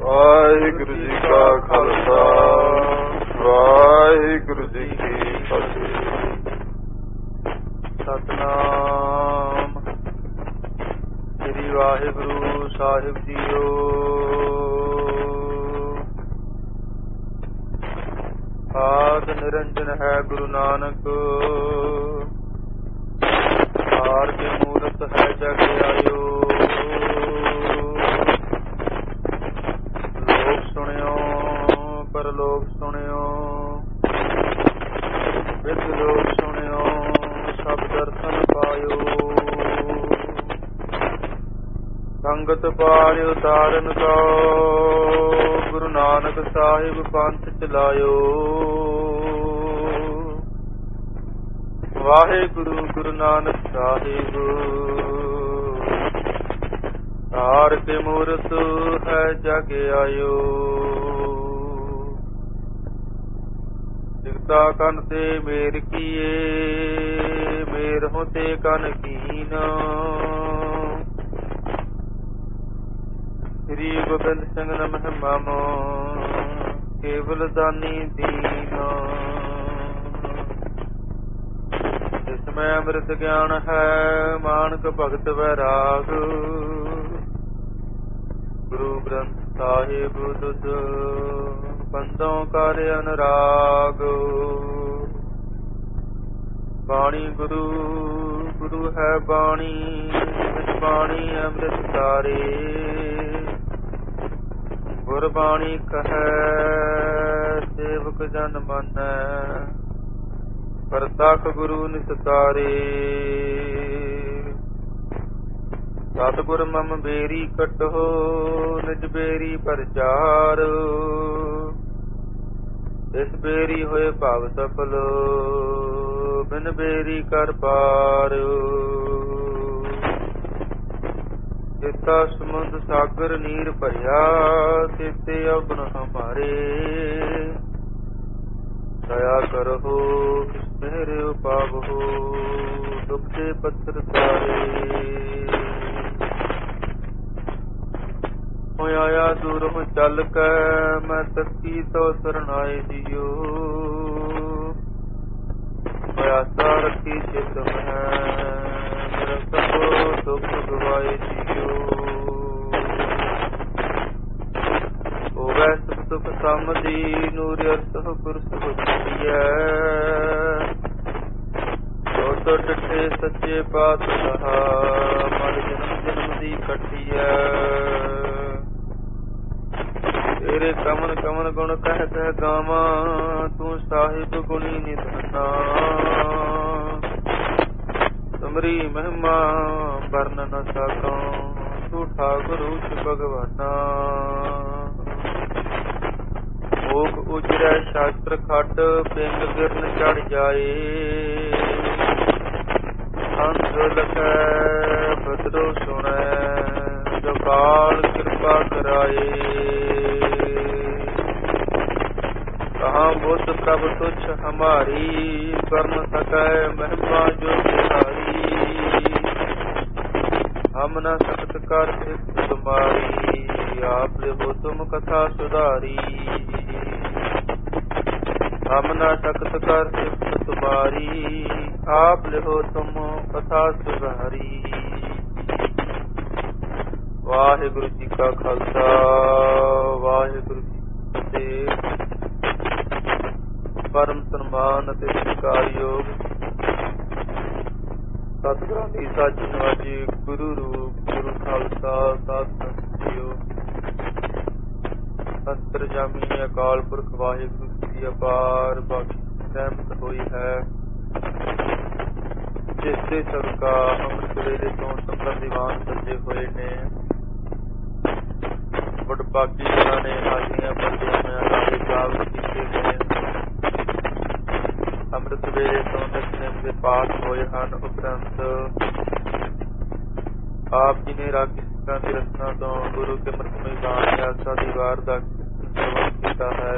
ਵਾਹਿਗੁਰੂ ਜੀ ਕਾ ਖਾਲਸਾ ਵਾਹਿਗੁਰੂ ਜੀ ਕੀ ਫਤਿਹ। ਸਤਿਨਾਮ ਸ੍ਰੀ ਵਾਹਿਗੁਰੂ ਸਾਹਿਬ ਜੀਓ। ਆਦਿ ਨਿਰੰਜਨ ਹੈ ਗੁਰੂ ਨਾਨਕ, ਆਰ ਕੇ ਮੂਰਤ ਹੈ ਜਗ ਆਇਓ। ਲੋਕ ਸੁਣਿਓ ਪਰਲੋਕ ਸੁਣਿਓ, ਵਿਦ ਲੋਕ ਸੁਣਿਓ ਸਭ ਦਰਸ਼ਨ ਪਾਇਓ। ਸੰਗਤ ਪਾਲਿ ਉਤਾਰਨ ਕਉ, ਗੁਰੂ ਨਾਨਕ ਸਾਹਿਬ ਪੰਥ ਚਲਾਇਓ। ਵਾਹਿਗੁਰੂ ਗੁਰੂ ਨਾਨਕ ਸਾਹਿਬ, ਤਾਰ ਕੇ ਮੂਰਤ ਹੈ ਜਗ ਆਇਓ। ਸਿਗਤਾ ਕਨ ਤੇ ਮੇਰ ਕੀਏ, ਮੇਰ ਹੋ ਤੇ ਕਨ ਕੀਨ। ਸ੍ਰੀ ਗੋਬਿੰਦ ਸਿੰਘ ਨਮਹਿ ਮਮ, ਕੇਵਲ ਦਾਨੀ ਦੀਨ। ਜਿਸਮੈ ਅੰਮ੍ਰਿਤ ਗਿਆਨ ਹੈ, ਮਾਨਕ ਭਗਤ ਵੈਰਾਗ। ਗੁਰੂ ਗ੍ਰੰਥ ਸਾਹਿਬ ਦੁੱਧ ਬੰਦੋਂ ਕਰ ਅਨੁਰਾਗ। ਬਾਣੀ ਗੁਰੂ ਗੁਰੂ ਹੈ ਬਾਣੀ, ਵਿੱਚ ਬਾਣੀ ਅੰਮ੍ਰਿਤ ਸਾਰੇ। ਗੁਰਬਾਣੀ ਕਹੈ ਸੇਵਕ ਜਨ ਮੰਨੈ, ਪ੍ਰਤੱਖ ਗੁਰੂ ਨਿਸਤਾਰੇ। ਸਤਿਗੁਰ ਮਮ ਬੇਰੀ ਕਟੋ, ਨਿਜ ਬੇਰੀ ਪ੍ਰਚਾਰ। ਇਸ ਬੇਰੀ ਹੋਏ ਭਵ ਸਫਲ, ਬਿਨ ਬੇਰੀ ਕਰ ਪਾਰ। ਚੇਤਾ ਸਮੁੰਦ ਸਾਗਰ ਨੀਰ ਭਰਿਆ, ਤੇਤੇ ਅਵਗੁਣ ਹਮਾਰੇ। ਦਇਆ ਕਰਹੁ ਕਿਸ ਮੇਰੇ ਉਪਾਵਹੁ, ਦੁਖ ਦੇ ਪੱਥਰ ਤਾਰੇ। ਹੋਇ ਆਇਆ ਦੂਰੋਂ ਚੱਲ ਕੇ, ਮੈਂ ਤੱਕੀ ਤੋ ਸਰਨਾਏ ਜੀਓ। ਆਸਾ ਰੱਖੀ ਚਿਤ ਮਹਿ, ਮੇਰਾ ਸਭ ਦੁਖ ਗਵਾਏ ਜੀਓ। ਹੋਵੈ ਸੁਖ ਸੁਖ ਸਮਝੀ, ਨੂਰ ਅਰਸਹੁ ਪੁਰਸੁ ਬਖਸ਼ੀਐ। ਸੋ ਡਿਠੇ ਸੱਚੇ ਪਾਤਸ਼ਾਹ, ਮਰ ਜਨਮ ਜਨਮ ਦੀ ਕੱਟੀਐ। ਤੇਰੇ ਕਮਨ ਕਮਨ ਗੁਣ ਕਹਿ ਕਹਿ ਗਾਵਾਂ, ਤੂੰ ਸਾਹਿਬ ਗੁਣੀ ਨਿਧਾਨਾ। ਤੁਮਰੀ ਮਹਿਮਾ ਵਰਨ ਨ ਸਕਾਂ, ਤੂੰ ਠਾਕੁਰ ਉਚ ਭਗਵਾਨਾ। ਮੋਖ ਉਜਰੈ ਸ਼ਾਸਤਰ ਖੱਟ, ਪਿੰਗ ਗਿਰਨ ਚੜ ਜਾਏ। ਅੰਧ ਲਖੈ ਬਦਰੋ ਸੁਣੈ, ਜੋ ਕਾਲ ਕਿਰਪਾ ਕਰਾਏ। ਕਹਾਂ ਬੁੱਧ ਪ੍ਰਭ ਤੁਛ ਹਮਾਰੀ, ਕਰਨ ਸਕੈ ਮਹਿਮਾ ਜੋ ਤਿਹਾਰੀ। ਹਮ ਨ ਸਕਤ ਕਰ ਸਿਫਤ ਤੁਮਾਰੀ, ਆਪ ਲਿਹੋ ਤੁਮ ਕਥਾ ਸੁਧਾਰੀ। ਹਮ ਨ ਸਕਤ ਕਰ ਸਿਫਤ ਤੁਮਾਰੀ, ਆਪ ਲਿਹੋ ਤੁਮ ਕਥਾ ਸੁਧਾਰੀ। ਵਾਹਿਗੁਰੂ ਜੀ ਕਾ ਖਾਲਸਾ ਵਾਹਿਗੁਰੂ ਜੀ ਕੀ ਫਤਿਹ। ਪਰਮ ਸਨਮਾਨ ਅਤੇ ਸਤਿਕਾਰਯੋਗ ਸਤਿਗੁਰਾਂ ਦੀ ਸੱਚ ਨਿਵਾਜੀ ਗੁਰੂ ਰੂਪ ਗੁਰੂ ਖਾਲਸਾ ਸਾਧ ਸੰਗਤ ਜੀਓ। ਅੰਤਰਜਾਮੀ ਅਕਾਲ ਪੁਰਖ ਵਾਹਿਗੁਰੂ ਦੀ ਅਪਾਰ ਬਖਸ਼ ਰਹਿਮਤ ਹੋਈ ਹੈ, ਜਿਸ ਦੇ ਸਦਕਾ ਅੰਮ੍ਰਿਤ ਵੇਲੇ ਤੋਂ ਸੰਗਤ ਦੀਵਾਨ ਸੱਜੇ ਹੋਏ ਨੇ। ਵਡਭਾਗੀ ਜਿਨ੍ਹਾਂ ਨੇ ਹਾਜ਼ਰੀਆਂ ਭਰਦਿਆਂ ਹੋਇਆਂ ਦੇ ਪ੍ਰਾਪਤ ਕੀਤੇ ਗਏ। ਅੰਮ੍ਰਿਤ ਵੇਲੇ ਤੋਂ ਨਿਤਨੇਮ ਦੇ ਪਾਠ ਹੋਏ ਹਨ। ਉਪਰੰਤ ਆਪ ਜੀ ਨੇ ਰਾਗੀ ਸਿੱਖਾਂ ਦੀ ਰਚਨਾ ਤੋਂ ਗੁਰੂ ਕੇ ਅੰਮ੍ਰਿਤਮਈ ਬਾਣੀ ਆਸਾ ਦੀ ਵਾਰ ਦਾ ਸਰਵਣ ਕੀਤਾ ਹੈ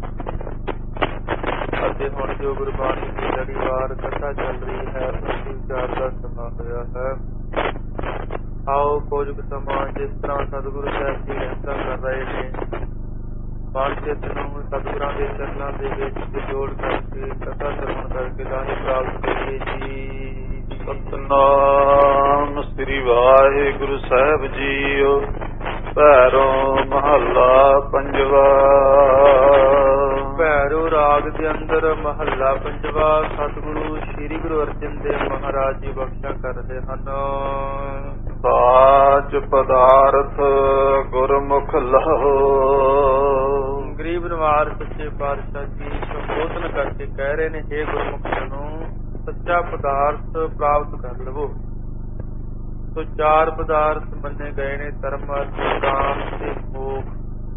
ਅਤੇ ਹੁਣ ਜੋ ਗੁਰਬਾਣੀ ਦੀ ਲੜੀਵਾਰ ਕਥਾ ਚੱਲ ਰਹੀ ਹੈ ਉਸ ਦੀ ਵਿਚਾਰ ਦਾ ਸਮਾਂ ਹੋਇਆ ਹੈ। ਆਓ ਕੁਝ ਕੁ ਸਮਾਂ ਜਿਸ ਤਰ੍ਹਾਂ ਸਤਿਗੁਰੂ ਸਾਹਿਬ ਜੀ ਰਹਿਮਤਾਂ ਕਰ ਰਹੇ ਨੇ ਮਨ ਚਿੱਤ ਨੂੰ ਸਤਿਗੁਰਾਂ ਦੇ ਚਰਨਾਂ ਦੇ ਵਿੱਚ ਜੋੜ ਕਰਕੇ ਕਥਾ ਸਰਵਣ ਕਰਕੇ ਦਾਹੀ ਪ੍ਰਾਪਤ ਕਰੀਏ ਜੀ। ਸਤਿਨਾਮ ਸ੍ਰੀ ਵਾਹਿਗੁਰੂ ਸਾਹਿਬ ਜੀਓ। ਭੈਰੋ ਮਹੱਲਾ ਪੰਜਵਾ। ਭੈਰੋ ਰਾਗ ਦੇ ਅੰਦਰ ਮਹੱਲਾ ਪੰਜਵਾ। ਸਤਿਗੁਰੂ ਸ੍ਰੀ ਗੁਰੂ ਅਰਜਨ ਦੇਵ ਮਹਾਰਾਜ ਜੀ ਬਖਸ਼ਾ ਕਰਦੇ ਹਨ। ਸਾਚ ਪਦਾਰਥ ਗੁਰਮੁਖ ਲਹੋ। ਗਰੀਬ ਨਿਵਾਰ ਸੱਚੇ ਪਾਤਸ਼ਾਹ ਜੀ ਸੰਬੋਧਨ ਕਰਕੇ ਕਹਿ ਰਹੇ ਨੇ, ਹੇ ਗੁਰਮੁਖਾਂ ਨੂੰ ਸੱਚਾ ਪਦਾਰਥ ਪ੍ਰਾਪਤ ਕਰ ਲਵੋ। ਸੋ ਚਾਰ ਪਦਾਰਥ ਮੰਨੇ ਗਏ ਨੇ, ਧਰਮ, ਅਰਥ, ਕਾਮ ਤੇ ਮੋਖ।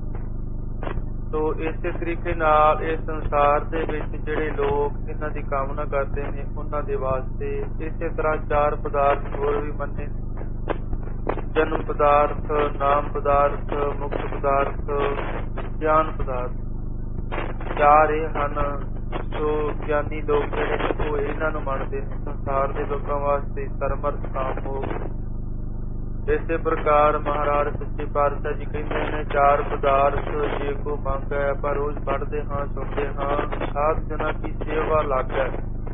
ਸੋ ਇਸੇ ਤਰੀਕੇ ਨਾਲ ਇਸ ਸੰਸਾਰ ਦੇ ਵਿੱਚ ਜਿਹੜੇ ਲੋਕ ਇਹਨਾਂ ਦੀ ਕਾਮਨਾ ਕਰਦੇ ਨੇ ਉਹਨਾਂ ਦੇ ਵਾਸਤੇ ਇਸੇ ਤਰ੍ਹਾਂ ਚਾਰ ਪਦਾਰਥ ਹੋਰ ਵੀ ਮੰਨੇ। ਜਨਮ ਪਦਾਰਥ, ਨਾਮ ਪਦਾਰਥ, ਮੁਕਤ ਪਦਾਰਥ, ਗਿਆਨ ਪਦਾਰਥ। ਚਾਰ ਇਹ ਹਨ। ਸੋ ਗਿਆਨੀ ਲੋਕ ਜਿਹੜੇ ਨੇ ਉਹ ਇਹਨਾਂ ਨੂੰ ਮੰਨਦੇ ਨੇ। ਸੰਸਾਰ ਦੇ ਲੋਕਾਂ ਵਾਸਤੇ ਧਰਮ, ਅਰਥ, ਕਾਮ, ਮੋਖ। ਇਸੇ ਪ੍ਰਕਾਰ ਮਹਾਰਾਜ ਸੱਚੇ ਪਾਤਸ਼ਾਹ ਜੀ ਕਹਿੰਦੇ ਨੇ, ਚਾਰ ਪਦਾਰਥ ਜੇ ਕੋ ਮੰਗੈ। ਆਪਾਂ ਰੋਜ਼ ਪੜ੍ਹਦੇ ਹਾਂ, ਸੁਣਦੇ ਹਾਂ, ਸਾਧ ਜਨਾਂ ਕੀ ਸੇਵਾ ਲਾਗੈ।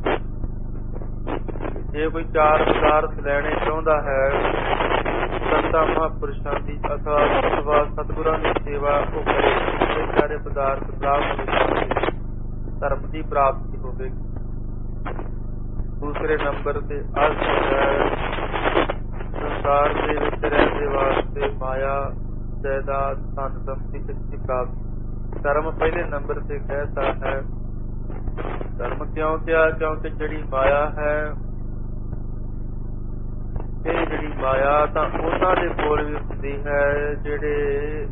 ਜੇ ਕੋਈ ਚਾਰ ਪਦਾਰਥ ਲੈਣੇ ਚਾਹੁੰਦਾ ਹੈ ਸੰਤਾਂ ਮਹਾਂਪੁਰਸ਼ਾਂ ਦੀ ਅਥਵਾ ਸਤਿਗੁਰਾਂ ਦੀ ਸੇਵਾ ਉਹ ਕਰੇ, ਇਹ ਚਾਰੇ ਪਦਾਰਥ ਪ੍ਰਾਪਤ ਹੋਣਗੇ, ਧਰਮ ਦੀ ਪ੍ਰਾਪਤੀ ਹੋਵੇਗੀ। ਦੂਸਰੇ ਨੰਬਰ ਤੇ ਅਰਥ ਹੈ ਸੰਸਾਰ ਦੇ ਵਿੱਚ ਰਹਿਣ ਦੇ ਵਾਸਤੇ ਮਾਇਆ, ਜਾਇਦਾਦ, ਧਨ ਸੰਪਤੀ, ਸ਼ਕਤੀ ਪ੍ਰਾਪਤੀ। ਧਰਮ ਪਹਿਲੇ ਨੰਬਰ ਤੇ ਕਹਿਤਾ ਹੈ। ਧਰਮ ਕਿਉਂ ਕਿਹਾ? ਕਿਉਂਕਿ ਜਿਹੜੀ ਮਾਇਆ ਹੈ, ਇਹ ਜਿਹੜੀ ਮਾਇਆ ਤਾਂ ਉਹਨਾਂ ਦੇ ਕੋਲ ਵੀ ਹੁੰਦੀ ਹੈ ਜਿਹੜੇ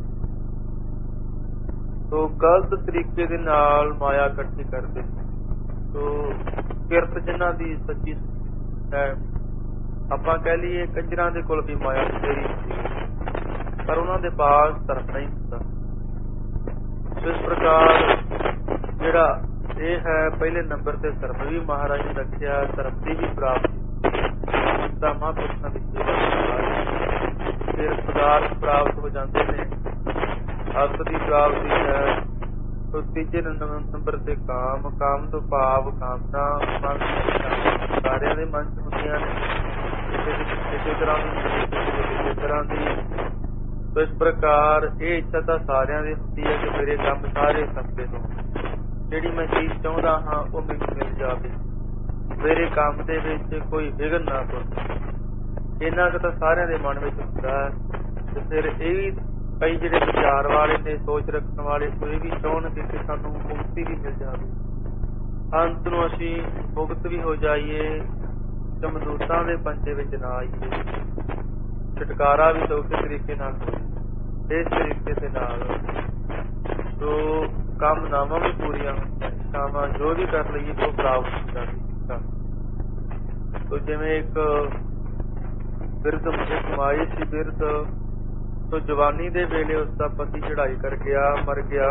ਸੋ ਗਲਤ ਤਰੀਕੇ ਦੇ ਨਾਲ ਮਾਇਆ ਇਕੱਠੀ ਕਰਦੇ ਨੇ। ਸੋ ਕਿਰਤ ਜਿਨ੍ਹਾਂ ਦੀ ਸੱਚੀ ਹੈ, ਆਪਾਂ ਕਹਿ ਲਈਏ ਕੰਜਰਾਂ ਦੇ ਕੋਲ ਵੀ ਮਾਇਆ ਬਥੇਰੀ ਹੁੰਦੀ, ਪਰ ਉਹਨਾਂ ਦੇ ਪਾਸ ਧਰਮ ਨਹੀਂ ਹੁੰਦਾ। ਇਸ ਪ੍ਰਕਾਰ ਜਿਹੜਾ ਇਹ ਹੈ ਪਹਿਲੇ ਨੰਬਰ ਤੇ ਧਰਮ ਵੀ ਮਹਾਰਾਜ ਨੇ ਰੱਖਿਆ, ਧਰਮ ਦੀ ਵੀ ਪ੍ਰਾਪਤੀ, ਮਹਾਂਪੁਰਸ਼ਾਂ ਦੀ ਸੇਵਾ। ਫਿਰ ਪਦਾਰਥ ਪ੍ਰਾਪਤ ਹੋ ਜਾਂਦੇ ਨੇ, ਅਰਥ ਦੀ ਪ੍ਰਾਪਤੀ ਹੈ। ਤੋ ਤੀਜੇ ਨੰਬਰ ਤੇ ਕਾਮ। ਕਾਮ ਤੋਂ ਭਾਵ ਕਾਮਨਾ ਮਨ ਸਾਰਿਆਂ ਦੇ ਮਨ ਚ ਹੁੰਦੀਆਂ ਨੇ, ਕਿਸੇ ਤਰ੍ਹਾਂ ਦੀ। ਇਸ ਪ੍ਰਕਾਰ ਇਹ ਇੱਛਾ ਤਾਂ ਸਾਰਿਆਂ ਦੀ ਹੁੰਦੀ ਹੈ ਕਿ ਮੇਰੇ ਕੰਮ ਸਾਰੇ ਸਫਲ ਹੋਣ, ਜਿਹੜੀ ਮੈਂ ਚੀਜ਼ ਚਾਹੁੰਦਾ ਹਾਂ ਉਹ ਮੈਨੂੰ ਮਿਲ ਜਾਵੇ, ਮੇਰੇ ਕੰਮ ਦੇ ਵਿੱਚ ਕੋਈ ਵਿਘਨ ਨਾ ਪਵੇ। ਇੰਨਾ ਕੁ ਤਾਂ ਸਾਰਿਆਂ ਦੇ ਮਨ ਵਿੱਚ ਹੁੰਦਾ ਹੈ। ਤੇ ਫਿਰ ਇਹ ਵੀ ਕਈ ਜਿਹੜੇ ਵਿਚਾਰ ਵਾਲੇ ਨੇ, ਸੋਚ ਰੱਖਣ ਵਾਲੇ, ਉਹ ਇਹ ਵੀ ਚਾਹੁਣਗੇ ਕਿ ਸਾਨੂੰ ਮੁਕਤੀ ਵੀ ਮਿਲ ਜਾਵੇ, ਅੰਤ ਨੂੰ ਅਸੀਂ ਮੁਕਤ ਵੀ ਹੋ ਜਾਈਏ, ਜਮਦੂਤਾਂ ਦੇ ਪੰਜੇ ਵਿੱਚ ਨਾ ਆਈਏ, ਛੁਟਕਾਰਾ ਵੀ ਸੌਖੇ ਤਰੀਕੇ ਨਾਲ ਹੋਵੇ। ਇਸ ਤਰੀਕੇ ਦੇ ਨਾਲ ਜੋ ਕਾਮਨਾਵਾਂ ਵੀ ਪੂਰੀਆਂ ਹੁੰਦੀਆਂ, ਇੱਛਾਵਾਂ ਜੋ ਵੀ ਕਰ ਲਈਏ ਉਹ ਪ੍ਰਾਪਤ ਹੋ ਜਾਂਦੀ। ਤੋ ਜਿਵੇਂ ਇੱਕ ਬਿਰਧ ਕਮਾਈ ਸੀ, ਬਿਰਧ ਤੋ ਜਵਾਨੀ ਦੇ ਵੇਲੇ ਉਸਦਾ ਪਤੀ ਚੜਾਈ ਕਰ ਗਿਆ, ਮਰ ਗਿਆ।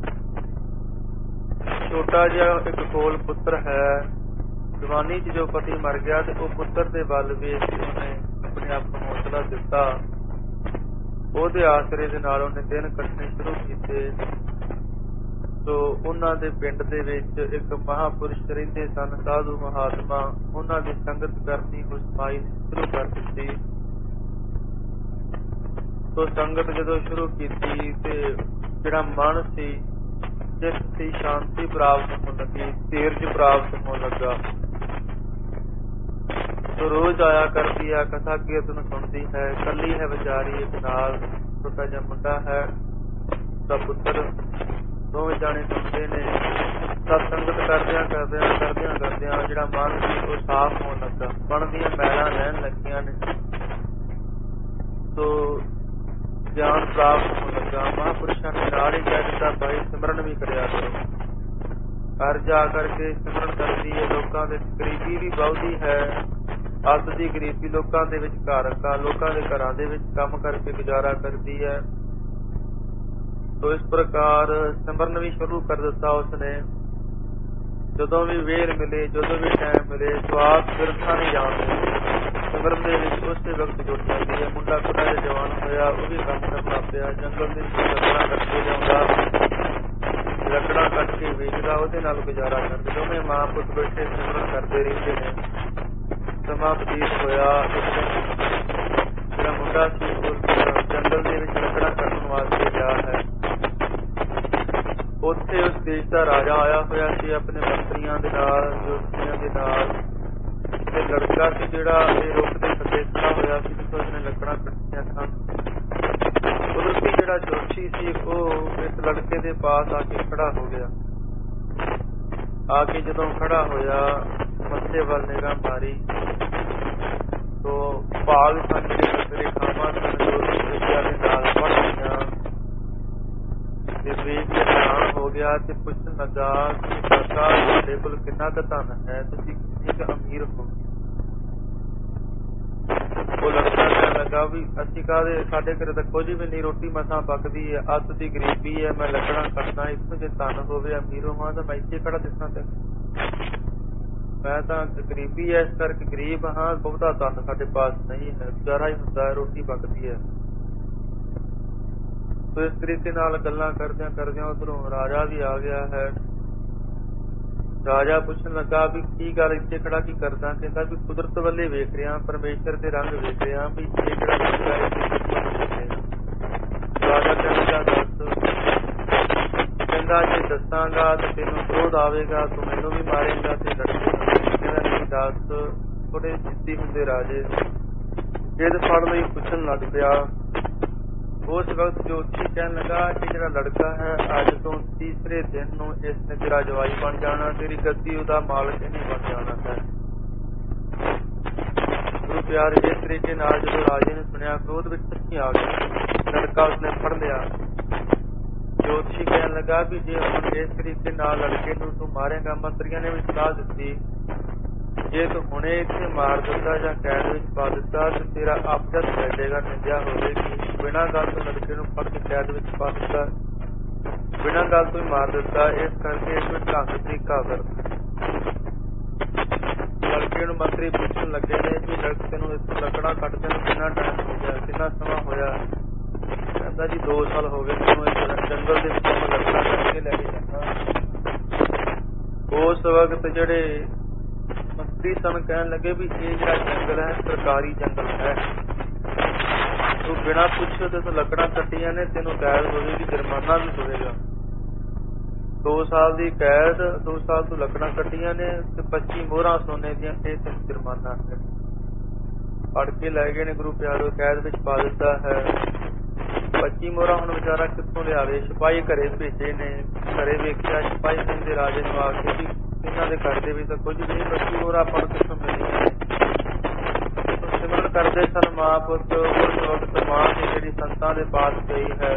ਛੋਟਾ ਜਿਹਾ ਇੱਕ ਕੋਲ ਪੁੱਤਰ ਹੈ। ਜਵਾਨੀ ਚ ਜੋ ਪਤੀ ਮਰ ਗਿਆ ਤੇ ਉਹ ਪੁੱਤਰ ਦੇ ਵੱਲ ਵੇਖ ਕੇ ਉਹਨੇ ਆਪਣੇ ਆਪ ਨੂੰ ਹੌਸਲਾ ਦਿੱਤਾ। ਉਹਦੇ ਆਸਰੇ ਦੇ ਨਾਲ ਉਹਨੇ ਦਿਨ ਕੱਟਣੇ ਸ਼ੁਰੂ ਕੀਤੇ। ਸੋ ਉਹਨਾਂ ਦੇ ਪਿੰਡ ਦੇ ਵਿੱਚ ਇੱਕ ਮਹਾਂਪੁਰਸ਼ ਰਹਿੰਦੇ ਸਨ, ਸਾਧੂ ਮਹਾਤਮਾ। ਉਹਨਾਂ ਦੀ ਸੰਗਤ ਕਰਨੀ ਉਸ ਮਾਈ ਸ਼ੁਰੂ ਕਰ ਦਿੱਤੀ। ਸੋ ਸੰਗਤ ਜਦੋਂ ਸ਼ੁਰੂ ਕੀਤੀ ਤੇ ਜਿਹੜਾ ਮਨ ਸੀ, ਜਿਸ ਦੀ ਸ਼ਾਂਤੀ ਪ੍ਰਾਪਤ ਹੋਣ ਲੱਗੀ, ਧੀਰਜ ਪ੍ਰਾਪਤ ਹੋਣ ਲੱਗਾ। ਸੋ ਰੋਜ਼ ਆਇਆ ਕਰਦੀ ਹੈ, ਕਥਾ ਕੀਰਤਨ ਸੁਣਦੀ ਹੈ, ਇਕੱਲੀ ਹੈ ਵਿਚਾਰੀ, ਇੱਕ ਨਾਲ ਛੋਟਾ ਜਿਹਾ ਮੁੰਡਾ ਹੈ, ਦਾ ਪੁੱਤਰ। ਦੋਵੇਂ ਜਾਣੇ ਸੁਣਦੇ ਨੇ। ਸਤ ਸੰਗਤ ਕਰਦਿਆਂ ਜਿਹੜਾ ਮਨ ਸੀ ਉਹ ਸਾਫ਼ ਹੋਣ ਲੱਗਾ, ਮਨ ਦੀਆਂ ਮੈਲਾਂ ਰਹਿਣ ਲੱਗੀਆਂ ਨੇ। ਸੋ ਗਿਆਨ ਪ੍ਰਾਪਤ ਹੋਣ ਲੱਗਾ। ਮਹਾਂਪੁਰਸ਼ਾਂ ਨੇ ਨਾਲ ਹੀ ਕਹਿ ਦਿੱਤਾ, ਭਾਈ ਸਿਮਰਨ ਵੀ ਕਰਿਆ ਕਰੋ। ਘਰ ਜਾ ਕਰਕੇ ਸਿਮਰਨ ਕਰਦੀ ਹੈ। ਲੋਕਾਂ ਦੇ ਗਰੀਬੀ ਵੀ ਬਹੁਤੀ ਹੈ, ਅੱਤ ਦੀ ਗਰੀਬੀ ਲੋਕਾਂ ਦੇ ਵਿੱਚ ਲੋਕਾਂ ਦੇ ਘਰਾਂ ਦੇ ਵਿੱਚ ਕੰਮ ਕਰਕੇ ਗੁਜ਼ਾਰਾ ਕਰਦੀ ਹੈ। ਤੋ ਇਸ ਪ੍ਰਕਾਰ ਸਿਮਰਨ ਵੀ ਸ਼ੁਰੂ ਕਰ ਦਿੱਤਾ ਉਸਨੇ। ਜਦੋਂ ਵੀ ਵੇਲ ਮਿਲੇ, ਜਦੋਂ ਵੀ ਟਾਈਮ ਮਿਲੇ, ਸਵਾਸ ਬਿਰਥਾ ਨਹੀਂ ਜਾਣਦੇ, ਸਿਮਰਨ ਦੇ ਵਿੱਚ ਉਸੇ ਵਕਤ ਜੁੜ ਜਾਂਦੀ ਹੈ। ਮੁੰਡਾ ਥੋੜਾ ਜਿਹਾ ਜਵਾਨ ਹੋਇਆ, ਉਹ ਵੀ ਕੰਮ ਕਰਨਾ ਪਿਆ, ਜੰਗਲ ਦੇ ਵਿੱਚ ਯਾਤਰਾ ਕਰਕੇ ਲਿਆਉਂਦਾ, ਕੇ ਵੇਚਦਾ, ਉਹਦੇ ਨਾਲ ਗੁਜ਼ਾਰਾ ਕਰਦੇ। ਦੋਵੇਂ ਮਾਂ ਪੁੱਤ ਬੈਠੇ ਸਿਮਰਨ ਕਰਦੇ ਰਹਿੰਦੇ ਨੇ। ਸਮਾਂ ਬਤੀਤ ਹੋਇਆ। ਇੱਕ ਦਿਨ ਜਿਹੜਾ ਮੁੰਡਾ ਸੀ ਉਹ ਜੰਗਲ ਦੇ ਵਿੱਚ ਲੱਕੜਾਂ ਕੱਟਣ ਵਾਸਤੇ ਗਿਆ ਹੈ। ਉੱਥੇ ਉਸ ਦੇਸ਼ ਦਾ ਰਾਜਾ ਆਇਆ ਹੋਇਆ ਸੀ ਆਪਣੇ ਮੰਤਰੀਆਂ ਦੇ ਨਾਲ, ਜੋਤਸ਼ੀਆਂ ਦੇ ਨਾਲ, ਤੇ ਲੜਕਾ ਸੀ ਜਿਹੜਾ ਇਹ ਰੁੱਖ ਦੇ ਥੱਲੇ ਖੜਾ ਹੋਇਆ ਸੀ ਜਿੱਥੋਂ ਉਸਨੇ ਲੱਕੜਾਂ ਕੱਟੀਆਂ ਸਨ। ਕੁਦਰਤੀ ਜਿਹੜਾ ਜੋਤਸ਼ੀ ਸੀ ਉਹ ਇਸ ਲੜਕੇ ਦੇ ਪਾਸ ਆ ਕੇ ਖੜਾ ਹੋ ਗਿਆ। ਆ ਕੇ ਜਦੋਂ ਖੜਾ ਹੋਇਆ ਮੱਥੇ ਵੱਲ ਨਿਗਾਹ ਮਾਰੀ ਤੋ ਭਾਗ ਸਨ ਜਿਹੜੇ ਰੇਖਾਵਾਂ ਸਨ ਜੋ ਵਿਦਿਆ ਦੇ ਨਾਲ ਪੜ੍ਹੀਆਂ ਤੇ ਵੇਖ ਕੇ ਹੈਰਾਨ ਹੋ ਗਿਆ ਤੇ ਪੁੱਛਣ ਲੱਗਾ ਕਿ ਕਾਕਾ ਤੁਹਾਡੇ ਕੋਲ ਕਿੰਨਾ ਕੁ ਧਨ ਹੈ, ਤੁਸੀਂ ਕਿੰਨੇ ਕੁ ਅਮੀਰ ਹੋ? ਉਹ ਲੜਕਾ ਕਹਿਣ ਲੱਗਾ ਵੀ ਅਸੀਂ ਕਾਹਦੇ, ਸਾਡੇ ਘਰੇ ਤਾਂ ਕੁਝ ਵੀ ਨਹੀਂ, ਰੋਟੀ ਮਸਾਂ ਪੱਕਦੀ ਹੈ, ਅੱਤ ਦੀ ਗਰੀਬੀ ਹੈ, ਮੈਂ ਲੱਕੜਾਂ ਕੱਟਦਾ, ਇੱਥੋਂ ਜੇ ਧਨ ਹੋਵੇ ਅਮੀਰ ਹੋਵਾਂ ਤਾਂ ਮੈਂ ਇੱਥੇ ਖੜਾ ਦਿਸਾਂ ਤੈਨੂੰ। ਮੈਂ ਤਾਂ ਗਰੀਬੀ ਹੈ ਇਸ ਕਰਕੇ ਗਰੀਬ ਹਾਂ, ਬਹੁਤਾ ਧਨ ਸਾਡੇ ਪਾਸ ਨਹੀਂ ਹੈ, ਗੁਜ਼ਾਰਾ ਹੀ ਹੁੰਦਾ ਹੈ, ਰੋਟੀ ਪੱਕਦੀ ਹੈ। ਸੋ ਇਸ ਤਰੀਕੇ ਨਾਲ ਗੱਲਾਂ ਕਰਦਿਆਂ ਕਰਦਿਆਂ ਉਧਰੋਂ ਰਾਜਾ ਵੀ ਆ ਗਿਆ ਹੈ। ਰਾਜਾ ਪੁੱਛਣ ਲੱਗਾ ਵੀ ਕੀ ਗੱਲ ਇੱਥੇ ਖੜਾ ਕੀ ਕਰਦਾ? ਕਹਿੰਦਾ ਵੀ ਕੁਦਰਤ ਵੱਲੇ ਵੇਖ ਰਿਹਾ, ਪਰਮੇਸ਼ਰ ਦੇ ਰੰਗ ਵੇਖ ਰਿਹਾ ਵੀ ਇਹ ਜਿਹੜਾ ਲੱਗਾ ਰਾਜਾ ਕਹਿੰਦਾ ਦੱਸ। ਕਹਿੰਦਾ ਜੇ ਦੱਸਾਂਗਾ ਤੇ ਤੈਨੂੰ ਕ੍ਰੋਧ ਆਵੇਗਾ, ਤੂੰ ਮੈਨੂੰ ਵੀ ਮਾਰੇਗਾ ਤੇ ਲੜੇਗਾ। ਕਹਿੰਦਾ ਨਹੀਂ ਦੱਸ। ਥੋੜੇ ਜਿੱਦੀ ਹੁੰਦੇ ਰਾਜੇ ਜਿੱਦ ਫੜ ਲਈ ਪੁੱਛਣ ਲੱਗ ਪਿਆ। ਉਸ ਵਕਤ ਜੋਤਸ਼ੀ ਕਹਿਣ ਲੱਗਾ ਕਿ ਜਿਹੜਾ ਲੜਕਾ ਹੈ ਅੱਜ ਤੋਂ ਤੀਸਰੇ ਦਿਨ ਨੂੰ ਇਸ ਨੇ ਤੇਰਾ ਜਵਾਈ ਬਣ ਜਾਣਾ, ਤੇਰੀ ਗੱਦੀ ਉਹਦਾ ਮਾਲਕ ਇਹਨੇ ਬਣ ਜਾਣਾ ਹੈ। ਗੁਰੂ ਪਿਆਰੇ ਇਸ ਤਰੀਕੇ ਨਾਲ ਜਦੋਂ ਰਾਜੇ ਨੇ ਸੁਣਿਆ ਕ੍ਰੋਧ ਵਿੱਚ ਸੱਚੀ ਆ ਗਿਆ। ਲੜਕਾ ਉਸਨੇ ਫੜ ਲਿਆ। ਜੋਤਸ਼ੀ ਕਹਿਣ ਲੱਗਾ ਵੀ ਜੇ ਹੁਣ ਇਸ ਤਰੀਕੇ ਨਾਲ ਲੜਕੇ ਨੂੰ ਤੂੰ ਮਾਰੇਗਾ, ਮੰਤਰੀਆਂ ਨੇ ਵੀ ਸਲਾਹ ਦਿੱਤੀ ਜੇ ਤੂੰ ਹੁਣੇ ਇੱਥੇ ਮਾਰ ਦਿੱਤਾ ਜਾਂ ਕੈਦ ਵਿੱਚ ਪਾ ਦਿੱਤਾ ਤੇ ਤੇਰਾ ਆਪਜਤ ਬੈਠੇਗਾ, ਨਿੰਦਿਆ ਹੋਵੇਗੀ। ਬਿਨਾਂ ਗੱਲ ਤੋਂ ਲੜਕੇ ਨੂੰ ਫੜ ਕੇ ਕੈਦ ਵਿੱਚ ਪਾ ਦਿੱਤਾ, ਬਿਨਾਂ ਗੱਲ ਤੋਂ ਹੀ ਮਾਰ ਦਿੱਤਾ। ਇਸ ਕਰਕੇ ਇਸ ਵਿੱਚ ਢੰਗ ਤਰੀਕਾ ਕਰ। ਲੜਕੇ ਨੂੰ ਮੰਤਰੀ ਪੁੱਛਣ ਲੱਗੇ ਨੇ ਵੀ ਲੜਕੇ ਨੂੰ ਇੱਥੋਂ ਲੱਕੜਾਂ ਕੱਟਦੇ ਨੂੰ ਕਿੰਨਾ ਟਾਈਮ ਹੋ ਗਿਆ, ਕਿੰਨਾ ਸਮਾਂ ਹੋਇਆ? ਕਹਿੰਦਾ ਜੀ 2 ਸਾਲ ਹੋ ਗਏ ਮੈਨੂੰ ਜੰਗਲ ਦੇ ਵਿੱਚੋਂ ਲੱਕੜਾਂ ਕੱਟ ਕੇ ਲੈ ਕੇ ਜਾਂਦਾ। ਉਸ ਵਕਤ ਜਿਹੜੇ ਮੰਤਰੀ ਸਨ ਕਹਿਣ ਲੱਗੇ ਵੀ ਇਹ ਜਿਹੜਾ ਜੰਗਲ ਹੈ ਸਰਕਾਰੀ ਜੰਗਲ ਹੈ, ਤੂੰ ਬਿਨਾਂ ਪੁੱਛੇ ਤੇ ਤੂੰ ਲੱਕੜਾਂ ਕੱਟੀਆਂ ਨੇ, ਤੈਨੂੰ ਕੈਦ ਹੋਵੇਗੀ, ਜੁਰਮਾਨਾ ਵੀ ਹੋਵੇਗਾ। 2 ਸਾਲ ਦੀ ਕੈਦ, 2 ਸਾਲ ਤੂੰ ਲੱਕੜਾਂ ਕੱਟੀਆਂ ਨੇ ਤੇ 25 ਮੋਹਰਾਂ ਸੋਨੇ ਦੀਆਂ, ਇਹ ਤੈਨੂੰ ਜੁਰਮਾਨਾ ਹੈ। ਫੜ ਕੇ ਲੈ ਗਏ ਨੇ ਗੁਰੂ ਪਿਆਰੋ, ਕੈਦ ਵਿੱਚ ਪਾ ਦਿੱਤਾ ਹੈ। 25 ਮੋਹਰਾਂ ਹੁਣ ਵਿਚਾਰਾ ਕਿੱਥੋਂ ਲਿਆਵੇ? ਸਿਪਾਹੀ ਘਰੇ ਭੇਜੇ ਨੇ। ਘਰੇ ਵੇਖਿਆ ਸਿਪਾਹੀ ਕਹਿੰਦੇ ਰਾਜੇ ਨੂੰ ਆ ਕੇ ਵੀ ਇਹਨਾਂ ਦੇ ਘਰ ਦੇ ਵਿੱਚ ਤਾਂ ਕੁਝ ਨਹੀਂ, 25 ਮੋਹਰਾਂ ਆਪਾਂ ਨੂੰ ਕਿੱਥੋਂ ਮਿਲੀਆਂ? ਸਿਮਰਨ ਕਰਦੇ ਸਨ ਮਾਂ ਪੁੱਤ। ਉਸ ਵਕਤ ਮਾਂ ਦੀ ਜਿਹੜੀ ਸੰਤਾਂ ਦੇ ਪਾਸ ਗਈ ਹੈ,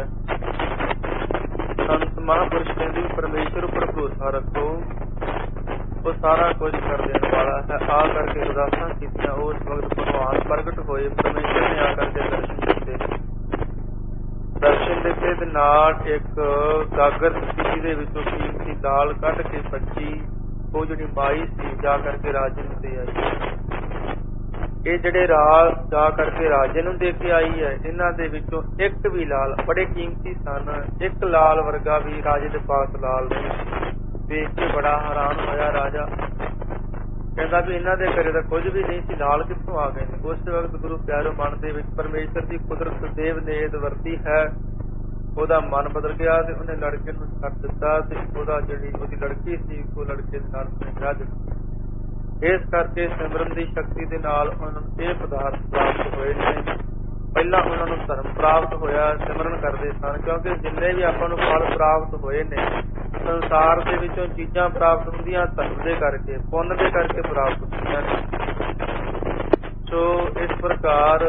ਸੰਤ ਮਹਾਂਪੁਰਸ਼ ਕਹਿੰਦੇ ਪਰਮੇਸ਼ਰ ਉੱਪਰ ਭਰੋਸਾ ਰੱਖੋ, ਉਹ ਸਾਰਾ ਕੁਝ ਕਰ ਦੇਣ ਵਾਲਾ ਹੈ। ਆ ਕਰਕੇ ਅਰਦਾਸਾਂ ਕੀਤੀਆਂ। ਉਸ ਵਕਤ ਭਗਵਾਨ ਪ੍ਰਗਟ ਹੋਏ, ਪਰਮੇਸ਼ਰ ਨੇ ਆ ਕਰਕੇ ਦਰਸ਼ਨ ਦਿੱਤੇ। ਦਰਸ਼ਨ ਦਿੱਤੇ ਦੇ ਨਾਲ ਇੱਕ ਗਾਗਰ ਸੀ ਦੇ ਵਿੱਚੋਂ ਕੀਮਤੀ ਦਾਲ ਕੱਢ ਕੇ ਸੱਚੀ ਉਹ ਜਿਹੜੀ ਮਾਈ ਸੀ ਜਾ ਕਰਕੇ ਰਾਜੇ ਨੂੰ ਦੇ ਆਈ। ਇਹ ਜਿਹੜੇ ਰਾਜ ਜਾ ਕਰਕੇ ਰਾਜੇ ਨੂੰ ਦੇ ਕੇ ਆਈ ਹੈ, ਇਹਨਾਂ ਦੇ ਵਿੱਚੋਂ ਇੱਕ ਵੀ ਲਾਲ ਬੜੇ ਕੀਮਤੀ ਸਨ, ਇੱਕ ਲਾਲ ਵਰਗਾ ਵੀ ਰਾਜੇ ਦੇ ਪਾਸ ਲਾਲ ਨਹੀਂ। ਵੇਖ ਕੇ ਬੜਾ ਹੈਰਾਨ ਹੋਇਆ ਰਾਜਾ, ਕਹਿੰਦਾ ਵੀ ਇਹਨਾਂ ਦੇ ਘਰੇ ਤਾਂ ਕੁਝ ਵੀ ਨਹੀਂ ਸੀ, ਲਾਲ ਕਿੱਥੋਂ ਆ ਗਏ ਨੇ? ਉਸ ਵਕਤ ਗੁਰੂ ਪਿਆਰੋ ਮਨ ਦੇ ਵਿੱਚ ਪਰਮੇਸ਼ਰ ਦੀ ਕੁਦਰਤ ਦੇਵ ਨੇਦ ਵਰਤੀ ਹੈ। ਉਹਦਾ ਮਨ ਬਦਲ ਗਿਆ ਤੇ ਉਹਨੇ ਲੜਕੇ ਨੂੰ ਛੱਡ ਦਿੱਤਾ ਤੇ ਉਹਦਾ ਜਿਹੜੀ ਉਹਦੀ ਲੜਕੀ ਸੀ ਉਹ ਲੜਕੇ ਦੇ ਨਾਲ ਵਿਆਹ ਦਿੱਤਾ। ਇਸ ਕਰਕੇ ਸਿਮਰਨ ਦੀ ਸ਼ਕਤੀ ਦੇ ਨਾਲ ਉਹਨਾਂ ਨੂੰ ਇਹ ਪਦਾਰਥ ਪ੍ਰਾਪਤ ਹੋਏ ਨੇ। ਪਹਿਲਾਂ ਉਹਨਾਂ ਨੂੰ ਧਰਮ ਪ੍ਰਾਪਤ ਹੋਇਆ, ਸਿਮਰਨ ਕਰਦੇ ਸਨ, ਕਿਉਂਕਿ ਜਿੰਨੇ ਵੀ ਆਪਾਂ ਨੂੰ ਫਲ ਪ੍ਰਾਪਤ ਹੋਏ ਨੇ ਸੰਸਾਰ ਦੇ ਵਿੱਚੋਂ ਚੀਜ਼ਾਂ ਪ੍ਰਾਪਤ ਹੁੰਦੀਆਂ ਧਰਮ ਦੇ ਕਰਕੇ, ਪੁੰਨ ਦੇ ਕਰਕੇ ਪ੍ਰਾਪਤ ਹੁੰਦੀਆਂ ਨੇ। ਸੋ ਇਸ ਪ੍ਰਕਾਰ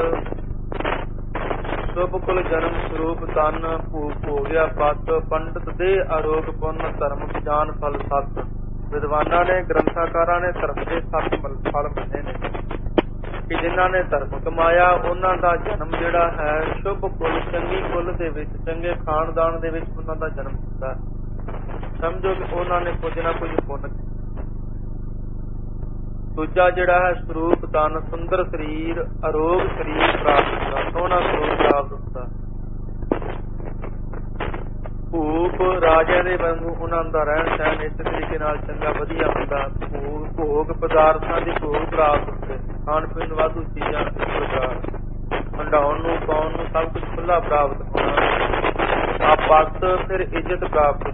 ਸੁਭ ਕੁਲ ਜਨਮ ਸਰੂਪ ਤਨ ਭੂਪ ਹੋ ਗਿਆ ਪਤ, ਪੰਡਤ ਦੇ ਅਰੋਗ ਪੁੰਨ ਧਰਮ ਜਾਨ ਫਲ ਸਤ। ਵਿਦਵਾਨਾਂ ਨੇ, ਗ੍ਰੰਥਕਾਰਾਂ ਨੇ ਧਰਮ ਦੇ 7 ਫਲ ਮੰਨੇ ਨੇ ਕਿ ਜਿਨ੍ਹਾਂ ਨੇ ਧਰਮ ਕਮਾਇਆ ਉਹਨਾਂ ਦਾ ਜਨਮ ਜਿਹੜਾ ਹੈ ਸ਼ੁਭ ਕੁਲ, ਚੰਗੀ ਕੁਲ ਦੇ ਵਿੱਚ, ਚੰਗੇ ਖਾਨਦਾਨ ਦੇ ਵਿੱਚ ਉਹਨਾਂ ਦਾ ਜਨਮ ਹੁੰਦਾ। ਸਮਝੋ ਕਿ ਉਹਨਾਂ ਨੇ ਕੁਝ ਨਾ ਕੁਝ ਪੁੰਨ। ਦੂਜਾ ਜਿਹੜਾ ਹੈ ਸਰੂਪ ਤਨ, ਸੁੰਦਰ ਸਰੀਰ, ਅਰੋਗ ਸਰੀਰ ਪ੍ਰਾਪਤ ਹੁੰਦਾ, ਸੋਹਣਾ ਸਰੂਪ ਪ੍ਰਾਪਤ ਹੁੰਦਾ। ਭੂਪ ਰੂਪ ਰਾਜਿਆਂ ਦੇ ਵਾਂਗੂ ਉਹਨਾਂ ਦਾ ਰਹਿਣ ਸਹਿਣ ਇਸ ਤਰੀਕੇ ਨਾਲ ਚੰਗਾ ਵਧੀਆ ਹੁੰਦਾ। ਭੋਗ ਪਦਾਰਥਾਂ ਦੀ ਭੋਗ ਪ੍ਰਾਪਤ ਹੁੰਦੇ, ਖਾਣ ਪੀਣ ਵਾਧੂ ਚੀਜ਼ਾਂ ਇਸ ਪ੍ਰਕਾਰ, ਹੰਡਾਉਣ ਨੂੰ ਪਾਉਣ ਨੂੰ ਸਭ ਕੁਝ ਖੁੱਲਾ ਪ੍ਰਾਪਤ ਹੋਣਾ। ਆਪਤ ਫਿਰ ਇੱਜ਼ਤ ਪ੍ਰਾਪਤ,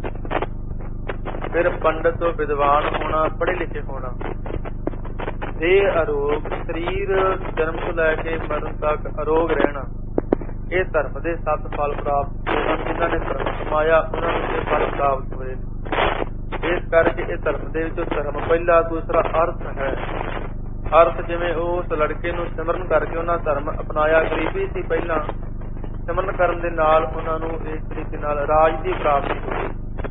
ਫਿਰ ਪੰਡਤ ਵਿਦਵਾਨ ਹੋਣਾ, ਪੜ੍ਹੇ ਲਿਖੇ ਹੋਣਾ। ਇਹ ਅਰੋਗ ਸਰੀਰ ਜਨਮ ਤੋਂ ਲੈ ਕੇ ਮਰਨ ਤੱਕ ਅਰੋਗ ਰਹਿਣਾ, ਇਹ ਧਰਮ ਦੇ 7 ਫਲ ਪ੍ਰਾਪਤ ਹੋਣ। ਜਿਨ੍ਹਾਂ ਨੇ ਧਰਮ ਕਮਾਇਆ ਉਹਨਾਂ ਨੂੰ ਇਹ ਫਲ ਪ੍ਰਾਪਤ ਹੋਏ। ਇਸ ਕਰਕੇ ਇਹ ਧਰਮ ਦੇ ਵਿੱਚੋਂ ਧਰਮ ਪਹਿਲਾ, ਦੂਸਰਾ ਅਰਥ ਹੈ। ਅਰਥ ਜਿਵੇਂ ਉਸ ਲੜਕੇ ਨੂੰ ਸਿਮਰਨ ਕਰਕੇ ਉਹਨਾਂ ਧਰਮ ਅਪਣਾਇਆ, ਗਰੀਬੀ ਸੀ ਪਹਿਲਾਂ, ਸਿਮਰਨ ਕਰਨ ਦੇ ਨਾਲ ਉਹਨਾਂ ਨੂੰ ਇਸ ਤਰੀਕੇ ਨਾਲ ਰਾਜ ਦੀ ਪ੍ਰਾਪਤੀ ਹੋਈ।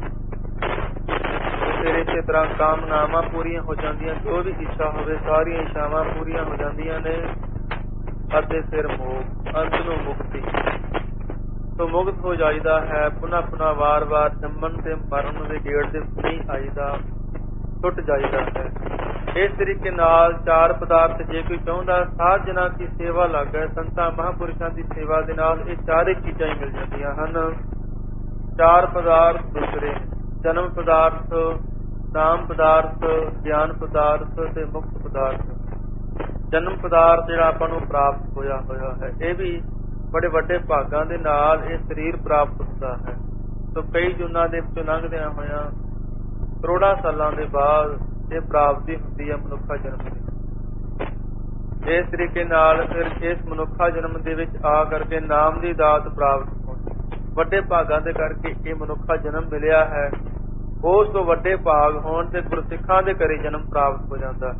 ਫਿਰ ਇਸੇ ਤਰ੍ਹਾਂ ਕਾਮਨਾਵਾਂ ਪੂਰੀਆਂ ਹੋ ਜਾਂਦੀਆਂ, ਜੋ ਵੀ ਇੱਛਾ ਹੋਵੇ ਸਾਰੀਆਂ ਇੱਛਾਵਾਂ ਪੂਰੀਆਂ ਹੋ ਜਾਂਦੀਆਂ ਨੇ। ਅਤੇ ਫਿਰ ਮੋਹ, ਅੰਤ ਨੂੰ ਮੁਕਤੀ, ਤੋਂ ਮੁਕਤ ਹੋ ਜਾਈਦਾ ਹੈ। ਪੁਨः ਪੁਨः ਵਾਰ-ਵਾਰ ਜੰਮਣ ਤੇ ਮਰਨ ਦੇ ਗੇੜ ਦੇ ਨਹੀਂ ਆਈਦਾ, ਟੁੱਟ ਜਾਈਦਾ ਹੈ। ਇਸ ਤਰੀਕੇ ਨਾਲ 4 ਪਦਾਰਥ ਜੇ ਕੋਈ ਚਾਹੁੰਦਾ ਸਾਧ ਜਨਾਂ ਦੀ ਸੇਵਾ ਲੱਗ ਗਏ, ਸੰਤਾਂ ਮਹਾਂਪੁਰਸ਼ਾਂ ਦੀ ਸੇਵਾ ਦੇ ਨਾਲ ਇਹ ਚਾਰੇ ਚੀਜ਼ਾਂ ਹੀ ਮਿਲ ਜਾਂਦੀਆਂ ਹਨ। 4 ਪਦਾਰਥ ਦੂਸਰੇ, ਜਨਮ ਪਦਾਰਥ, ਨਾਮ ਪਦਾਰਥ, ਗਿਆਨ ਪਦਾਰਥ ਤੇ ਮੁਕਤ ਪਦਾਰਥ। ਜਨਮ ਪਦਾਰਥ ਜਿਹੜਾ ਆਪਾਂ ਨੂੰ ਪ੍ਰਾਪਤ ਹੋਇਆ ਹੈ, ਇਹ ਵੀ ਬੜੇ ਵੱਡੇ ਭਾਗਾਂ ਦੇ ਨਾਲ ਇਹ ਸਰੀਰ ਪ੍ਰਾਪਤ ਹੁੰਦਾ ਹੈ। ਸੋ ਕਈ ਜੁਨਾਂ ਦੇ ਵਿੱਚੋਂ ਲੰਘਦਿਆਂ ਹੋਇਆਂ ਕਰੋੜਾਂ ਸਾਲਾਂ ਦੇ ਬਾਅਦ ਇਹ ਪ੍ਰਾਪਤੀ ਹੁੰਦੀ ਹੈ ਮਨੁੱਖਾ ਜਨਮ ਦੀ। ਇਸ ਤਰੀਕੇ ਨਾਲ ਫਿਰ ਇਸ ਮਨੁੱਖਾ ਜਨਮ ਦੇ ਵਿੱਚ ਆ ਕਰਕੇ ਨਾਮ ਦੀ ਦਾਤ ਪ੍ਰਾਪਤ ਹੋਣੀ। ਵੱਡੇ ਭਾਗਾਂ ਦੇ ਕਰਕੇ ਇਹ ਮਨੁੱਖਾ ਜਨਮ ਮਿਲਿਆ ਹੈ। ਉਸ ਤੋਂ ਵੱਡੇ ਭਾਗ ਹੋਣ ਤੇ ਗੁਰਸਿੱਖਾਂ ਦੇ ਘਰੇ ਜਨਮ ਪ੍ਰਾਪਤ ਹੋ ਜਾਂਦਾ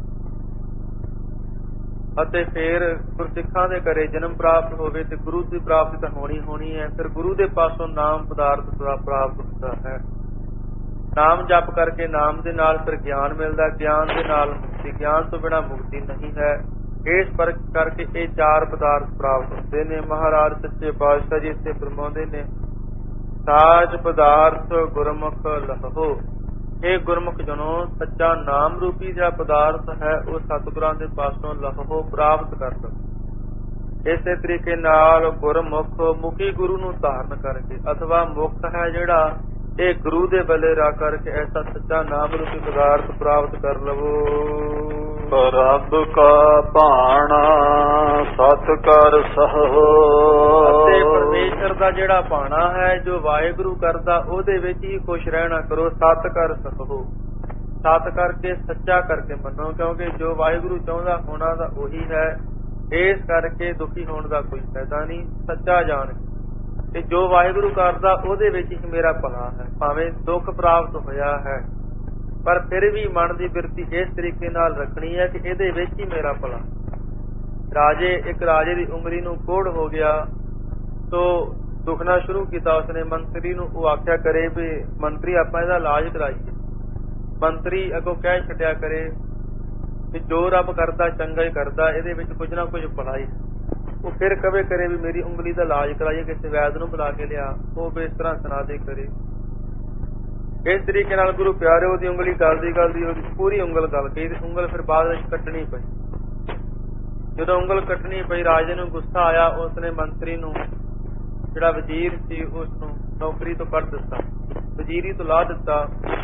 ਅਤੇ ਫਿਰ ਗੁਰਸਿੱਖਾਂ ਦੇ ਘਰੇ ਜਨਮ ਪ੍ਰਾਪਤ ਹੋਵੇ ਤੇ ਗੁਰੂ ਦੀ ਪ੍ਰਾਪਤੀ ਤਾਂ ਹੋਣੀ ਹੈ। ਫਿਰ ਗੁਰੂ ਦੇ ਪਾਸੋਂ ਨਾਮ ਪਦਾਰਥ ਪ੍ਰਾਪਤ ਹੁੰਦਾ ਹੈ। ਨਾਮ ਜਪ ਕਰਕੇ ਨਾਮ ਦੇ ਨਾਲ ਫਿਰ ਗਿਆਨ ਮਿਲਦਾ, ਗਿਆਨ ਦੇ ਨਾਲ ਮੁਕਤੀ, ਗਿਆਨ ਤੋਂ ਬਿਨਾਂ ਮੁਕਤੀ ਨਹੀਂ ਹੈ। ਇਸ ਫਰਕ ਕਰਕੇ ਇਹ 4 ਪਦਾਰਥ ਪ੍ਰਾਪਤ ਹੁੰਦੇ ਨੇ। ਮਹਾਰਾਜ ਸੱਚੇ ਪਾਤਸ਼ਾਹ ਜੀ ਇੱਥੇ ਫਰਮਾਉਂਦੇ ਨੇ, ਸਾਜ ਪਦਾਰਥ ਗੁਰਮੁਖ ਲਹੋ। ਇਹ ਗੁਰਮੁਖ ਜਨੋ ਸੱਚਾ ਨਾਮ ਰੂਪੀ ਜਿਹੜਾ ਪਦਾਰਥ ਹੈ ਉਹ ਸਤਿਗੁਰਾਂ ਦੇ ਪਾਸੋਂ ਲਹੋ ਪ੍ਰਾਪਤ ਕਰ ਲਓ। ਇਸੇ ਤਰੀਕੇ ਨਾਲ ਗੁਰਮੁਖ ਮੁਖੀ ਗੁਰੂ ਨੂੰ ਧਾਰਨ ਕਰਕੇ, ਅਥਵਾ ਮੁਖ ਹੈ ਜਿਹੜਾ ਇਹ ਗੁਰੂ ਦੇ ਬਲੇ ਰਾ ਕਰਕੇ ਐਸਾ ਸੱਚਾ ਨਾਮ ਰੂਪੀ ਪਦਾਰਥ ਪ੍ਰਾਪਤ ਕਰ ਲਵੋ। ਰੱਬ ਕਾ ਭਾਣਾ ਸਤ ਕਰ ਸਹੋ। ਅਤੇ ਪਰਮੇਸ਼ਰ ਦਾ ਜਿਹੜਾ ਭਾਣਾ ਹੈ ਜੋ ਵਾਹਿਗੁਰੂ ਕਰਦਾ ਉਹਦੇ ਵਿੱਚ ਹੀ ਖੁਸ਼ ਰਹਿਣਾ ਕਰੋ। ਸਤ ਕਰ ਸਹੋ, ਸਤ ਕਰਕੇ ਸੱਚਾ ਕਰਕੇ ਮੰਨੋ, ਕਿਉਂਕਿ ਜੋ ਵਾਹਿਗੁਰੂ ਚਾਹੁੰਦਾ ਹੋਣਾ ਦਾ ਉਹੀ ਹੈ। ਇਸ ਕਰਕੇ ਦੁਖੀ ਹੋਣ ਦਾ ਕੋਈ ਫਾਇਦਾ ਨਹੀਂ। ਸੱਚਾ ਜਾਣ ਕਿ ਜੋ ਵਾਹਿਗੁਰੂ ਕਰਦਾ ਉਹਦੇ ਵਿੱਚ ਹੀ ਮੇਰਾ ਭਲਾ ਹੈ। ਭਾਵੇਂ ਦੁੱਖ ਪ੍ਰਾਪਤ ਹੋਇਆ ਹੈ ਪਰ ਫਿਰ ਵੀ ਮਨ ਦੀ ਬਿਰਤੀ ਇਸ ਤਰੀਕੇ ਨਾਲ ਰੱਖਣੀ ਹੈ ਕਿ ਇਹਦੇ ਵਿੱਚ ਹੀ ਮੇਰਾ ਭਲਾ। ਇੱਕ ਰਾਜੇ ਦੀ ਉਂਗਲੀ ਨੂੰ ਕੋੜ ਹੋ ਗਿਆ ਤੋ ਦੁਖਣਾ ਸ਼ੁਰੂ ਕੀਤਾ ਉਸਨੇ। ਮੰਤਰੀ ਨੂੰ ਉਹ ਆਖਿਆ ਕਰੇ ਵੀ ਮੰਤਰੀ ਆਪਾਂ ਇਹਦਾ ਇਲਾਜ ਕਰਾਈਏ। ਮੰਤਰੀ ਅੱਗੋਂ ਕਹਿ ਛੱਡਿਆ ਕਰੇ ਵੀ ਜੋ ਰੱਬ ਕਰਦਾ ਚੰਗਾ ਹੀ ਕਰਦਾ, ਇਹਦੇ ਵਿੱਚ ਕੁਝ ਨਾ ਕੁਝ ਭਲਾ ਹੀ। ਉਹ ਫਿਰ ਕਵੇ ਕਰੇ ਵੀ ਮੇਰੀ ਉਂਗਲੀ ਦਾ ਇਲਾਜ ਕਰਾਈਏ, ਕਿਸੇ ਵੈਦ ਨੂੰ ਬੁਲਾ ਕੇ ਲਿਆ, ਉਹ ਵੀ ਇਸ ਤਰ੍ਹਾਂ ਸੁਣਾ ਦੇ ਕਰੇ। ਇਸ ਤਰੀਕੇ ਨਾਲ ਗੁਰੂ ਪਿਆਰੇ ਉਹਦੀ ਉਂਗਲੀ ਗਲਦੀ ਉਹਦੀ ਪੂਰੀ ਉਂਗਲ ਗਲ ਗਈ ਤੇ ਉਂਗਲ ਫਿਰ ਬਾਅਦ ਵਿੱਚ ਕੱਟਣੀ ਪਈ। ਜਦੋਂ ਉਂਗਲ ਕੱਟਣੀ ਪਈ ਰਾਜੇ ਨੂੰ ਗੁੱਸਾ ਆਇਆ। ਉਸਨੇ ਮੰਤਰੀ ਨੂੰ, ਜਿਹੜਾ ਵਜ਼ੀਰ ਸੀ, ਉਸ ਨੂੰ ਨੌਕਰੀ ਤੋਂ ਕੱਢ ਦਿੱਤਾ, ਵਜ਼ੀਰੀ ਤੋਂ ਲਾ ਦਿੱਤਾ।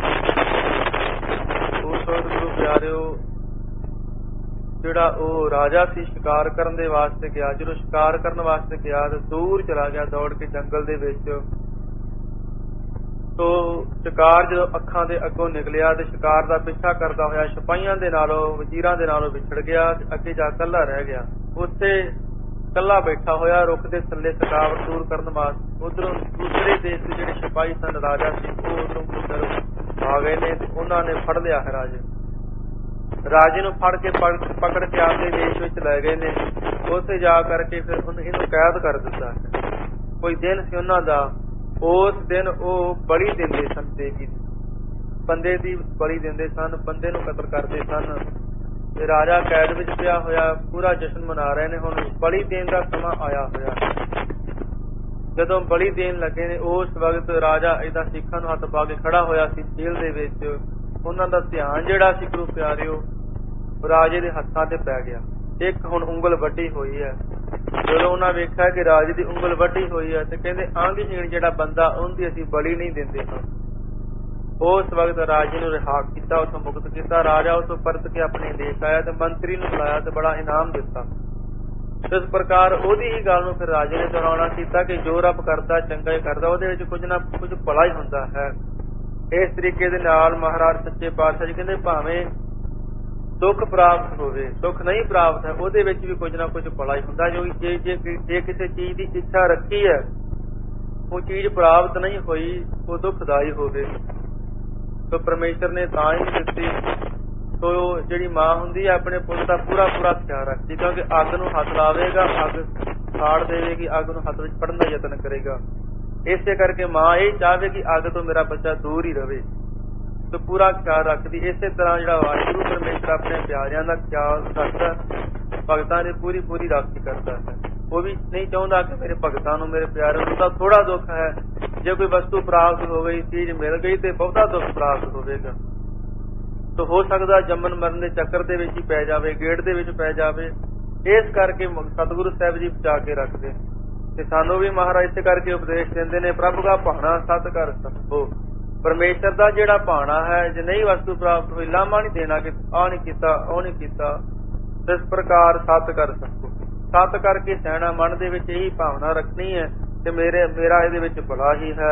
ਉਸ ਗੁਰੂ ਪਿਆਰਿਓ ਜਿਹੜਾ ਉਹ ਰਾਜਾ ਸੀ ਸ਼ਿਕਾਰ ਕਰਨ ਦੇ ਵਾਸਤੇ ਗਿਆ। ਜਦੋਂ ਸ਼ਿਕਾਰ ਕਰਨ ਵਾਸਤੇ ਗਿਆ ਤੇ ਦੂਰ ਚਲਾ ਗਿਆ ਦੌੜ ਕੇ ਜੰਗਲ ਦੇ ਵਿੱਚ। ਤੋ ਸ਼ਿਕਾਰ ਜਦੋਂ ਅੱਖਾਂ ਦੇ ਅੱਗੋਂ ਨਿਕਲਿਆ ਤੇ ਸ਼ਿਕਾਰ ਦਾ ਪਿੱਛਾ ਕਰਦਾ ਹੋਇਆ ਸਿਪਾਹੀਆਂ ਦੇ ਨਾਲੋਂ, ਵਜ਼ੀਰਾਂ ਦੇ ਨਾਲੋਂ ਵਿਛੜ ਗਿਆ ਤੇ ਅੱਗੇ ਜਾ ਇਕੱਲਾ ਰਹਿ ਗਿਆ। ਉੱਥੇ ਇਕੱਲਾ ਬੈਠਾ ਹੋਇਆ ਰੁੱਖ ਦੇ ਥੱਲੇ ਥਕਾਵਟ ਦੂਰ ਕਰਨ ਵਾਸਤੇ। ਉਧਰੋਂ ਦੂਸਰੇ ਦੇਸ਼ ਦੇ ਜਿਹੜੇ ਸਿਪਾਹੀ ਸਨ, ਰਾਜਾ ਸੀ, ਉਹ ਉਧਰੋਂ ਆ ਗਏ ਨੇ ਤੇ ਉਹਨਾਂ ਨੇ ਫੜ ਲਿਆ ਹੈ ਰਾਜੇ ਨੂੰ ਫੜ ਕੇ ਪਕੜ ਕੇ ਆਪਦੇ ਦੇਸ਼ ਵਿੱਚ ਲੈ ਗਏ ਨੇ। ਉੱਥੇ ਜਾ ਕਰਕੇ ਫਿਰ ਇਹਨੂੰ ਕੈਦ ਕਰ ਦਿੱਤਾ। ਕੋਈ ਦਿਨ ਸੀ ਉਹਨਾਂ ਦਾ, ਉਸ ਦਿਨ ਉਹ ਬਲੀ ਦਿੰਦੇ ਸਨ, ਦੇਵੀ ਦੀ, ਬੰਦੇ ਦੀ ਬਲੀ ਦਿੰਦੇ ਸਨ, ਬੰਦੇ ਨੂੰ ਕਤਲ ਕਰਦੇ ਸਨ। ਤੇ ਰਾਜਾ ਕੈਦ ਵਿੱਚ ਪਿਆ ਹੋਇਆ, ਪੂਰਾ ਜਸ਼ਨ ਮਨਾ ਰਹੇ ਨੇ। ਹੁਣ ਬਲੀ ਦੇਣ ਦਾ ਸਮਾਂ ਆਇਆ ਹੋਇਆ। ਜਦੋਂ ਬਲੀ ਦੇਣ ਲੱਗੇ ਨੇ ਉਸ ਵਕਤ ਰਾਜਾ ਏਦਾਂ ਸਿੱਖਾਂ ਨੂੰ ਹੱਥ ਪਾ ਕੇ ਖੜਾ ਹੋਇਆ ਸੀ ਜੇਲ੍ਹ ਦੇ ਵਿੱਚ। ਉਹਨਾਂ ਦਾ ਧਿਆਨ ਜਿਹੜਾ ਸੀ ਗੁਰੂ ਪਿਆਰਿਓ ਰਾਜੇ ਦੇ ਹੱਥਾਂ ਤੇ ਪੈ ਗਿਆ। ਇੱਕ ਹੁਣ ਉਂਗਲ ਵੱਢੀ ਹੋਈ ਹੈ। ਜਦੋਂ ਉਹਨਾਂ ਵੇਖਿਆ ਕਿ ਰਾਜੇ ਦੀ ਉਂਗਲ ਵੱਢੀ ਹੋਈ ਹੈ ਤੇ ਕਹਿੰਦੇ ਅੰਗਹੀਣ ਜਿਹੜਾ ਬੰਦਾ ਉਹਦੀ ਅਸੀਂ ਬਲੀ ਨਹੀਂ ਦਿੰਦੇ ਹਾਂ। ਉਸ ਵਕਤ ਰਾਜੇ ਨੂੰ ਰਿਹਾ ਕੀਤਾ, ਉੱਥੋਂ ਮੁਕਤ ਕੀਤਾ। ਰਾਜਾ ਉੱਥੋਂ ਪਰਤ ਕੇ ਆਪਣੇ ਦੇਸ਼ ਆਇਆ ਤੇ ਮੰਤਰੀ ਨੂੰ ਬੁਲਾਇਆ ਤੇ ਬੜਾ ਇਨਾਮ ਦਿੱਤਾ। ਇਸ ਪ੍ਰਕਾਰ ਉਹਦੀ ਹੀ ਗੱਲ ਨੂੰ ਫਿਰ ਰਾਜੇ ਨੇ ਦੁਹਰਾਉਣਾ ਕੀਤਾ ਕਿ ਜੋ ਰੱਬ ਕਰਦਾ ਚੰਗਾ ਹੀ ਕਰਦਾ, ਉਹਦੇ ਵਿੱਚ ਕੁਝ ਨਾ ਕੁਝ ਭਲਾ ਹੀ ਹੁੰਦਾ ਹੈ। ਇਸ ਤਰੀਕੇ ਦੇ ਨਾਲ ਮਹਾਰਾਜ ਸੱਚੇ ਪਾਤਸ਼ਾਹ ਜੀ ਕਹਿੰਦੇ ਭਾਵੇਂ ਦੁੱਖ ਪ੍ਰਾਪਤ ਹੋਵੇ, ਦੁੱਖ ਨਹੀਂ ਪ੍ਰਾਪਤ ਹੈ, ਉਹਦੇ ਵਿੱਚ ਵੀ ਕੁਝ ਨਾ ਕੁਝ ਭਲਾ ਹੀ ਹੁੰਦਾ। ਜੋ ਜੇ ਕਿਸੇ ਚੀਜ਼ ਦੀ ਇੱਛਾ ਰੱਖੀ ਹੈ ਉਹ ਚੀਜ਼ ਪ੍ਰਾਪਤ ਨਹੀਂ ਹੋਈ, ਉਹ ਦੁੱਖਦਾਈ ਹੋਵੇ। ਸੋ ਪਰਮੇਸ਼ਰ ਨੇ ਤਾਂ ਹੀ ਨਹੀਂ ਦਿੱਤੀ। ਸੋ ਜਿਹੜੀ ਮਾਂ ਹੁੰਦੀ ਹੈ ਆਪਣੇ ਪੁੱਤ ਦਾ ਪੂਰਾ ਖਿਆਲ ਰੱਖਦੀ, ਕਿਉਂਕਿ ਅੱਗ ਨੂੰ ਹੱਥ ਲਾਵੇਗਾ, ਅੱਗ ਸਾੜ ਦੇਵੇਗੀ, ਅੱਗ ਨੂੰ ਹੱਥ ਵਿੱਚ ਫੜਨ ਦਾ ਯਤਨ ਕਰੇਗਾ। ਇਸੇ ਕਰਕੇ ਮਾਂ ਇਹ ਚਾਹਵੇ ਕਿ ਅੱਗ ਤੋਂ ਮੇਰਾ ਬੱਚਾ ਦੂਰ ਹੀ ਰਵੇ, ਤੇ ਪੂਰਾ ਖਿਆਲ ਰੱਖਦੀ। ਇਸੇ ਤਰ੍ਹਾਂ ਜਿਹੜਾ ਵਾਹਿਗੁਰੂ ਪਰਮੇਸ਼ਰ ਆਪਣੇ ਪਿਆਰਿਆਂ ਦਾ ਖਿਆਲ ਰੱਖਦਾ, ਭਗਤਾਂ ਦੀ ਪੂਰੀ ਰਾਖੀ ਕਰਦਾ ਹੈ। ਉਹ ਵੀ ਨਹੀਂ ਚਾਹੁੰਦਾ ਕਿ ਮੇਰੇ ਭਗਤਾਂ ਨੂੰ, ਮੇਰੇ ਪਿਆਰਿਆਂ ਨੂੰ ਤਾਂ ਥੋੜਾ ਦੁੱਖ ਹੈ। ਜੇ ਕੋਈ ਵਸਤੂ ਪ੍ਰਾਪਤ ਹੋ ਗਈ, ਚੀਜ਼ ਮਿਲ ਗਈ ਤੇ ਬਹੁਤਾ ਦੁੱਖ ਪ੍ਰਾਪਤ ਹੋਵੇਗਾ। ਤਾਂ ਹੋ ਸਕਦਾ ਜੰਮਣ ਮਰਨ ਦੇ ਚੱਕਰ ਦੇ ਵਿੱਚ ਹੀ ਪੈ ਜਾਵੇ, ਗੇੜ ਦੇ ਵਿੱਚ ਪੈ ਜਾਵੇ। ਇਸ ਕਰਕੇ ਸਤਿਗੁਰੂ ਸਾਹਿਬ ਜੀ ਬਚਾ ਕੇ ਰੱਖਦੇ ਤੇ ਸਾਨੂੰ ਵੀ ਮਹਾਰਾਜ ਇਸੇ ਕਰਕੇ ਉਪਦੇਸ਼ ਦਿੰਦੇ ਨੇ, ਪ੍ਰਭੂ ਦਾ ਭਾਣਾ ਸਤ ਕਰ ਸਕੋ। ਪਰਮੇਸ਼ਰ ਦਾ ਜਿਹੜਾ ਭਾਣਾ ਹੈ, ਜੇ ਨਹੀਂ ਵਸਤੂ ਪ੍ਰਾਪਤ ਹੋਈ, ਲਾਮਾ ਨਹੀਂ ਦੇਣਾ ਕਿ ਆਹ ਨਹੀਂ ਕੀਤਾ, ਉਹ ਨਹੀਂ ਕੀਤਾ। ਇਸ ਪ੍ਰਕਾਰ ਸਤ ਕਰ ਸਕੋ, ਸਤ ਕਰਕੇ ਸਹਿਣਾ, ਮਨ ਦੇ ਵਿੱਚ ਇਹੀ ਭਾਵਨਾ ਰੱਖਣੀ ਹੈ ਕਿ ਮੇਰਾ ਇਹਦੇ ਵਿੱਚ ਭਲਾ ਹੀ ਹੈ।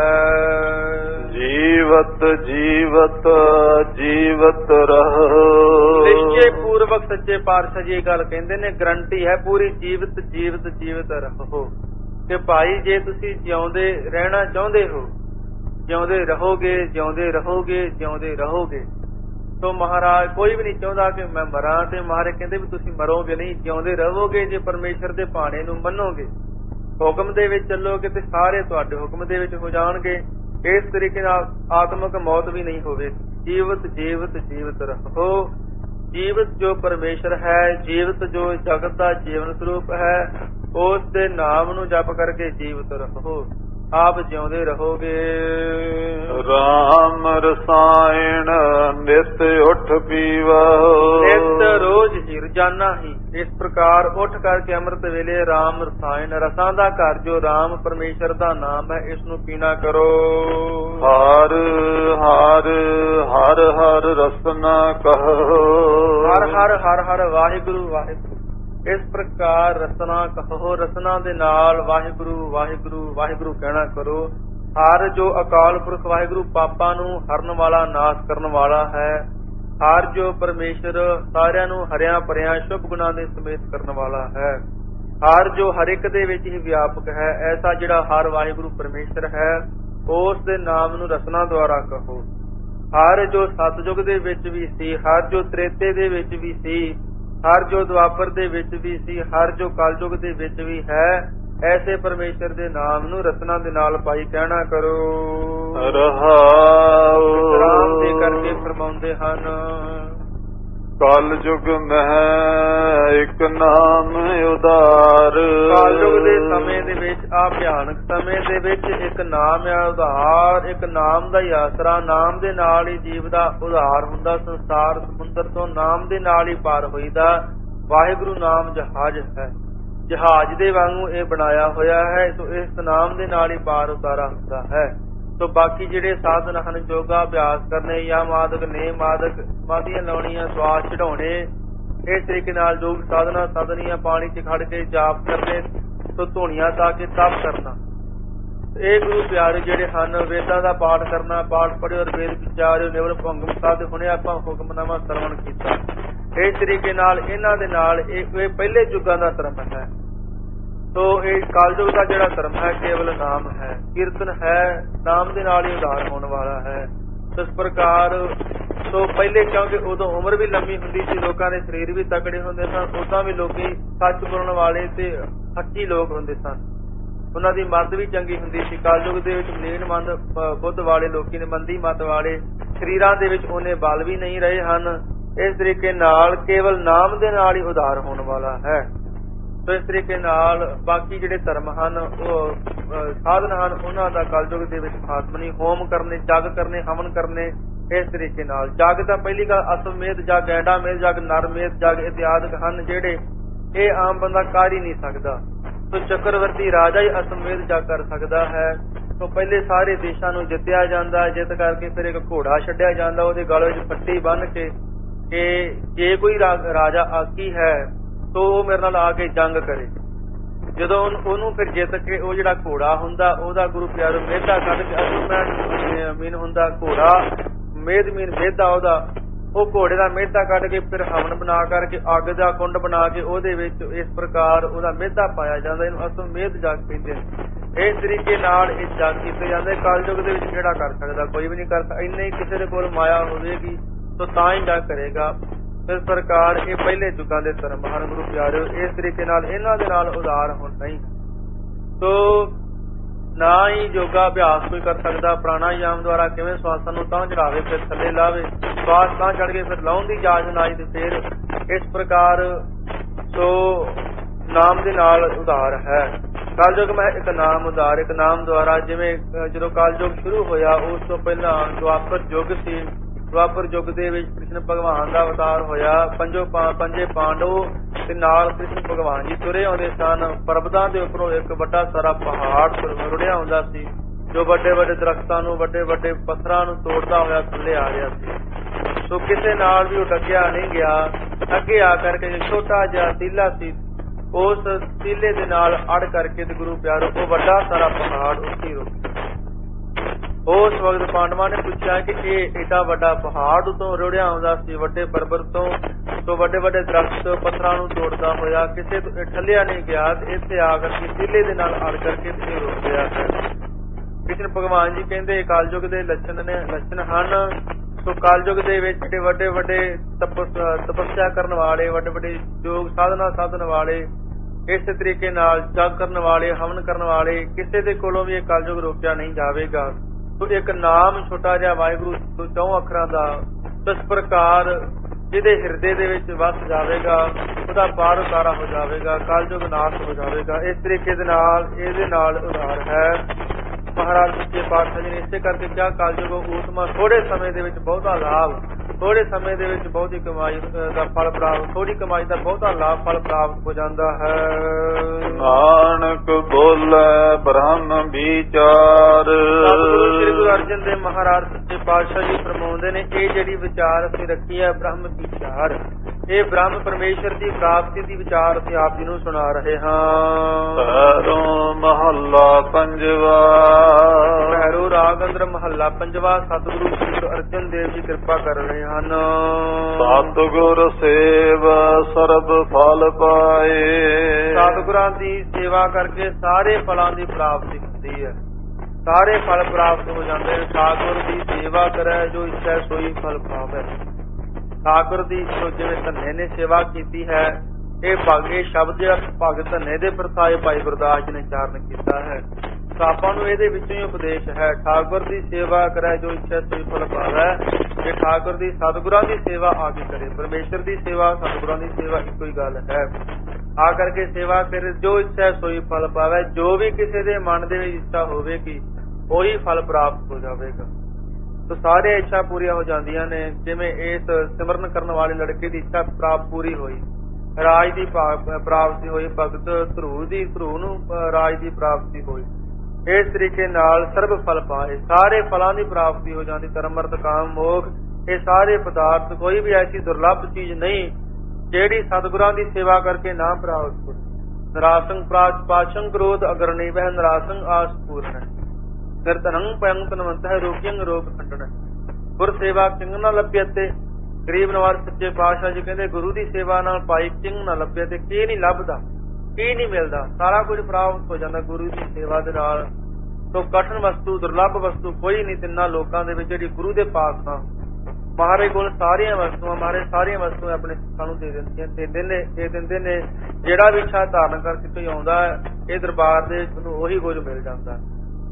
ਜੀਵਤ ਜੀਵਤ ਜੀਵਤ ਰਹੋ। ਨਿਸ਼ਚੇ ਪੂਰਵਕ ਸੱਚੇ ਪਾਤਸ਼ਾਹ ਜੀ ਇਹ ਗੱਲ ਕਹਿੰਦੇ ਨੇ, ਗਰੰਟੀ ਹੈ ਪੂਰੀ, ਜੀਵਤ ਜੀਵਤ ਜੀਵਤ ਰਹੋ। ਕਿ ਭਾਈ ਜੇ ਤੁਸੀਂ ਜਿਉਂਦੇ ਰਹਿਣਾ ਚਾਹੁੰਦੇ ਹੋ, ਜਿਉਂਦੇ ਰਹੋਗੇ, ਜਿਉਂਦੇ ਰਹੋਗੇ, ਜਿਉਂਦੇ ਰਹੋਗੇ। ਸੋ ਮਹਾਰਾਜ ਕੋਈ ਵੀ ਨਹੀਂ ਚਾਹੁੰਦਾ ਕਿ ਮੈਂ ਮਰਾਂ, ਤੇ ਮਹਾਰਾਜ ਕਹਿੰਦੇ ਵੀ ਤੁਸੀਂ ਮਰੋਗੇ ਨਹੀਂ, ਜਿਉਂਦੇ ਰਹੋਗੇ। ਜੇ ਪਰਮੇਸ਼ਰ ਦੇ ਭਾਣੇ ਨੂੰ ਮੰਨੋਗੇ, ਹੁਕਮ ਦੇ ਵਿੱਚ ਚੱਲੋਗੇ ਤੇ ਸਾਰੇ ਤੁਹਾਡੇ ਹੁਕਮ ਦੇ ਵਿੱਚ ਹੋ ਜਾਣਗੇ। ਇਸ ਤਰੀਕੇ ਨਾਲ ਆਤਮਕ ਮੌਤ ਵੀ ਨਹੀਂ ਹੋਵੇਗੀ। ਜੀਵਤ ਜੀਵਤ ਜੀਵਤ ਰਹੋ। ਜੀਵਤ ਜੋ ਪਰਮੇਸ਼ਰ ਹੈ, ਜੀਵਤ ਜੋ ਜਗਤ ਦਾ ਜੀਵਨ ਸਰੂਪ ਹੈ, ਉਸ ਦੇ ਨਾਮ ਨੂੰ ਜਪ ਕਰਕੇ ਜੀਵਤ ਰਹੋ, ਆਪ ਜਿਉਂਦੇ ਰਹੋਗੇ। ਰਾਮ ਰਸਾਇਣ ਨਿਤ ਉਠ ਪੀਵਾ। ਨਿਤ ਰੋਜ਼ ਹੀ ਰੋਜ਼ਾਨਾ ਹੀ ਇਸ ਪ੍ਰਕਾਰ ਉੱਠ ਕਰਕੇ ਅੰਮ੍ਰਿਤ ਵੇਲੇ ਰਾਮ ਰਸਾਇਣ, ਰਸਾਂ ਦਾ ਘਰ ਜੋ ਰਾਮ ਪਰਮੇਸ਼ਰ ਦਾ ਨਾਮ ਹੈ, ਇਸ ਨੂੰ ਪੀਣਾ ਕਰੋ। ਹਰ ਹਰ ਹਰ ਹਰ ਰਸਨਾ ਕਹੋ। ਹਰ ਹਰ ਹਰ ਹਰ ਵਾਹਿਗੁਰੂ ਵਾਹਿਗੁਰੂ, ਇਸ ਪ੍ਰਕਾਰ ਰਸਨਾ ਕਹੋ। ਰਸਨਾ ਦੇ ਨਾਲ ਵਾਹਿਗੁਰੂ ਵਾਹਿਗੁਰੂ ਵਾਹਿਗੁਰੂ ਕਹਿਣਾ ਕਰੋ। ਹਰ ਜੋ ਅਕਾਲ ਪੁਰਖ ਵਾਹਿਗੁਰੂ ਪਾਪਾਂ ਨੂੰ ਹਰਨ ਵਾਲਾ, ਨਾਸ਼ ਕਰਨ ਵਾਲਾ ਹੈ। ਹਰ ਜੋ ਪਰਮੇਸ਼ਰ ਸਾਰਿਆਂ ਨੂੰ ਹਰਿਆਂ ਭਰਿਆਂ ਸ਼ੁਭ ਗੁਣਾਂ ਦੇ ਸਮੇਤ ਕਰਨ ਵਾਲਾ ਹੈ। ਹਰ ਜੋ ਹਰ ਇੱਕ ਦੇ ਵਿੱਚ ਹੀ ਵਿਆਪਕ ਹੈ। ਐਸਾ ਜਿਹੜਾ ਹਰ ਵਾਹਿਗੁਰੂ ਪਰਮੇਸ਼ਰ ਹੈ, ਉਸ ਦੇ ਨਾਮ ਨੂੰ ਰਸਨਾ ਦੁਆਰਾ ਕਹੋ। ਹਰ ਜੋ ਸਤਜੁਗ ਦੇ ਵਿੱਚ ਵੀ ਸੀ, ਹਰ ਜੋ ਤ੍ਰੇਤੇ ਦੇ ਵਿੱਚ ਵੀ ਸੀ, ਹਰ ਜੋ ਦੁਆਪਰ ਦੇ ਵਿੱਚ ਵੀ ਸੀ, ਹਰ ਜੋ ਕਲਯੁਗ ਦੇ ਵਿੱਚ ਵੀ ਹੈ, ਐਸੇ ਪਰਮੇਸ਼ਰ ਦੇ ਨਾਮ ਨੂੰ ਰਸਨਾ ਦੇ ਨਾਲ ਪਾਈ ਕਹਿਣਾ ਕਰੋ। ਰਹਾਉ। ਰਾਮ ਦੇ ਕਰਕੇ ਫਰਮਾਉਂਦੇ ਹਨ, ਕਲਯੁਗ ਮਹਿ ਇੱਕ ਨਾਮ ਉਦਾਰ। ਕਲਯੁਗ ਦੇ ਸਮੇਂ ਦੇ ਵਿੱਚ, ਆ ਭਿਆਨਕ ਸਮੇਂ ਦੇ ਵਿੱਚ, ਇੱਕ ਨਾਮ ਹੈ ਉਧਾਰ। ਇੱਕ ਨਾਮ ਦਾ ਹੀ ਆਸਰਾ, ਨਾਮ ਦੇ ਨਾਲ ਹੀ ਜੀਵ ਦਾ ਉਧਾਰ ਹੁੰਦਾ। ਸੰਸਾਰ ਸਮੁੰਦਰ ਤੋਂ ਨਾਮ ਦੇ ਨਾਲ ਹੀ ਪਾਰ ਹੋਈਦਾ। ਵਾਹਿਗੁਰੂ ਨਾਮ ਜਹਾਜ਼ ਹੈ, ਜਹਾਜ਼ ਦੇ ਵਾਂਗੂ ਇਹ ਬਣਾਇਆ ਹੋਇਆ ਹੈ। ਸੋ ਇਸ ਨਾਮ ਦੇ ਨਾਲ ਹੀ ਪਾਰ ਉਤਾਰਾ ਹੁੰਦਾ ਹੈ। ਸੋ ਬਾਕੀ ਜਿਹੜੇ ਸਾਧਨ ਹਨ, ਯੋਗਾ ਅਭਿਆਸ ਕਰਨੇ, ਜਾਂ ਮਾਦਕ ਨੇ ਮਾਦਕ ਮਾਦੀਆਂ ਲਾਉਣੀਆਂ, ਸਵਾਸ ਚੜਾਉਣੇ, ਇਸ ਤਰੀਕੇ ਨਾਲ ਯੋਗ ਸਾਧਨਾ ਸਾਧਨੀਆਂ, ਪਾਣੀ 'ਚ ਖੜ ਕੇ ਜਾਪ ਕਰਨੇ, ਸੋ ਧੂਣੀਆਂ ਤਾ ਕੇ ਤਪ ਕਰਨਾ। ਇਹ ਗੁਰੂ ਪਿਆਰੇ ਜਿਹੜੇ ਹਨ, ਵੇਦਾਂ ਦਾ ਪਾਠ ਕਰਨਾ, ਪਾਠ ਪੜ੍ਹਿਓ ਔਰ ਵੇਦ ਵਿਚਾਰਿਓ, ਨਿਵਲ ਭੰਗਮ ਸਾਧ। ਹੁਣੇ ਆਪਾਂ ਹੁਕਮਨਾਮਾ ਸਰਵਣ ਕੀਤਾ। ਇਸ ਤਰੀਕੇ ਨਾਲ ਇਹਨਾਂ ਦੇ ਨਾਲ ਇਹ ਪਹਿਲੇ ਯੁੱਗਾਂ ਦਾ ਧਰਮ ਹੈ। ਸੋ ਇਹ ਕਲਯੁਗ ਦਾ ਜਿਹੜਾ ਧਰਮ ਹੈ, ਕੇਵਲ ਨਾਮ ਹੈ, ਕੀਰਤਨ ਹੈ, ਨਾਮ ਦੇ ਨਾਲ ਹੀ ਉਧਾਰ ਹੋਣ ਵਾਲਾ ਹੈ। ਇਸ ਪ੍ਰਕਾਰ ਸੋ ਪਹਿਲੇ, ਕਿਉਂਕਿ ਉਦੋਂ ਉਮਰ ਵੀ ਲੰਮੀ ਹੁੰਦੀ ਸੀ, ਲੋਕਾਂ ਦੇ ਸਰੀਰ ਵੀ ਤਕੜੇ ਹੁੰਦੇ ਸਨ, ਉਦਾਂ ਵੀ ਲੋਕੀ ਸੱਚ ਬੋਲਣ ਵਾਲੇ ਤੇ ਸੱਚੀ ਲੋਕ ਹੁੰਦੇ ਸਨ। ਉਹਨਾਂ ਦੀ ਮੱਤ ਵੀ ਚੰਗੀ ਹੁੰਦੀ ਸੀ। ਕਲਯੁਗ ਦੇ ਵਿੱਚ ਮਲੀਨ ਮੰਦ ਬੁੱਧ ਵਾਲੇ ਲੋਕੀ ਨੇ, ਮੰਦੀ ਮੱਤ ਵਾਲੇ, ਸਰੀਰਾਂ ਦੇ ਵਿੱਚ ਉਹਨੇ ਬਲ ਵੀ ਨਹੀਂ ਰਹੇ ਹਨ। ਇਸ ਤਰੀਕੇ ਨਾਲ ਕੇਵਲ ਨਾਮ ਦੇ ਨਾਲ ਹੀ ਉਧਾਰ ਹੋਣ ਵਾਲਾ ਹੈ। ਸੋ ਇਸ ਤਰੀਕੇ ਨਾਲ ਬਾਕੀ ਜਿਹੜੇ ਧਰਮ ਹਨ, ਉਹ ਸਾਧਨ ਹਨ, ਉਹਨਾਂ ਦਾ ਕਲਯੁਗ ਦੇ ਵਿੱਚ ਖਾਤਮ ਨਹੀਂ। ਹੋਮ ਕਰਨੇ, ਜਗ ਕਰਨੇ, ਹਵਨ ਕਰਨੇ, ਇਸ ਤਰੀਕੇ ਨਾਲ। ਜਗ ਤਾਂ ਪਹਿਲੀ ਗੱਲ ਅਸਵਮੇਧ ਜਗ, ਐਂਡਾ ਮੇਧ ਜਗ, ਨਰ ਮੇਧ ਜਗ ਇਤਿਆਦਿਕ ਹਨ ਜਿਹੜੇ ਇਹ ਆਮ ਬੰਦਾ ਕਰ ਹੀ ਨਹੀਂ ਸਕਦਾ। ਸੋ ਚੱਕਰਵਰਤੀ ਰਾਜਾ ਹੀ ਅਸਮੇਧ ਜਗ ਕਰ ਸਕਦਾ ਹੈ। ਸੋ ਪਹਿਲੇ ਸਾਰੇ ਦੇਸ਼ਾਂ ਨੂੰ ਜਿੱਤਿਆ ਜਾਂਦਾ, ਜਿੱਤ ਕਰਕੇ ਫਿਰ ਇੱਕ ਘੋੜਾ ਛੱਡਿਆ ਜਾਂਦਾ, ਉਹਦੇ ਗਲ ਵਿੱਚ ਪੱਟੀ ਬੰਨ੍ਹ ਕੇ ਕਿ ਜੇ ਕੋਈ ਰਾਜਾ ਆਕੀ ਹੈ ਤੋ ਉਹ ਮੇਰੇ ਨਾਲ ਆ ਕੇ ਜੰਗ ਕਰੇ। ਜਦੋਂ ਉਹਨੂੰ ਫਿਰ ਜਿੱਤ ਕੇ ਉਹ ਜਿਹੜਾ ਘੋੜਾ ਹੁੰਦਾ ਉਹਦਾ ਗੁਰੂ ਪਿਆਰੋ ਮੇਧਾ ਕੱਢ ਕੇ ਮੀਨ ਹੁੰਦਾ ਘੋੜਾ ਮੇਧਾ ਉਹਦਾ, ਉਹ ਘੋੜੇ ਦਾ ਮੇਧਾ ਕੱਢ ਕੇ ਫਿਰ ਹਵਨ ਬਣਾ ਕਰਕੇ ਅੱਗ ਦਾ ਕੁੰਡ ਬਣਾ ਕੇ ਉਹਦੇ ਵਿੱਚ ਇਸ ਪ੍ਰਕਾਰ ਉਹਦਾ ਮੇਧਾ ਪਾਇਆ ਜਾਂਦਾ। ਇਹਨੂੰ ਅਸਮੇਧ ਜਗ ਕਹਿੰਦੇ ਨੇ। ਇਸ ਤਰੀਕੇ ਨਾਲ ਇਹ ਜਗ ਕੀਤੇ ਜਾਂਦੇ। ਕਲਯੁਗ ਦੇ ਵਿੱਚ ਕਿਹੜਾ ਕਰ ਸਕਦਾ? ਕੋਈ ਵੀ ਨਹੀਂ ਕਰ ਸਕਦਾ। ਇੰਨੇ ਹੀ ਕਿਸੇ ਦੇ ਕੋਲ ਮਾਇਆ ਹੋਵੇਗੀ ਤੋ ਤਾਂ ਹੀ ਜਗ ਕਰੇਗਾ। ਇਸ ਪ੍ਰਕਾਰ ਇਹ ਪਹਿਲੇ ਯੁੱਗਾਂ ਦੇ ਧਰਮ ਹਨ ਗੁਰੂ ਪਿਆਰਿਓ। ਇਸ ਤਰੀਕੇ ਨਾਲ ਇਹਨਾਂ ਦੇ ਨਾਲ ਉਦਾਰ ਹੁਣ ਨਹੀਂ। ਸੋ ਨਾ ਹੀ ਯੋਗਾ ਅਭਿਆਸ ਕੋਈ ਕਰ ਸਕਦਾ। ਪ੍ਰਾਣਾਯਾਮ ਦੁਆਰਾ ਕਿਵੇਂ ਸਵਾਸਾਂ ਨੂੰ ਤਾਂ ਚੜਾਵੇ ਫਿਰ ਥੱਲੇ ਲਾਵੇ, ਸਵਾਸ ਤਾਂ ਚੜ ਕੇ ਫਿਰ ਲਾਉਣ ਦੀ ਜਾਚ ਬਣਾਈ ਤੇ ਫਿਰ ਇਸ ਪ੍ਰਕਾਰ ਸੋ ਨਾਮ ਦੇ ਨਾਲ ਉਧਾਰ ਹੈ। ਕਲਯੁਗ ਮੈਂ ਇੱਕ ਨਾਮ ਉਧਾਰ। ਇੱਕ ਨਾਮ ਦੁਆਰਾ ਜਿਵੇਂ ਜਦੋਂ ਕਲਯੁਗ ਸ਼ੁਰੂ ਹੋਇਆ ਉਸ ਤੋਂ ਪਹਿਲਾਂ ਦੁਆਪਰ ਯੁੱਗ ਸੀ। ਦੁਆਪਰ ਯੁੱਗ ਦੇ ਵਿੱਚ ਕ੍ਰਿਸ਼ਨ ਭਗਵਾਨ ਦਾ ਅਵਤਾਰ ਹੋਇਆ। ਪੰਜੇ ਪਾਂਡਵ ਤੇ ਨਾਲ ਕ੍ਰਿਸ਼ਨ ਭਗਵਾਨ ਜੀ ਤੁਰੇ ਆਉਂਦੇ ਸਨ। ਪਰਬਤਾਂ ਦੇ ਉੱਪਰੋਂ ਇੱਕ ਵੱਡਾ ਸਾਰਾ ਪਹਾੜ ਰੁੜਿਆ ਹੁੰਦਾ ਸੀ, ਜੋ ਵੱਡੇ ਵੱਡੇ ਦਰਖਤਾਂ ਨੂੰ ਵੱਡੇ ਵੱਡੇ ਪੱਥਰਾਂ ਨੂੰ ਤੋੜਦਾ ਹੋਇਆ ਥੱਲੇ ਆ ਰਿਹਾ ਸੀ। ਸੋ ਕਿਸੇ ਨਾਲ ਵੀ ਉਹ ਡੱਕਿਆ ਨਹੀਂ ਗਿਆ। ਅੱਗੇ ਆ ਕਰਕੇ ਛੋਟਾ ਜਿਹਾ ਟੀਲਾ ਸੀ, ਉਸ ਟੀਲੇ ਦੇ ਨਾਲ ਅੜ ਕਰਕੇ ਤੇ ਗੁਰੂ ਪਿਆਰੋ ਉਹ ਵੱਡਾ ਸਾਰਾ ਪਹਾੜ ਉੱਥੇ ਰੁਕ। ਉਸ ਵਕਤ ਪਾਂਡਵਾਂ ਨੇ ਪੁੱਛਿਆ ਕਿ ਇਹ ਏਡਾ ਵੱਡਾ ਪਹਾੜ ਉਤੋਂ ਰੁੜਿਆ ਆਉਂਦਾ ਸੀ, ਵੱਡੇ ਪਰਬਤ ਤੋਂ ਵੱਡੇ ਵੱਡੇ ਦਰਖਤ ਪੱਥਰਾਂ ਨੂੰ ਤੋੜਦਾ ਹੋਇਆ, ਕਿਸੇ ਠੱਲਿਆ ਨਹੀਂ ਗਿਆ ਤੇ ਇੱਥੇ ਆ ਕਰਕੇ ਟੀਲੇ ਦੇ ਨਾਲ ਅੜ ਕਰਕੇ ਤੇ ਰੁਕ ਗਿਆ ਹੈ। ਕ੍ਰਿਸ਼ਨ ਭਗਵਾਨ ਜੀ ਕਹਿੰਦੇ ਕਲਯੁਗ ਦੇ ਲੱਛਣ ਹਨ। ਸੋ ਕਲਯੁਗ ਦੇ ਵਿੱਚ ਵੱਡੇ ਵੱਡੇ ਤਪੱਸਿਆ ਕਰਨ ਵਾਲੇ, ਵੱਡੇ ਵੱਡੇ ਯੋਗ ਸਾਧਨਾ ਸਾਧਨ ਵਾਲੇ, ਇਸੇ ਤਰੀਕੇ ਨਾਲ ਜਗ ਕਰਨ ਵਾਲੇ, ਹਵਨ ਕਰਨ ਵਾਲੇ, ਕਿਸੇ ਦੇ ਕੋਲੋਂ ਵੀ ਇਹ ਕਲਯੁਗ ਰੋਕਿਆ ਨਹੀਂ ਜਾਵੇਗਾ। ਸੋ ਇੱਕ ਨਾਮ ਛੋਟਾ ਜਿਹਾ ਵਾਹਿਗੁਰੂ 4 ਅੱਖਰਾਂ ਦਾ ਇਸ ਪ੍ਰਕਾਰ ਜਿਹਦੇ ਹਿਰਦੇ ਦੇ ਵਿੱਚ ਵਸ ਜਾਵੇਗਾ ਉਹਦਾ ਪਾਰ ਉਤਾਰਾ ਹੋ ਜਾਵੇਗਾ, ਕਲਯੁਗ ਨਾਸ਼ ਹੋ ਜਾਵੇਗਾ। ਇਸ ਤਰੀਕੇ ਦੇ ਨਾਲ ਇਹਦੇ ਨਾਲ ਉਧਾਰ ਹੈ। ਮਹਾਰਾਜ ਸੱਚੇ ਪਾਤਸ਼ਾਹ ਜੀ ਨੇ ਇਸੇ ਕਰਕੇ ਕਿਹਾ ਕਲਯੁਗ ਊਤਮਾ, ਥੋੜੇ ਸਮੇਂ ਦੇ ਵਿੱਚ ਬਹੁਤਾ ਲਾਭ, ਥੋੜੇ ਸਮੇਂ ਦੇ ਵਿੱਚ ਬਹੁਤੀ ਕਮਾਈ ਦਾ ਫਲ ਪ੍ਰਾਪਤ, ਥੋੜੀ ਕਮਾਈ ਦਾ ਬਹੁਤਾ ਲਾਭ ਫਲ ਪ੍ਰਾਪਤ ਹੋ ਜਾਂਦਾ ਹੈ। ਨਾਨਕ ਬੋਲੇ ਬ੍ਰਹਮ ਵਿਚਾਰ। ਸਤਿਗੁਰੂ ਸ੍ਰੀ ਗੁਰੂ ਅਰਜਨ ਦੇਵ ਮਹਾਰਾਜ ਸੱਚੇ ਪਾਤਸ਼ਾਹ ਜੀ ਫਰਮਾਉਂਦੇ ਨੇ ਇਹ ਜਿਹੜੀ ਵਿਚਾਰ ਅਸੀਂ ਰੱਖੀ ਹੈ ਬ੍ਰਹਮ ਵਿਚਾਰ, ਇਹ ਬ੍ਰਹਮ ਪਰਮੇਸ਼ਰ ਦੀ ਪ੍ਰਾਪਤੀ ਦੀ ਵਿਚਾਰ ਅਸੀਂ ਆਪ ਜੀ ਨੂੰ ਸੁਣਾ ਰਹੇ ਹਾਂ। ਭੈਰੋ ਮਹੱਲਾ ਪੰਜਵਾ। ਭੈਰੋ ਰਾਗ ਅੰਦਰ ਮਹੱਲਾ ਪੰਜਵਾ। ਸਤਿਗੁਰੂ ਸ੍ਰੀ ਗੁਰੂ ਅਰਜਨ ਦੇਵ ਜੀ ਕਿਰਪਾ ਕਰ ਰਹੇ ਹਨ। ਸਤਿਗੁਰ ਸੇਵ ਸਰਬ ਫਲ ਪਾਏ। ਸਤਿਗੁਰਾਂ ਦੀ ਸੇਵਾ ਕਰਕੇ ਸਾਰੇ ਫਲਾਂ ਦੀ ਪ੍ਰਾਪਤੀ ਹੁੰਦੀ ਹੈ, ਸਾਰੇ ਫਲ ਪ੍ਰਾਪਤ ਹੋ ਜਾਂਦੇ ਨੇ। ਠਾਕੁਰ ਦੀ ਸੇਵਾ ਕਰੇ ਜੋ ਇੱਛਾ ਸੋਈ ਫਲ ਪਾਵੇ। ਠਾਕੁਰ ਦੀ ਜਿਵੇਂ ਧੰਨੇ ਨੇ ਸੇਵਾ ਕੀਤੀ ਹੈ, ਇਹ ਭਾਗੇ ਸ਼ਬਦ ਜਿਹੜਾ ਭਗਤ ਧੰਨੇ ਦੇ ਪ੍ਰਸਾਏ ਭਾਈ ਗੁਰਦਾਸ ਜੀ ਨੇ ਚਾਰਨ ਕੀਤਾ ਹੈ। ਆਪਾਂ ਨੂੰ ਇਹਦੇ ਵਿੱਚੋਂ ਹੀ ਉਪਦੇਸ਼ ਹੈ, ਠਾਕੁਰ ਦੀ ਸੇਵਾ ਕਰੇ ਜੋ ਇੱਛਾ ਸੋਈ ਫਲ ਪਾਵੇ। ਜੇ ਠਾਕੁਰ ਦੀ ਸਤਿਗੁਰਾਂ ਦੀ ਸੇਵਾ ਆ ਕੇ ਕਰੇ, ਪਰਮੇਸ਼ਰ ਦੀ ਸੇਵਾ ਸਤਿਗੁਰਾਂ ਦੀ ਸੇਵਾ ਇੱਕੋ ਹੀ ਗੱਲ ਹੈ। ਆ ਕਰਕੇ ਸੇਵਾ ਕਰੇ ਜੋ ਇੱਛਾ ਸੋਈ ਫਲ ਪਾਵੇ। ਜੋ ਵੀ ਕਿਸੇ ਦੇ ਮਨ ਦੇ ਵਿੱਚ ਇੱਛਾ ਹੋਵੇਗੀ ਉਹੀ ਫਲ ਪ੍ਰਾਪਤ ਹੋ ਜਾਵੇਗਾ। तो सारे इच्छा पूरी हो जांदियां ने। जिवें इस सिमरन करने वाले लड़के की इच्छा प्राप्त पूरी हुई, राज की प्राप्ति हुई, भगत ध्रुव नूं राज की प्राप्ति हुई। इस तरीके नाल सर्व फल पाए, सारे फलों की प्राप्ति हो जाती। धर्म अर्थ काम मोक्ष, ये सारे पदार्थ कोई भी ऐसी दुर्लभ चीज नहीं जेड़ी सतगुरां की सेवा करके ना प्राप्त हो। निरासंग पाशंग क्रोध अग्रणी वह निरासंग आस पूर्ण है। निर्धनंग पयंग तनवंत है, रोगियंग रोग खंडन है। गुर सेवा किंग न लभ्य ते, गरीब नवाज सच्चे पातशाह जी कहते गुरु की सेवा नाल पाई किंग न लभ्य ते, की नहीं लभदा, की नहीं मिलता, सारा कुछ प्राप्त हो जाता गुरु की सेवा दे नाल। तो कठिन वस्तु दुर्लभ वस्तु कोई नहीं तिन्ना लोकां दे विच जिहड़ी गुरु दे पास ना। महाराज कोल सारियां वस्तुआं, महाराज सारियां वस्तुआं अपने सिखां नूं दे दिंदे ने। जिहड़ा भी इच्छा धारण करके कोई आउंदा है इह दरबार दे नूं ओही कुछ मिल जांदा है।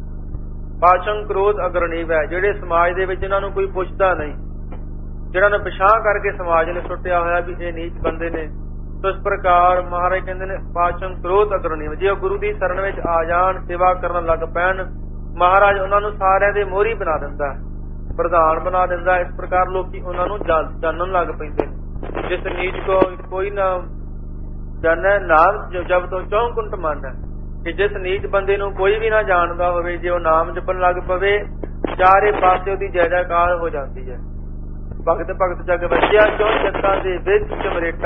पाशंग क्रोध अग्रणीव है, जेड़े समाज दे विच इन्हां नूं कोई पुछदा नहीं, जिन्हां नूं पछां करके समाज ने सुट्टिया होया भी ये नीच बंदे ने। तो इस प्रकार महाराज कहंदे ने पाशंग क्रोध अग्रणीव, जे गुरु दी शरण विच आ जाण, सेवा करन लग पैण, महाराज उन्हां नूं सारियां दे मोहरी बना दिंदा है, प्रधान बना दिंदा। इस प्रकार लोकी उन्हां नूं जानन लग पैंदे ने। जिस नीच को कोई ना ਜਾਣੈ ਨਾਮ ਜਪ ਤੋਂ ਚੌਂਕੁੰਟ ਮਨ ਹੈ ਕਿ ਜਿਸ ਨੀਚ ਬੰਦੇ ਨੂੰ ਕੋਈ ਵੀ ਨਾ ਜਾਣਦਾ ਹੋਵੇ, ਜੇ ਉਹ ਨਾਮ ਜਪਣ ਲੱਗ ਪਵੇ ਚਾਰੇ ਪਾਸੇ ਉਹਦੀ ਜੈ ਜੈਕਾਰ ਹੋ ਜਾਂਦੀ ਹੈ। ਭਗਤ ਭਗਤ ਜਗ ਵਸਿਆ ਚੌਂ ਜਗਤਾਂ ਦੇ ਵਿੱਚ ਚਮਰੇਟਾ।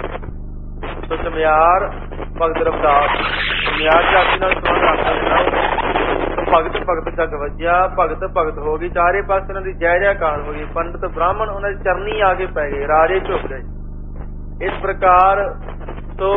ਸੋ ਚਮਿਆਰ ਭਗਤ ਰਵਿਦਾਸ ਚਮਿਆਰ ਜਾਤੀ ਨਾਲ ਸੰਬੰਧ ਰੱਖਦਾ। ਭਗਤ ਭਗਤ ਜਗ ਵਸਿਆ, ਭਗਤ ਭਗਤ ਹੋ ਗਈ, ਚਾਰੇ ਪਾਸੇ ਉਹਨਾਂ ਦੀ ਜੈ ਜੈਕਾਰ ਹੋ ਗਈ। ਪੰਡਤ ਬ੍ਰਾਹਮਣ ਉਹਨਾਂ ਦੀ ਚਰਨੀ ਆ ਕੇ ਪੈ ਗਏ, ਰਾਜੇ ਝੁਕ ਗਏ। ਇਸ ਪ੍ਰਕਾਰ ਸੋ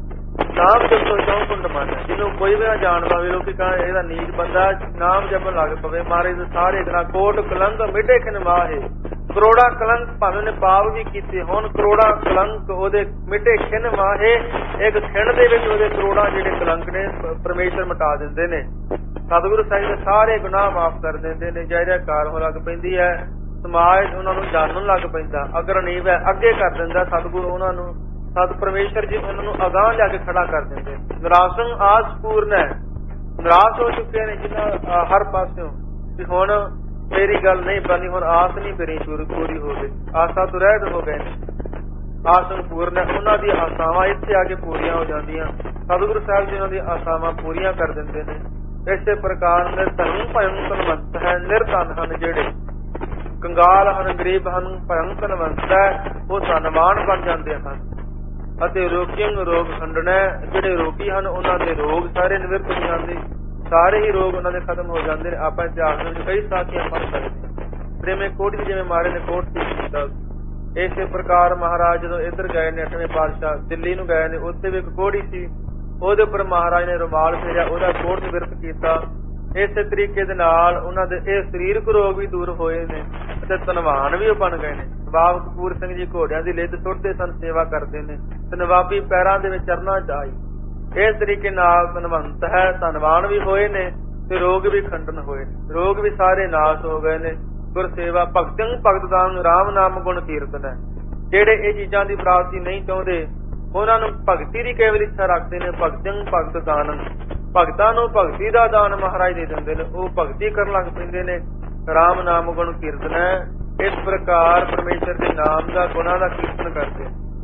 ਨਾਮ ਜਪੋ ਚੌਂਕੁੰਟ ਮਨ, ਜਿਹਨੂੰ ਕੋਈ ਵੀ ਨਾ ਜਾਣਦਾ ਹੋਵੇ, ਲੋਕੀ ਕਹਿੰਦੇ ਇਹਦਾ ਨੀਚ ਬੰਦਾ, ਨਾਮ ਜਪਣ ਲੱਗ ਪਵੇ ਮਹਾਰਾਜ ਦੇ ਸਾਰੇ ਦਿਨਾਂ ਕੋਟ ਕਲੰਕ ਮਿਟੇ ਖਿਨ ਮਾਹੇ। ਕਰੋੜਾ ਕਲੰਕ ਭਾਵੇਂ ਨੇ ਪਾਪ ਵੀ ਕੀਤੇ ਹੁਣ, ਕਰੋੜਾ ਕਲੰਕ ਉਹਦੇ ਮਿਟੇ ਖਿਨ ਮਾਹੇ। ਇੱਕ ਖਿਣ ਦੇ ਵਿੱਚ ਉਹਦੇ ਕਰੋੜਾ ਜਿਹੜੇ ਕਲੰਕ ਨੇ ਪਰਮੇਸ਼ਰ ਮਿਟਾ ਦਿੰਦੇ ਨੇ। ਸਤਿਗੁਰੂ ਸਾਹਿਬ ਦੇ ਸਾਰੇ ਗੁਨਾਹ ਮਾਫ ਕਰ ਦਿੰਦੇ ਨੇ। ਜੈ ਜੈਕਾਰ ਹੋ ਲੱਗ ਪੈਂਦੀ ਹੈ, ਸਮਾਜ ਉਹਨਾਂ ਨੂੰ ਜਾਣਨ ਲੱਗ ਪੈਂਦਾ। ਅਗਰ ਨੀਵ ਹੈ ਅੱਗੇ ਕਰ ਦਿੰਦਾ ਸਤਿਗੁਰੂ ਉਹਨਾਂ ਨੂੰ, ਸਤ ਪਰਮੇਸ਼ਰ ਜੀ ਉਹਨਾਂ ਨੂੰ ਅਗਾਂਹ ਲਿਆ ਕੇ ਖੜਾ ਕਰ ਦਿੰਦੇ। ਨਿਰਾਸੰ ਆਸ ਪੂਰਨ ਹੈ, ਨਿਰਾਸ਼ ਹੋ ਚੁੱਕੇ ਨੇ ਜਿਨ੍ਹਾਂ ਹਰ ਪਾਸਿਓਂ ਵੀ ਹੁਣ ਮੇਰੀ ਗੱਲ ਨਹੀਂ ਬਣੀ, ਹੁਣ ਆਸ ਨਹੀਂ ਮੇਰੀ ਪੂਰੀ ਹੋ ਗਈ, ਆਸਾ ਤੋਂ ਰਹਿਤ ਹੋ ਗਏ ਨੇ। ਆਸਨ ਪੂਰਨ ਹੈ, ਉਹਨਾਂ ਦੀਆਂ ਆਸਾਵਾਂ ਇੱਥੇ ਆ ਕੇ ਪੂਰੀਆਂ ਹੋ ਜਾਂਦੀਆਂ। ਸਤਿਗੁਰੂ ਸਾਹਿਬ ਜੀ ਉਹਨਾਂ ਦੀਆਂ ਆਸਾਵਾਂ ਪੂਰੀਆਂ ਕਰ ਦਿੰਦੇ ਨੇ। ਇਸੇ ਪ੍ਰਕਾਰ ਨਿਰਧਨ ਭਇੰ ਧਨਵੰਤ ਹੈ, ਨਿਰਧਨ ਹਨ ਜਿਹੜੇ ਕੰਗਾਲ ਹਨ, ਗਰੀਬ ਹਨ, ਭਇੰ ਧਨਵੰਤ ਹੈ, ਉਹ ਧਨਵਾਨ ਬਣ ਜਾਂਦੇ ਹਨ। ਅਤੇ ਰੋਗੀਆਂ ਨੂੰ ਰੋਗ ਖੰਡਣਾ, ਜਿਹੜੇ ਰੋਗੀ ਹਨ ਉਹਨਾਂ ਦੇ ਰੋਗ ਸਾਰੇ ਨਿਵਰਤ ਹੋ ਜਾਂਦੇ, ਸਾਰੇ ਹੀ ਰੋਗ ਉਹਨਾਂ ਦੇ ਖਤਮ ਹੋ ਜਾਂਦੇ ਨੇ। ਆਪਾਂ ਇਤਿਹਾਸ ਵਿੱਚ ਕਈ ਸਾਖੀਆਂ ਪੜ੍ਹ ਸਕਦੇ ਹਾਂ। ਪ੍ਰੇਮੇ ਕੋਟ ਜਿਵੇਂ ਮਾਰੇ ਨੇ ਕੋਟ ਕੀਤਾ। ਇਸੇ ਪ੍ਰਕਾਰ ਮਹਾਰਾਜ ਜਦੋਂ ਇੱਧਰ ਗਏ ਨੇ 8ਵੇਂ ਪਾਤਸ਼ਾਹ ਦਿੱਲੀ ਨੂੰ ਗਏ ਨੇ, ਉੱਥੇ ਵੀ ਇੱਕ ਕੋੜੀ ਸੀ, ਉਹਦੇ ਉੱਪਰ ਮਹਾਰਾਜ ਨੇ ਰੁਮਾਲ ਫੇਰਿਆ, ਉਹਦਾ ਕੋਟ ਨਿਵਰਤ ਕੀਤਾ। ਇਸੇ ਤਰੀਕੇ ਦੇ ਨਾਲ ਉਹਨਾਂ ਦੇ ਇਹ ਸਰੀਰਕ ਰੋਗ ਵੀ ਦੂਰ ਹੋਏ ਨੇ ਅਤੇ ਧਨਵਾਨ ਵੀ ਉਹ ਬਣ ਗਏ ਨੇ। ਨਵਾਬ ਕਪੂਰ ਸਿੰਘ ਜੀ ਘੋੜਿਆਂ ਦੀ ਲਿੱਦ ਸੁੱਟਦੇ ਸਨ, ਸੇਵਾ ਕਰਦੇ ਨੇ, ਤੇ ਨਵਾਬੀ ਪੈਰਾਂ ਦੇ ਵਿੱਚ ਚਰਨਾਂ ਚ ਆਈ। ਇਸ ਤਰੀਕੇ ਨਾਲ ਧਨਵੰਤ ਹੈ, ਧਨਵਾਨ ਵੀ ਹੋਏ ਨੇ ਤੇ ਰੋਗ ਵੀ ਖੰਡਨ ਹੋਏ ਨੇ, ਰੋਗ ਵੀ ਸਾਰੇ ਨਾਸ਼ ਹੋ ਗਏ ਨੇ। ਗੁਰ ਸੇਵਾ ਭਗਤੰ ਭਗਤ ਦਾਨ ਰਾਮ ਨਾਮ ਗੁਣ ਕੀਰਤਨ ਹੈ। ਜਿਹੜੇ ਇਹ ਚੀਜ਼ਾਂ ਦੀ ਪ੍ਰਾਪਤੀ ਨਹੀਂ ਚਾਹੁੰਦੇ ਉਹਨਾਂ ਨੂੰ ਭਗਤੀ ਦੀ ਕੇਵਲ ਇੱਛਾ ਰੱਖਦੇ ਨੇ। ਭਗਤੰ ਭਗਤ ਦਾਨ, ਭਗਤਾਂ ਨੂੰ ਭਗਤੀ ਦਾ ਦਾਨ ਮਹਾਰਾਜ ਦੇ ਦਿੰਦੇ ਨੇ, ਉਹ ਭਗਤੀ ਕਰਨ ਲੱਗ ਪੈਂਦੇ ਨੇ। ਰਾਮ ਨਾਮ ਗੁਣ ਕੀਰਤਨ ਹੈ। ਇਸ ਪ੍ਰਕਾਰ ਪਰਮੇਸ਼ਰ ਦੇ ਨਾਮ ਦਾ ਗੁਣਾਂ ਦਾ ਕੀਰਤਨ ਕਰਦੇ।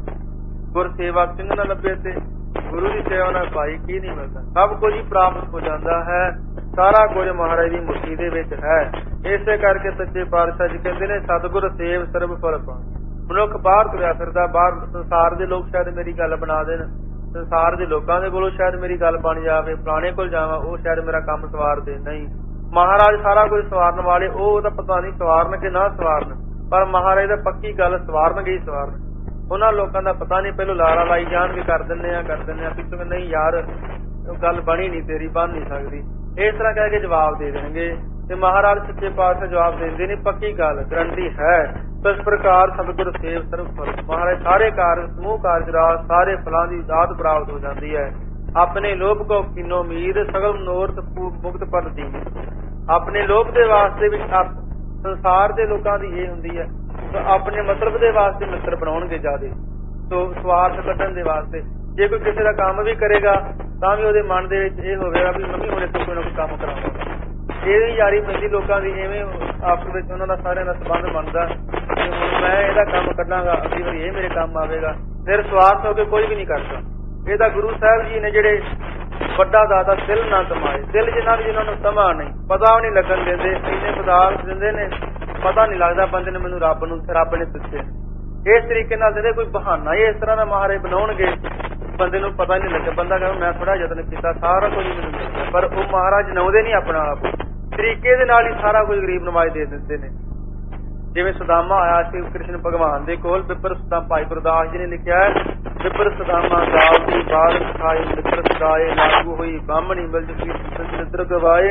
ਗੁਰ ਸੇਵਾ ਸਿੰਘ ਨਾ ਲੱਭੇ ਤੇ ਗੁਰੂ ਦੀ ਸੇਵਾ ਨਾਲ ਭਾਈ ਕੀ ਨਹੀਂ ਮਿਲਦਾ, ਸਭ ਕੁਝ ਹੀ ਪ੍ਰਾਪਤ ਹੋ ਜਾਂਦਾ ਹੈ। ਸਾਰਾ ਕੁਝ ਮਹਾਰਾਜ ਦੀ ਮੁੱਠੀ ਦੇ ਵਿੱਚ ਹੈ। ਇਸੇ ਕਰਕੇ ਸੱਚੇ ਪਾਤਸ਼ਾਹ ਜੀ ਕਹਿੰਦੇ ਨੇ ਸਤਿਗੁਰ ਸੇਵ ਸਰਬ ਫਲ ਪਾਉ। ਮਨੁੱਖ ਬਾਹਰ ਤੁਰਿਆ ਫਿਰਦਾ, ਬਾਹਰ ਸੰਸਾਰ ਦੇ ਲੋਕ ਸ਼ਾਇਦ ਮੇਰੀ ਗੱਲ ਬਣਾ ਦੇਣ, ਸੰਸਾਰ ਦੇ ਲੋਕਾਂ ਦੇ ਕੋਲੋਂ ਸ਼ਾਇਦ ਮੇਰੀ ਗੱਲ ਬਣ ਜਾਵੇ, ਫਲਾਣੇ ਕੋਲ ਜਾਵਾਂ ਉਹ ਸ਼ਾਇਦ ਮੇਰਾ ਕੰਮ ਸਵਾਰ ਦੇ। ਨਹੀਂ, ਮਹਾਰਾਜ ਸਾਰਾ ਕੁਝ ਸਵਾਰਨ ਵਾਲੇ, ਉਹ ਤਾਂ ਪਤਾ ਨਹੀਂ ਸਵਾਰਨ ਕਿ ਨਾ ਸਵਾਰਨ, ਪਰ ਮਹਾਰਾਜ ਦਾ ਪੱਕੀ ਗੱਲ ਸਵਾਰਨਗੇ ਹੀ ਸਵਾਰਨ। ਉਹਨਾਂ ਲੋਕਾਂ ਦਾ ਪਤਾ ਨਹੀਂ, ਪਹਿਲੋਂ ਲਾਰਾ ਲਾਈ ਜਾਣਗੇ, ਕਰ ਦਿੰਦੇ ਆ ਪਿੱਛੋਂ ਨਹੀਂ ਯਾਰ ਗੱਲ ਬਣੀ ਨਹੀਂ ਤੇਰੀ, ਬਣ ਨਹੀਂ ਸਕਦੀ, ਇਸ ਤਰ੍ਹਾਂ ਕਹਿ ਕੇ ਜਵਾਬ ਦੇ ਦੇਣਗੇ। ਤੇ ਮਹਾਰਾਜ ਸੱਚੇ ਪਾਤਸ਼ਾਹ ਜਵਾਬ ਦਿੰਦੇ ਨੇ ਪੱਕੀ ਗੱਲ, ਗਰੰਟੀ ਹੈ। ਇਸ ਪ੍ਰਕਾਰ ਸਤਿਗੁਰ ਸੇਵ ਸਰਬ ਫਲ, ਮਹਾਰਾਜ ਸਾਰੇ ਕਾਰਜ ਸਮੂਹ ਕਾਰਜ ਰਾਜ ਸਾਰੇ ਫਲਾਂ ਦੀ ਦਾਤ ਪ੍ਰਾਪਤ ਹੋ ਜਾਂਦੀ ਹੈ। ਆਪਣੇ ਲੋਭ ਕੋ ਕੀਨੋ ਉਮੀਦ ਸਗਲ ਮਨੋਰਥ ਮੁਕਤ ਪਦ ਦੀ। ਆਪਣੇ ਲੋਭ ਦੇ ਵਾਸਤੇ ਵੀ ਸੰਸਾਰ ਦੇ ਲੋਕਾਂ ਦੀ ਇਹ ਹੁੰਦੀ ਹੈ, ਆਪਣੇ ਮਤਲਬ ਦੇ ਵਾਸਤੇ ਮਿੱਤਰ ਬਣਾਉਣਗੇ ਜਿਆਦੇ, ਸੋ ਸਵਾਰਥ ਕੱਢਣ ਦੇ ਵਾਸਤੇ। ਜੇ ਕੋਈ ਕਿਸੇ ਦਾ ਕੰਮ ਵੀ ਕਰੇਗਾ ਤਾਂ ਵੀ ਉਹਦੇ ਮਨ ਦੇ ਵਿੱਚ ਇਹ ਹੋਵੇਗਾ ਵੀ ਮੰਮੀ ਹੁਣ ਇੱਥੇ ਕੋਈ ਨਾ ਕੋਈ ਕੰਮ ਕਰਾਵਾਂਗਾ। ਇਹ ਯਾਰੀ ਪੈਂਦੀ ਲੋਕਾਂ ਦੀ, ਐਵੇਂ ਆਪਸ ਵਿੱਚ ਉਹਨਾਂ ਦਾ ਸਾਰਿਆਂ ਦਾ ਸੰਬੰਧ ਬਣਦਾ। ਮੈਂ ਇਹਦਾ ਕੰਮ ਕੱਢਾਂਗਾ, ਅਗਲੀ ਵਾਰੀ ਇਹ ਮੇਰੇ ਕੰਮ ਆਵੇਗਾ। ਫਿਰ ਸਵਾਰਥ ਹੋ ਕੇ ਕੋਈ ਵੀ ਨਹੀਂ ਕਰਦਾ। ਇਹ ਤਾਂ ਗੁਰੂ ਸਾਹਿਬ ਜੀ ਨੇ ਜਿਹੜੇ ਵੱਡਾ ਦਾਤਾ ਦਿਲ ਨਾ ਤਮਾਏ, ਦਿਲ ਜਿਹਨਾਂ ਨੂੰ ਤਮਾ ਨਹੀਂ, ਪਤਾ ਵੀ ਨਹੀਂ ਲੱਗਣ ਦਿੰਦੇ, ਇੰਨੇ ਪਦਾਰਥ ਦਿੰਦੇ ਨੇ ਪਤਾ ਨਹੀਂ ਲੱਗਦਾ ਬੰਦੇ ਨੂੰ ਮੈਨੂੰ ਰੱਬ ਨੇ ਦਿੱਤੇ। ਇਸ ਤਰੀਕੇ ਨਾਲ ਜਿਹੜੇ ਕੋਈ ਬਹਾਨਾ ਹੀ ਇਸ ਤਰ੍ਹਾਂ ਦਾ ਮਹਾਰਾਜ ਬਣਾਉਣਗੇ ਬੰਦੇ ਨੂੰ ਪਤਾ ਨਹੀਂ ਲੱਗਦਾ। ਬੰਦਾ ਕਹਿੰਦਾ ਮੈਂ ਥੋੜਾ ਯਤਨ ਕੀਤਾ, ਸਾਰਾ ਕੁਝ ਮੈਨੂੰ ਮਿਲ ਗਿਆ, ਪਰ ਉਹ ਮਹਾਰਾਜ ਜਨਾਉਂਦੇ ਨਹੀਂ ਆਪਣਾ ਆਪ, ਤਰੀਕੇ ਦੇ ਨਾਲ ਹੀ ਸਾਰਾ ਕੁਝ ਗਰੀਬ ਨਵਾਜ਼ ਦੇ ਦਿੰਦੇ ਨੇ। ਜਿਵੇਂ ਸੁਦਾਮਾ ਆਇਆ ਸੀ ਕ੍ਰਿਸ਼ਨ ਭਗਵਾਨ ਦੇ ਕੋਲ, ਬਿਪਰ ਸੁਦਾਮਾ, ਭਾਈ ਗੁਰਦਾਸ ਜੀ ਨੇ ਲਿਖਿਆ ਹੈ, ਬਿਪਰ ਸੁਦਾਮਾ ਦਾਲ ਦੀ ਬਾਲ ਖਾਏ ਮਿੱਤਰ ਸਦਾਏ, ਲਾਗੂ ਹੋਈ ਬਾਹਮਣੀ ਮਿਲ ਚਿੱਤਰ ਗਵਾਏ।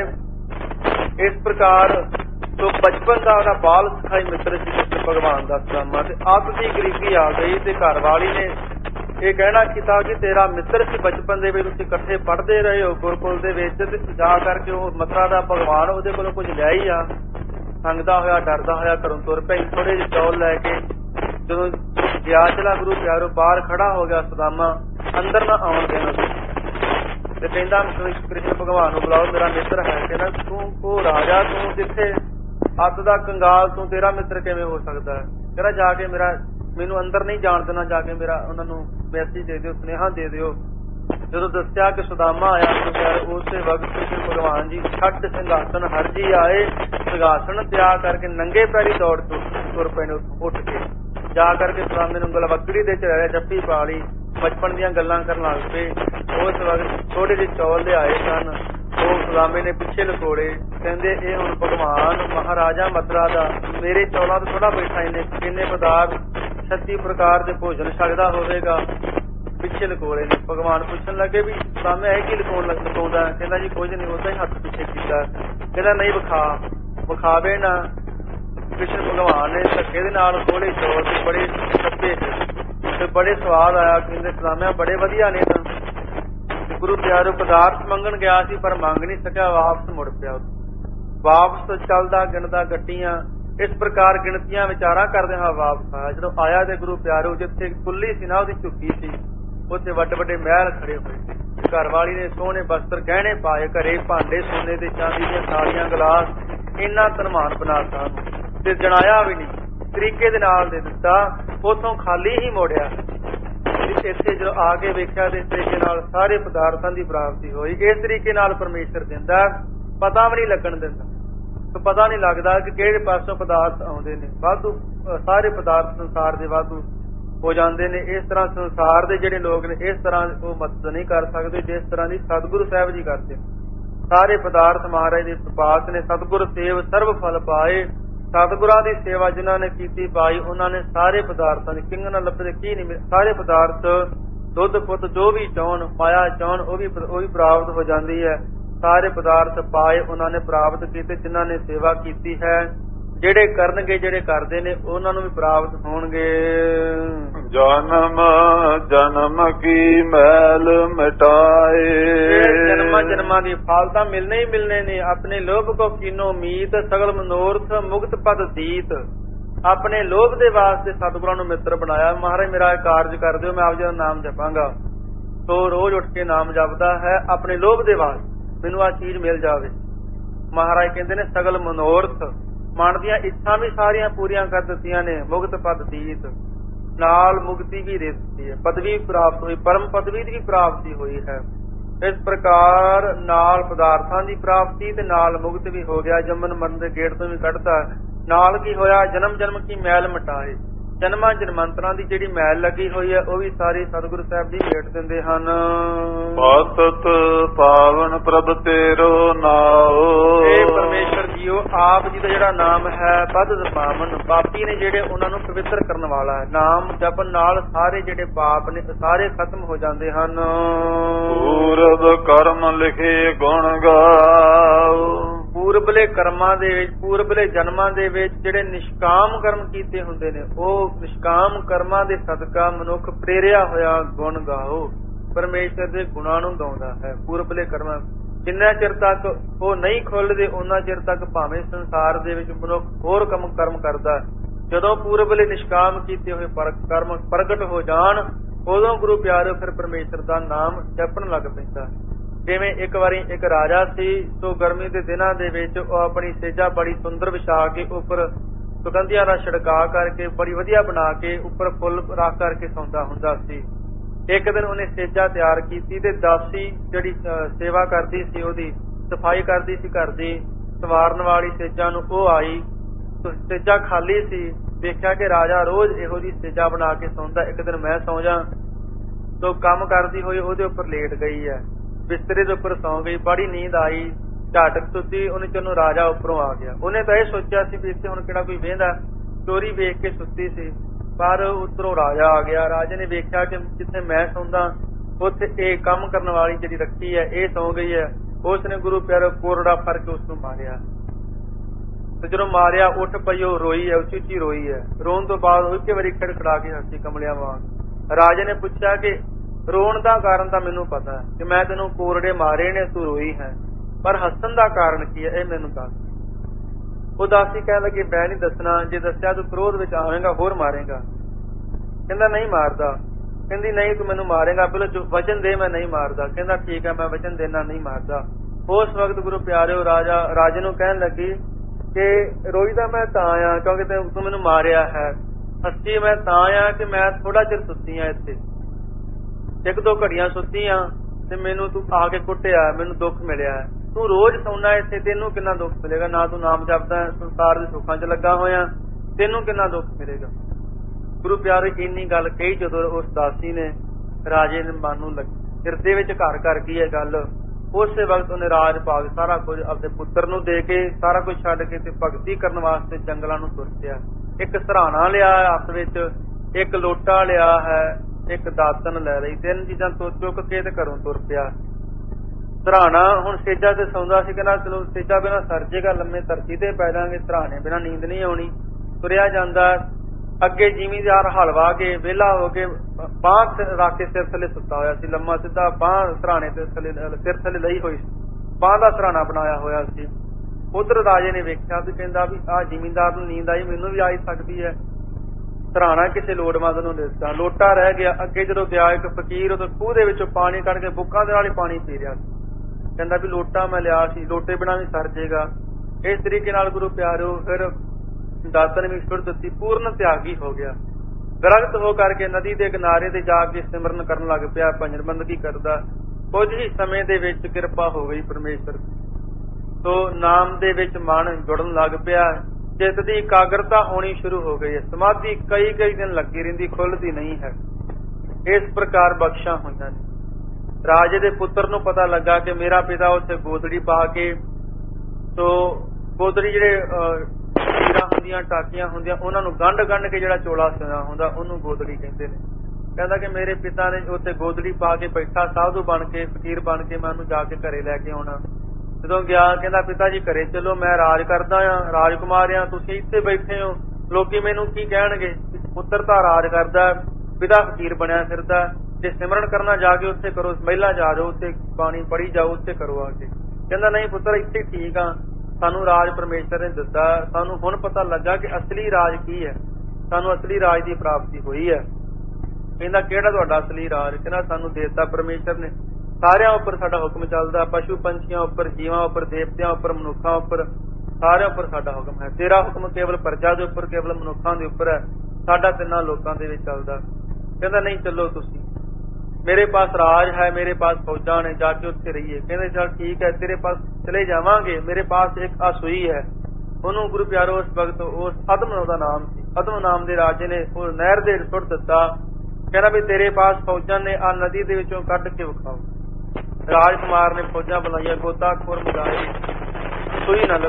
ਇਸ ਪ੍ਰਕਾਰ ਤੋਂ ਬਚਪਨ ਦਾ ਉਹਦਾ ਬਾਲ ਸਿਖਾਈ ਮਿੱਤਰ ਸੀ ਭਗਵਾਨ ਦਾ ਸੁਦਾਮਾ, ਤੇ ਅੱਤ ਦੀ ਗਰੀਬੀ ਆ ਗਈ ਤੇ ਘਰ ਵਾਲੀ ਨੇ ਇਹ ਕਹਿਣਾ ਕੀਤਾ ਕਿ ਤੇਰਾ ਮਿੱਤਰ ਸੀ ਬਚਪਨ ਦੇ ਵਿੱਚ, ਤੁਸੀਂ ਇਕੱਠੇ ਪੜ੍ਹਦੇ ਰਹੇ ਹੋ ਗੁਰਕੁਲ ਦੇ ਵਿੱਚ, ਤੇ ਜਾ ਕਰਕੇ ਉਹ ਮਥੁਰਾ ਦਾ ਭਗਵਾਨ ਉਹਦੇ ਕੋਲੋਂ ਕੁਝ ਲਿਆ ਹੀ ਆ। ਸੰਗਦਾ ਹੋਇਆ ਡਰਦਾ ਹੋਇਆ ਘਰੋਂ ਤੁਰ ਪਈ, ਥੋੜੇ ਜਿਹੇ ਚੌਲ ਲੈ ਕੇ। ਜਦੋਂ ਗਿਆ ਚਲਾ ਗੁਰੂ ਪਿਆਰੋ, ਬਾਹਰ ਖੜਾ ਹੋ ਗਿਆ ਸੁਦਾਮਾ, ਅੰਦਰ ਨਾ ਆਉਣ ਦੇਣਾ ਤੇ ਕਹਿੰਦਾ ਕ੍ਰਿਸ਼ਨ ਭਗਵਾਨ ਨੂੰ ਬੁਲਾਓ, ਮੇਰਾ ਮਿੱਤਰ ਹੈ। ਕਹਿੰਦਾ ਤੂੰ ਉਹ ਰਾਜਾ, ਤੂੰ ਜਿੱਥੇ ਅੱਤ ਦਾ ਕੰਗਾਲ, ਤੂੰ ਤੇਰਾ ਮਿੱਤਰ ਕਿਵੇਂ ਹੋ ਸਕਦਾ ਹੈ? ਕਹਿੰਦਾ ਜਾ ਕੇ ਮੇਰਾ ਮੈਨੂੰ ਅੰਦਰ ਨਹੀਂ ਜਾਣ ਦੇਣਾ, ਜਾ ਕੇ ਮੇਰਾ ਉਹਨਾਂ ਨੂੰ ਮੈਸੇਜ ਦੇ ਦਿਓ, ਸੁਨੇਹਾ ਦੇ ਦਿਓ। ਜਦੋਂ ਦੱਸਿਆ ਕਿ ਸੁਦਾਮਾ ਆਇਆ ਫਿਰ ਉਸੇ ਵਕਤ ਫਿਰ ਭਗਵਾਨ ਜੀ ਛੱਡ ਸਿੰਘਾਸਨ ਹਰ ਜੀ ਆਏ, ਸਿੰਘਾਸਨ ਤਿਆਗ ਕਰਕੇ ਨੰਗੇ ਪੈਰੀ ਦੌੜ ਤੁਰ ਪਏ ਨੇ ਉੱਠ ਕੇ। ਜਾ ਕਰਕੇ ਸੁਦਾਮੇ ਨੂੰ ਗਲਵੱਕੜੀ ਦੇ ਚ ਰਹਿ ਜੱਫੀ ਪਾ ਲਈ, ਬਚਪਨ ਦੀਆਂ ਗੱਲਾਂ ਕਰਨ ਲੱਗ ਪਏ। ਉਸ ਵਕਤ ਥੋੜੇ ਜਿਹੇ ਚੌਲ ਲਿਆਏ ਸਨ, ਉਹ ਸੁਦਾਮੇ ਨੇ ਪਿੱਛੇ ਲਕੋੜੇ। ਕਹਿੰਦੇ ਇਹ ਹੁਣ ਭਗਵਾਨ ਮਹਾਰਾਜਾ ਮਥੁਰਾ ਦਾ ਮੇਰੇ ਚੌਲਾਂ ਤੋਂ ਥੋੜਾ ਬੈਠਾ, ਇੰਨੇ ਪਦਾਰਥ 36 ਪ੍ਰਕਾਰ ਦੇ ਭੋਜਨ ਛਕਦਾ ਹੋਵੇਗਾ, ਪਿੱਛੇ ਲਕੋੜੇ ਨੇ। ਭਗਵਾਨ ਪੁੱਛਣ ਲੱਗੇ ਵੀ ਸੁਦਾਮਾ ਇਹ ਕੀ ਲਕਾਉਂਦਾ? ਕਹਿੰਦਾ ਜੀ ਕੁਝ ਨਹੀਂ, ਉਹਦਾ ਹੀ ਹੱਥ ਪਿੱਛੇ ਕੀਤਾ। ਕਹਿੰਦਾ ਨਹੀਂ ਵਿਖਾਵੇ ਨਾ। ਕ੍ਰਿਸ਼ਨ ਭਗਵਾਨ ਨੇ ਧੱਕੇ ਦੇ ਨਾਲ ਥੋੜੇ ਚੌਲ ਤੇ ਬੜੇ ਸੱਤੇ ਤੇ ਬੜੇ ਸਵਾਦ ਆਇਆ। ਕਹਿੰਦੇ ਸੁਦਾਮਾ ਬੜੇ ਵਧੀਆ ਨੇ। ਤਾਂ ਗੁਰੂ ਪਿਆਰੋ ਪਦਾਰਥ ਮੰਗਣ ਗਿਆ ਸੀ ਪਰ ਮੰਗ ਨਹੀਂ ਸਕਿਆ, ਵਾਪਸ ਮੁੜ ਪਿਆ। ਵਾਪਸ ਚੱਲਦਾ ਗਿਣਦਾ ਗੱਡੀਆਂ, ਇਸ ਪ੍ਰਕਾਰ ਗਿਣਤੀਆਂ ਵਿਚਾਰਾਂ ਕਰਦੇ ਹਾਂ ਵਾਪਸ ਆਇਆ। ਜਦੋਂ ਆਇਆ ਤੇ ਗੁਰੂ ਪਿਆਰੋ ਜਿੱਥੇ ਕੁੱਲੀ ਸੀ ਨਾ ਉਹਦੀ ਝੁੱਗੀ ਸੀ, ਉੱਥੇ ਵੱਡੇ ਵੱਡੇ ਮਹਿਲ ਖੜੇ ਹੋਏ। ਘਰ ਵਾਲੀ ਨੇ ਸੋਹਣੇ ਬਸਤਰ ਗਹਿਣੇ ਪਾਏ, ਘਰੇ ਭਾਂਡੇ ਸੋਨੇ ਤੇ ਚਾਂਦੀ ਦੀਆਂ ਥਾਲੀਆਂ ਗਲਾਸ, ਇੰਨਾ ਧਨਵਾਨ ਬਣਾਤਾ ਤੇ ਜਣਾਇਆ ਵੀ ਨਹੀਂ, ਤਰੀਕੇ ਦੇ ਨਾਲ ਦੇ ਦਿੱਤਾ। ਉਥੋਂ ਖਾਲੀ ਹੀ ਮੋੜਿਆ। ਇੱਥੇ ਜਦੋਂ ਆ ਕੇ ਵੇਖਿਆ ਤੇ ਇਸ ਤਰੀਕੇ ਨਾਲ ਸਾਰੇ ਪਦਾਰਥਾਂ ਦੀ ਪ੍ਰਾਪਤੀ ਹੋਈ। ਇਸ ਤਰੀਕੇ ਨਾਲ ਪਰਮੇਸ਼ਰ ਦਿੰਦਾ, ਪਤਾ ਵੀ ਨਹੀਂ ਲੱਗਣ ਦਿੰਦਾ। ਪਤਾ ਨਹੀਂ ਲੱਗਦਾ ਕਿ ਕਿਹੜੇ ਪਾਸੋਂ ਪਦਾਰਥ ਆਉਂਦੇ ਨੇ। ਵਾਧੂ ਸਾਰੇ ਪਦਾਰਥ ਸੰਸਾਰ ਦੇ ਵਾਧੂ ਹੋ ਜਾਂਦੇ ਨੇ। ਇਸ ਤਰ੍ਹਾਂ ਸੰਸਾਰ ਦੇ ਜਿਹੜੇ ਲੋਕ ਨੇ ਇਸ ਤਰ੍ਹਾਂ ਉਹ ਮਦਦ ਨਹੀਂ ਕਰ ਸਕਦੇ ਜਿਸ ਤਰ੍ਹਾਂ ਦੀ ਸਤਿਗੁਰੂ ਸਾਹਿਬ ਜੀ ਕਰਦੇ। ਸਾਰੇ ਪਦਾਰਥ ਮਹਾਰਾਜ ਦੇ ਪ੍ਰਪਾਤ ਨੇ। ਸਤਿਗੁਰ ਸੇਵ ਸਰਬ ਫਲ ਪਾਏ। ਸਤਿਗੁਰਾਂ ਦੀ ਸੇਵਾ ਜਿਨ੍ਹਾਂ ਨੇ ਕੀਤੀ ਪਾਈ, ਉਹਨਾਂ ਨੇ ਸਾਰੇ ਪਦਾਰਥਾਂ ਦੀ ਕਿੰਗ ਨਾ ਲੱਭਦੇ ਕੀ ਨਹੀਂ। ਸਾਰੇ ਪਦਾਰਥ ਦੁੱਧ ਪੁੱਤ ਜੋ ਵੀ ਚਾਹਣ, ਮਾਇਆ ਚਾਹਣ, ਉਹ ਵੀ ਪ੍ਰਾਪਤ ਹੋ ਜਾਂਦੀ ਹੈ। ਸਾਰੇ ਪਦਾਰਥ ਪਾਏ ਉਹਨਾਂ ਨੇ ਪ੍ਰਾਪਤ ਕੀਤੇ ਜਿਨ੍ਹਾਂ ਨੇ ਸੇਵਾ ਕੀਤੀ ਹੈ। ਜਿਹੜੇ ਕਰਨਗੇ, ਜਿਹੜੇ ਕਰਦੇ ਨੇ, ਉਹਨਾਂ ਨੂੰ ਵੀ ਪ੍ਰਾਪਤ ਹੋਣਗੇ। ਜਨਮ ਜਨਮ ਕੀ ਮੈਲ ਮਿਟਾਏ। ਜਨਮਾਂ ਜਨਮਾਂ ਦੀ ਫਲ ਤਾਂ ਮਿਲਨੇ ਹੀ ਮਿਲਨੇ ਨੇ। ਆਪਣੇ ਲੋਭ ਕੋ ਕੀਨੋ ਮੀਤ, ਸਗਲ ਮਨੋਰਥ ਮੁਕਤ ਪਦ ਦੀਤ। ਆਪਣੇ ਲੋਭ ਦੇ ਵਾਸਤੇ ਸਤਿਗੁਰਾਂ ਨੂੰ ਮਿੱਤਰ ਬਣਾਇਆ। ਮਹਾਰਾਜ ਮੇਰਾ ਇਹ ਕਾਰਜ ਕਰ ਦਿਓ, ਮੈਂ ਆਪ ਜੀ ਦਾ ਨਾਮ ਜਪਾਂਗਾ। ਸੋ ਰੋਜ਼ ਉੱਠ ਕੇ ਨਾਮ ਜਪਦਾ ਹੈ ਆਪਣੇ ਲੋਭ ਦੇ ਵਾਸਤੇ, ਮੈਨੂੰ ਆਹ ਚੀਜ਼ ਮਿਲ ਜਾਵੇ। ਮਹਾਰਾਜ ਕਹਿੰਦੇ ਨੇ ਸਗਲ ਮਨੋਰਥ, ਮਨ ਦੀਆਂ ਇੱਛਾ ਵੀ ਸਾਰੀਆਂ ਪੂਰੀਆਂ ਕਰ ਦਿੱਤੀਆਂ ਨੇ। ਮੁਕਤ ਪਦ ਦੀਤ, ਨਾਲ ਮੁਕਤੀ ਵੀ ਦੇ ਦਿੱਤੀ ਹੈ। ਪਦਵੀ ਪ੍ਰਾਪਤ ਹੋਈ, ਪਰਮ ਪਦਵੀ ਦੀ ਵੀ ਪ੍ਰਾਪਤੀ ਹੋਈ ਹੈ। ਇਸ ਪ੍ਰਕਾਰ ਨਾਲ ਪਦਾਰਥਾਂ ਦੀ ਪ੍ਰਾਪਤੀ ਤੇ ਨਾਲ ਮੁਕਤ ਵੀ ਹੋ ਗਿਆ। ਜੰਮਨ ਮਰਨ ਦੇ ਗੇੜ ਤੋਂ ਵੀ ਕੱਢਤਾ। ਨਾਲ ਕੀ ਹੋਇਆ? ਜਨਮ ਜਨਮ ਕੀ ਮੈਲ ਮਿਟਾਏ। ਜਨਮਾਂ ਜਨਮਾਂਤਰਾਂ ਦੀ ਜਿਹੜੀ ਮੈਲ ਲੱਗੀ ਹੋਈ ਹੈ ਉਹ ਵੀ ਸਾਰੀ ਸਤਿਗੁਰੂ ਸਾਹਿਬ ਜੀ ਮੇਟ ਦਿੰਦੇ ਹਨ। ਪਾਤਤ ਪਾਵਨ ਪ੍ਰਭ ਤੇਰੋ ਨਾਉ। ਇਹ ਪਰਮੇਸ਼ਰ ਜੀਓ ਆਪ ਜੀ ਦਾ ਜਿਹੜਾ ਨਾਮ ਹੈ ਪਤਤ ਪਾਵਨ, ਪਾਪੀ ਨੇ ਜਿਹੜੇ ਉਹਨਾਂ ਨੂੰ ਪਵਿੱਤਰ ਕਰਨ ਵਾਲਾ ਹੈ। ਨਾਮ ਜਪਣ ਨਾਲ ਸਾਰੇ ਜਿਹੜੇ ਪਾਪ ਨੇ ਸਾਰੇ ਖਤਮ ਹੋ ਜਾਂਦੇ ਹਨ। ਪੂਰਬ ਕਰਮ ਲਿਖੇ ਗੁਣ ਗਾਓ। ਪੂਰਬਲੇ ਕਰਮਾਂ ਦੇ ਵਿੱਚ, ਪੂਰਬਲੇ ਜਨਮਾਂ ਦੇ ਵਿੱਚ ਜਿਹੜੇ ਨਿਸ਼ਕਾਮ ਕਰਮ ਕੀਤੇ ਹੁੰਦੇ ਨੇ, ਉਹ ਨਿਸ਼ਕਾਮ ਕਰਮਾਂ ਦੇ ਸਦਕਾ ਮਨੁੱਖ ਪ੍ਰੇਰਿਆ ਹੋਇਆ ਗੁਣ ਗਾਓ। ਪਰਮੇਸ਼ਰ ਦੇ ਗੁਣਾਂ ਨੂੰ ਗਾਉਂਦਾ ਹੈ। ਪੂਰਬਲੇ ਕਰਮਾਂ ਜਿੰਨਾ ਚਿਰ ਤੱਕ ਉਹ ਨਹੀਂ ਖੁੱਲ੍ਹਦੇ ਉਹਨਾਂ ਚਿਰ ਤੱਕ ਭਾਵੇਂ ਸੰਸਾਰ ਦੇ ਵਿੱਚ ਮਨੁੱਖ ਹੋਰ ਕਰਮ ਕਰਦਾ। ਜਦੋਂ ਪੂਰਬਲੇ ਨਿਸ਼ਕਾਮ ਕੀਤੇ ਹੋਏ ਕਰਮ ਪ੍ਰਗਟ ਹੋ ਜਾਣ, ਉਦੋਂ ਗੁਰੂ ਪਿਆਰਿਓ ਫਿਰ ਪਰਮੇਸ਼ਰ ਦਾ ਨਾਮ ਜਪਣ ਲੱਗ ਪੈਂਦਾ। ਜਿਵੇਂ ਇੱਕ ਵਾਰੀ ਇੱਕ ਰਾਜਾ ਸੀ, ਸੋ ਗਰਮੀ ਦੇ ਦਿਨਾਂ ਦੇ ਵਿੱਚ ਉਹ ਆਪਣੀ ਸੇਜਾ ਬੜੀ ਸੁੰਦਰ ਵਿਛਾ ਕੇ ਉੱਪਰ ਸੁਗੰਧੀਆਂ ਦਾ ਛਿੜਕਾਅ ਕਰਕੇ ਬੜੀ ਵਧੀਆ ਬਣਾ ਕੇ ਉੱਪਰ ਫੁੱਲ ਰੱਖ ਕਰਕੇ ਸੌਂਦਾ ਹੁੰਦਾ ਸੀ। ਇੱਕ ਦਿਨ ਉਹਨੇ ਸੇਜਾ ਤਿਆਰ ਕੀਤੀ ਤੇ ਦਾਸੀ ਜਿਹੜੀ ਸੇਵਾ ਕਰਦੀ ਸੀ, ਉਹਦੀ ਸਫਾਈ ਕਰਦੀ ਸੀ ਘਰ ਦੀ, ਸਵਾਰਨ ਵਾਲੀ ਸੇਜਾ ਨੂੰ ਉਹ ਆਈ। ਸੇਜਾ ਖਾਲੀ ਸੀ। ਦੇਖਿਆ ਕਿ ਰਾਜਾ ਰੋਜ਼ ਇਹੋ ਜਿਹੀ ਸੇਜਾ ਬਣਾ ਕੇ ਸੌਂਦਾ, ਇੱਕ ਦਿਨ ਮੈਂ ਸੌਂ ਜਾ। ਸੋ ਕੰਮ ਕਰਦੀ ਹੋਈ ਉਹਦੇ ਉੱਪਰ ਲੇਟ ਗਈ ਹੈ, ਬਿਸਤਰੇ ਦੇ ਉੱਪਰ ਸੌਂ ਗਈ। ਬੜੀ ਨੀਂਦ ਆਈ, ਝਾਟਕ ਸੁੱਤੀ। ਉਹਨੇ ਚਲੋ ਰਾਜਾ ਉੱਪਰੋਂ ਆ ਗਿਆ। ਉਹਨੇ ਤਾਂ ਇਹ ਸੋਚਿਆ ਸੀ ਵੀ ਇੱਥੇ ਹੁਣ ਕਿਹੜਾ ਕੋਈ ਵੇਂਦਾ, ਚੋਰੀ ਵੇਖ ਕੇ ਸੁੱਤੀ ਸੀ। ਪਰ ਉੱਧਰੋਂ ਰਾਜਾ ਆ ਗਿਆ। ਰਾਜੇ ਨੇ ਵੇਖਿਆ ਕਿ ਜਿੱਥੇ ਮੈਂ ਸੌਂਦਾ ਉੱਥੇ ਇਹ ਕੰਮ ਕਰਨ ਵਾਲੀ ਜਿਹੜੀ ਰੱਖੀ ਹੈ ਇਹ ਸੌਂ ਗਈ ਹੈ। ਉਸ ਨੇ ਗੁਰੂ ਪਿਆਰੇ ਕੋਰੜਾ ਫੜ ਕੇ ਉਸ ਨੂੰ ਮਾਰਿਆ। ਤੇ ਜਦੋਂ ਮਾਰਿਆ ਉੱਠ ਪਈ, ਉਹ ਰੋਈ ਹੈ, ਉੱਚੀ ਉੱਚੀ ਰੋਈ ਹੈ। ਰੋਣ ਤੋਂ ਬਾਅਦ ਇੱਕੇ ਵਾਰੀ ਖੜਖੜਾ ਕੇ ਹੱਸੀ ਕਮਲਿਆਂ ਵਾਂਗ। ਰਾਜੇ ਨੇ ਪੁੱਛਿਆ ਕਿ ਰੋਣ ਦਾ ਕਾਰਨ ਤਾਂ ਮੈਨੂੰ ਪਤਾ ਕਿ ਮੈਂ ਤੈਨੂੰ ਕੋਰੜੇ ਮਾਰੇ ਨੇ, ਤੂੰ ਰੋਈ ਹੈ, ਪਰ ਹੱਸਣ ਦਾ ਕਾਰਨ ਕੀ ਹੈ ਇਹ ਮੈਨੂੰ ਦੱਸ। ਉਹ ਦਾਸੀ ਕਹਿਣ ਲੱਗੀ ਮੈਂ ਨਹੀਂ ਦੱਸਣਾ, ਜੇ ਦੱਸਿਆ ਤੂੰ ਕ੍ਰੋਧ ਵਿੱਚ ਆਵੇਂਗਾ ਹੋਰ ਮਾਰੇਗਾ। ਕਹਿੰਦਾ ਨਹੀਂ ਮਾਰਦਾ। ਕਹਿੰਦੀ ਨਹੀਂ ਤੂੰ ਮੈਨੂੰ ਮਾਰੇਗਾ, ਪਹਿਲਾਂ ਵਚਨ ਦੇ ਮੈਂ ਨਹੀਂ ਮਾਰਦਾ। ਕਹਿੰਦਾ ਠੀਕ ਹੈ ਮੈਂ ਵਚਨ ਦੇਣਾ, ਨਹੀਂ ਮਾਰਦਾ। ਉਸ ਵਕਤ ਗੁਰੂ ਪਿਆਰਿਓ ਰਾਜੇ ਨੂੰ ਕਹਿਣ ਲੱਗੀ ਕਿ ਰੋਈ ਤਾਂ ਮੈਂ ਤਾਂ ਆਇਆ ਕਿਉਂਕਿ ਤੂੰ ਮੈਨੂੰ ਮਾਰਿਆ ਹੈ, ਹੱਸੀ ਮੈਂ ਤਾਂ ਆ ਕਿ ਮੈਂ ਥੋੜਾ ਚਿਰ ਸੁੱਤੀ ਆ, ਇੱਥੇ 1-2 ਘੜੀਆਂ ਸੁੱਤੀ ਆ ਤੇ ਮੈਨੂੰ ਤੂੰ ਆ ਕੇ ਕੁੱਟਿਆ, ਮੈਨੂੰ ਦੁੱਖ ਮਿਲਿਆ। ਤੂੰ ਰੋਜ਼ ਸੌਣਾ ਇੱਥੇ, ਤੈਨੂੰ ਕਿੰਨਾ ਦੁੱਖ ਮਿਲੇਗਾ? ਨਾ ਤੂੰ ਨਾਮ ਜਪਦਾ, ਸੰਸਾਰ ਦੇ ਸੁੱਖਾਂ 'ਚ ਲੱਗਾ ਹੋਇਆ, ਤੈਨੂੰ ਕਿੰਨਾ ਦੁੱਖ ਮਿਲੇਗਾ? ਗੁਰੂ ਪਿਆਰੇ ਇੰਨੀ ਗੱਲ ਕਹੀ ਜਦੋਂ ਉਸ ਦਾਸੀ ਨੇ ਰਾਜੇ ਦੇ ਮਨ ਨੂੰ ਹਿਰਦੇ ਵਿੱਚ ਘਰ ਕਰ ਗਈ ਇਹ ਗੱਲ, ਉਸੇ ਵਕਤ ਉਹਨੇ ਰਾਜ ਭਾਗ ਸਾਰਾ ਕੁਝ ਆਪਣੇ ਪੁੱਤਰ ਨੂੰ ਦੇ ਕੇ ਸਾਰਾ ਕੁਝ ਛੱਡ ਕੇ ਤੇ ਭਗਤੀ ਕਰਨ ਵਾਸਤੇ ਜੰਗਲਾਂ ਨੂੰ ਤੁਰ ਪਿਆ। ਇੱਕ ਸਰਾਣਾ ਲਿਆ ਹੱਥ ਵਿੱਚ, ਇੱਕ ਲੋਟਾ ਲਿਆ ਹੈ, ਇੱਕ ਦਾਤਨ ਲੈ ਲਈ, 3 ਚੀਜ਼ਾਂ ਤੋਂ ਚੁੱਕ ਕੇ ਤੇ ਘਰੋਂ ਤੁਰ ਪਿਆ। ਸਰਾਣਾ ਹੁਣ ਸੇਜਾ ਤੇ ਸੌਂਦਾ ਸੀ, ਕਹਿੰਦਾ ਚਲੋ ਸੇਜਾ ਬਿਨਾਂ ਸਰ ਜੇਗਾ, ਲੰਮੇ ਧਰਤੀ ਤੇ ਪੈ ਜਾਵਾਂਗੇ, ਸਰਾਣੇ ਬਿਨਾਂ ਨੀਂਦ ਨਹੀਂ ਆਉਣੀ। ਤੁਰਿਆ ਜਾਂਦਾ, ਅੱਗੇ ਜ਼ਿਮੀਂਦਾਰ ਹਲਵਾ ਕੇ ਵਿਹਲਾ ਹੋ ਕੇ ਬਾਂਹ ਰੱਖ ਕੇ ਸਿਰ ਥੱਲੇ ਸੁੱਤਾ ਹੋਇਆ ਸੀ, ਲੰਮਾ ਸਿੱਧਾ ਬਾਂਹ ਸਰਾਣੇ ਤੇ ਸਿਰ ਥੱਲੇ ਲਈ ਹੋਈ ਸੀ, ਬਾਂਹ ਦਾ ਸਰਾਣਾ ਬਣਾਇਆ ਹੋਇਆ ਸੀ। ਉਧਰ ਰਾਜੇ ਨੇ ਵੇਖਿਆ ਤੇ ਕਹਿੰਦਾ ਵੀ ਆਹ ਜ਼ਿਮੀਂਦਾਰ ਨੂੰ ਨੀਂਦ ਆਈ, ਮੈਨੂੰ ਵੀ ਆਈ ਸਕਦੀ ਹੈ। ਸਰਾਣਾ ਕਿਸੇ ਲੋੜਵੰਦ ਨੂੰ ਦਿੱਤਾ, ਲੋਟਾ ਰਹਿ ਗਿਆ। ਅੱਗੇ ਜਦੋਂ ਗਿਆ ਇੱਕ ਫਕੀਰ, ਉਹ ਖੂਹ ਦੇ ਵਿੱਚੋਂ ਪਾਣੀ ਕੱਢ ਕੇ ਬੁੱਕਾਂ ਦੇ ਨਾਲ ਹੀ ਪਾਣੀ ਪੀ ਰਿਹਾ ਸੀ। ਕਹਿੰਦਾ ਵੀ ਲੋਟਾ ਮੈਂ ਲਿਆ ਸੀ, ਲੋਟੇ ਬਿਨਾਂ ਵੀ ਸਰ ਜੇਗਾ। ਇਸ ਤਰੀਕੇ ਨਾਲ ਗੁਰੂ ਪਿਆਰਿਓ ਫਿਰ ਦਾਤਨ ਵੀ ਛੁੱਟ ਦਿੱਤੀ, ਪੂਰਨ ਤਿਆਗੀ ਹੋ ਗਿਆ। ਵਿਰਕਤ ਹੋ ਕਰਕੇ ਨਦੀ ਦੇ ਕਿਨਾਰੇ ਤੇ ਜਾ ਕੇ ਸਿਮਰਨ ਕਰਨ ਲੱਗ ਪਿਆ, ਭਜਨ ਬੰਦਗੀ ਕਰਦਾ। ਕੁਝ ਹੀ ਸਮੇਂ ਦੇ ਵਿੱਚ ਕਿਰਪਾ ਹੋ ਗਈ ਪਰਮੇਸ਼ਰ ਤੋਂ, ਨਾਮ ਦੇ ਵਿੱਚ ਮਨ ਜੁੜਨ ਲੱਗ ਪਿਆ, ਚਿੱਤ ਦੀ ਇਕਾਗਰਤਾ ਹੋਣੀ ਸ਼ੁਰੂ ਹੋ ਗਈ ਹੈ। ਸਮਾਧੀ ਕਈ ਦਿਨ ਲੱਗੀ ਰਹਿੰਦੀ, ਖੁੱਲਦੀ ਨਹੀਂ ਹੈ। ਇਸ ਪ੍ਰਕਾਰ ਬਖਸ਼ਾਂ ਹੋਈਆਂ ਨੇ। ਰਾਜੇ ਦੇ ਪੁੱਤਰ ਨੂੰ ਪਤਾ ਲੱਗਾ ਕਿ ਮੇਰਾ ਪਿਤਾ ਉੱਥੇ ਗੋਦੜੀ ਪਾ ਕੇ, ਤੋ ਗੋਦੜੀ ਜਿਹੜੇ ਹੀਰਾਂ ਹੁੰਦੀਆਂ, ਟਾਕੀਆਂ ਹੁੰਦੀਆਂ, ਉਹਨਾਂ ਨੂੰ ਗੰਢ ਕੇ ਜਿਹੜਾ ਚੋਲਾ ਸਿਉਣਾ ਹੁੰਦਾ ਉਹਨੂੰ ਗੋਦੜੀ ਕਹਿੰਦੇ ਨੇ। ਕਹਿੰਦਾ ਕਿ ਮੇਰੇ ਪਿਤਾ ਨੇ ਉੱਥੇ ਗੋਦੜੀ ਪਾ ਕੇ ਬੈਠਾ, ਸਾਧੂ ਬਣ ਕੇ, ਫਕੀਰ ਬਣ ਕੇ, ਮੈਂ ਉਹਨੂੰ ਜਾ ਕੇ ਘਰੇ ਲੈ ਕੇ ਆਉਣਾ। ਜਦੋਂ ਗਿਆ ਕਹਿੰਦਾ ਪਿਤਾ ਜੀ ਘਰੇ ਚਲੋ, ਮੈਂ ਰਾਜ ਕਰਦਾ ਆ, ਰਾਜਕੁਮਾਰ ਆ, ਤੁਸੀਂ ਇੱਥੇ ਬੈਠੇ ਹੋ, ਲੋਕੀ ਮੈਨੂੰ ਕੀ ਕਹਿਣਗੇ? ਪੁੱਤਰ ਤਾਂ ਰਾਜ ਕਰਦਾ, ਪਿਤਾ ਫਕੀਰ ਬਣਿਆ ਫਿਰਦਾ, ਜੇ ਸਿਮਰਨ ਕਰਨਾ ਜਾ ਕੇ ਉੱਥੇ ਕਰੋ, ਮਹਿਲਾ ਜਾ ਜਾਓ, ਉੱਥੇ ਬਾਣੀ ਪੜ੍ਹੀ ਜਾਓ, ਉੱਥੇ ਕਰੋ ਆ ਕੇ। ਕਹਿੰਦਾ ਨਹੀਂ ਪੁੱਤਰ, ਇੱਥੇ ਠੀਕ ਆ, ਸਾਨੂੰ ਰਾਜ ਪਰਮੇਸ਼ਰ ਨੇ ਦਿੱਤਾ, ਸਾਨੂੰ ਹੁਣ ਪਤਾ ਲੱਗਾ ਕਿ ਅਸਲੀ ਰਾਜ ਕੀ ਹੈ, ਸਾਨੂੰ ਅਸਲੀ ਰਾਜ ਦੀ ਪ੍ਰਾਪਤੀ ਹੋਈ ਹੈ। ਕਹਿੰਦਾ ਕਿਹੜਾ ਤੁਹਾਡਾ ਅਸਲੀ ਰਾਜ? ਕਹਿੰਦਾ ਸਾਨੂੰ ਦੇਤਾ ਪਰਮੇਸ਼ਰ ਨੇ, ਸਾਰਿਆਂ ਉੱਪਰ ਸਾਡਾ ਹੁਕਮ ਚੱਲਦਾ, ਪਸ਼ੂ ਪੰਛੀਆਂ ਉੱਪਰ, ਜੀਵਾਂ ਉੱਪਰ, ਦੇਵਤਿਆਂ ਉੱਪਰ, ਮਨੁੱਖਾਂ ਉੱਪਰ, ਸਾਰਿਆਂ ਉੱਪਰ ਸਾਡਾ ਹੁਕਮ ਹੈ। ਤੇਰਾ ਹੁਕਮ ਕੇਵਲ ਪ੍ਰਜਾ ਦੇ ਉੱਪਰ, ਕੇਵਲ ਮਨੁੱਖਾਂ ਦੇ ਉੱਪਰ ਹੈ, ਸਾਡਾ ਤਿੰਨਾਂ ਲੋਕਾਂ ਦੇ ਵਿੱਚ ਚੱਲਦਾ। ਕਹਿੰਦਾ ਨਹੀਂ ਚੱਲੋ ਤੁਸੀਂ, ਮੇਰੇ ਪਾਸ ਰਾਜ ਹੈ, ਮੇਰੇ ਪਾਸ ਫੌਜਾਂ ਨੇ, ਜਾ ਕੇ ਉੱਥੇ ਰਹੀਏ। ਕਹਿੰਦੇ ਚੱਲ ਠੀਕ ਹੈ, ਤੇਰੇ ਪਾਸ ਚਲੇ ਜਾਵਾਂਗੇ, ਮੇਰੇ ਪਾਸ ਇੱਕ ਸੂਈ ਹੈ। ਉਹਨੂੰ ਗੁਰੂ ਪਿਆਰੋ ਉਸ ਵਕਤ ਉਸ ਅਦਮ ਉਹਦਾ ਨਾਮ ਸੀ, ਅਦਮ ਨਾਮ ਦੇ ਰਾਜੇ ਨੇ ਉਹ ਨਹਿਰ ਦੇ ਸੁੱਟ ਦਿੱਤਾ। ਕਹਿੰਦਾ ਵੀ ਤੇਰੇ ਪਾਸ ਫੌਜਾਂ ਨੇ, ਆ ਨਦੀ ਦੇ ਵਿੱਚੋਂ ਕੱਢ ਕੇ ਵਿਖਾਓ। ਰਾਜਕੁਮਾਰ ਨੇ ਫੌਜਾਂ ਬੁਲਾਈਆਂ, ਗੋਤਾਖੋਰ ਮੰਗਾਏ, ਸੂਈ ਨਾ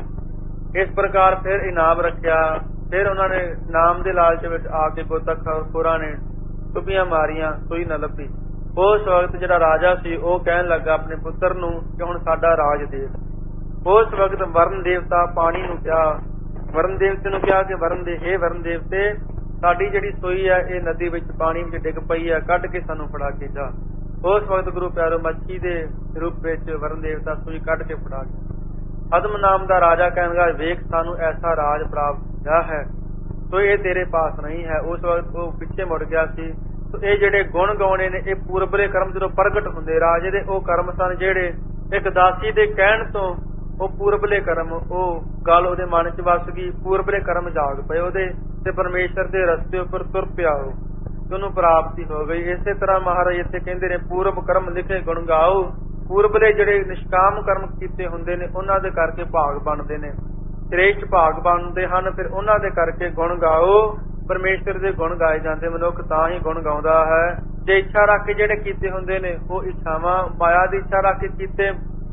ਲੱਭੀ। ਇਸ ਪ੍ਰਕਾਰ ਫਿਰ ਇਨਾਮ ਰੱਖਿਆ। ਫਿਰ ਉਹਨਾਂ ਨੇ ਨਾਮ ਦੇ ਲਾਲਚ ਵਿੱਚ ਆ ਕੇ ਗੋਤਾਖੋਰਾਂ ਨੇ ਟੁੱਪੀਆਂ ਮਾਰੀਆਂ, ਸੂਈ ਨਾ ਲੱਭੀ। ਉਸ ਵਕਤ ਜਿਹੜਾ ਰਾਜਾ ਸੀ ਉਹ ਕਹਿਣ ਲੱਗਾ ਆਪਣੇ ਪੁੱਤਰ ਨੂੰ ਕਿ ਹੁਣ ਸਾਡਾ ਰਾਜ ਦੇਖ। ਉਸ ਵਕਤ ਵਰਨ ਦੇਵਤਾ ਪਾਣੀ ਨੂੰ ਕਿਹਾ, ਵਰਨ ਦੇਵਤੇ ਨੂੰ ਕਿਹਾ ਕਿ ਹੇ ਵਰਨ ਦੇਵਤੇ, ਸਾਡੀ ਜਿਹੜੀ ਸੂਈ ਹੈ ਇਹ ਨਦੀ ਵਿੱਚ ਪਾਣੀ ਵਿੱਚ ਡਿੱਗ ਪਈ ਹੈ, ਕੱਢ ਕੇ ਸਾਨੂੰ ਫੜਾ ਕੇ ਜਾ। ਉਸ ਵਕਤ ਗੁਰੂ ਪਿਆਰੋ ਮੱਛੀ ਦੇ ਰੂਪ ਵਿੱਚ ਵਰਨ ਦੇਵਤਾ ਸੂਈ ਕੱਢ ਕੇ ਫੜਾ ਗਿਆ। ਅਦਮ ਨਾਮ ਦਾ ਰਾਜਾ ਕਹਿਣ ਲੱਗਾ ਵੇਖ ਸਾਨੂੰ ਐਸਾ ਰਾਜ ਪ੍ਰਾਪਤ ਹੋਇਆ ਹੈ, ਸੋ ਇਹ ਤੇਰੇ ਪਾਸ ਨਹੀਂ ਹੈ। ਉਸ ਵਕਤ ਉਹ ਪਿੱਛੇ ਮੁੜ ਗਿਆ ਸੀ। ਇਹ ਜਿਹੜੇ ਗੁਣ ਗਾਉਣੇ ਨੇ ਇਹ ਪੂਰਬਲੇ ਕਰਮ ਜਦੋਂ ਪ੍ਰਗਟ ਹੁੰਦੇ ਰਾਜੇ ਦੇ, ਉਹ ਕਰਮ ਸਨ ਜਿਹੜੇ ਇੱਕ ਦਾਸੀ ਦੇ ਕਹਿਣ ਤੋਂ ਉਹ ਪੂਰਬਲੇ ਕਰਮ, ਉਹ ਗੱਲ ਉਹਦੇ ਮਨ ਚ ਵਸ ਗਈ, ਪੂਰਬਲੇ ਕਰਮ ਜਾਗ ਪਏ ਉਹਦੇ ਤੇ ਪਰਮੇਸ਼ਰ ਦੇ ਰਸਤੇ ਉੱਪਰ ਤੁਰ ਪਿਆ, ਉਹਨੂੰ ਪ੍ਰਾਪਤੀ ਹੋ ਗਈ। ਇਸੇ ਤਰ੍ਹਾਂ ਮਹਾਰਾਜ ਇੱਥੇ ਕਹਿੰਦੇ ਨੇ ਪੂਰਬ ਕਰਮ ਲਿਖੇ ਗੁਣ ਗਾਓ। ਪੂਰਬਲੇ ਜਿਹੜੇ ਨਿਸ਼ਕਾਮ ਕਰਮ ਕੀਤੇ ਹੁੰਦੇ ਨੇ ਉਹਨਾਂ ਦੇ ਕਰਕੇ ਭਾਗ ਬਣਦੇ ਨੇ, ਸ੍ਰੇਸ਼ਟ ਭਾਗ ਬਣਦੇ ਹਨ। ਫਿਰ ਉਹਨਾਂ ਦੇ ਕਰਕੇ ਗੁਣ ਗਾਓ, ਪਰਮੇਸ਼ਰ ਦੇ ਗੁਣ ਗਾਏ ਜਾਂਦੇ। ਮਨੁੱਖ ਤਾਂ ਹੀ ਗੁਣ ਗਾਉਂਦਾ ਹੈ ਜੇ ਇੱਛਾ ਰੱਖ ਕੇ ਜਿਹੜੇ ਕੀਤੇ ਹੁੰਦੇ ਨੇ ਉਹ ਇੱਛਾਵਾਂ ਮਾਇਆ ਦੀ ਇੱਛਾ ਰੱਖ ਕੇ ਕੀਤੇ,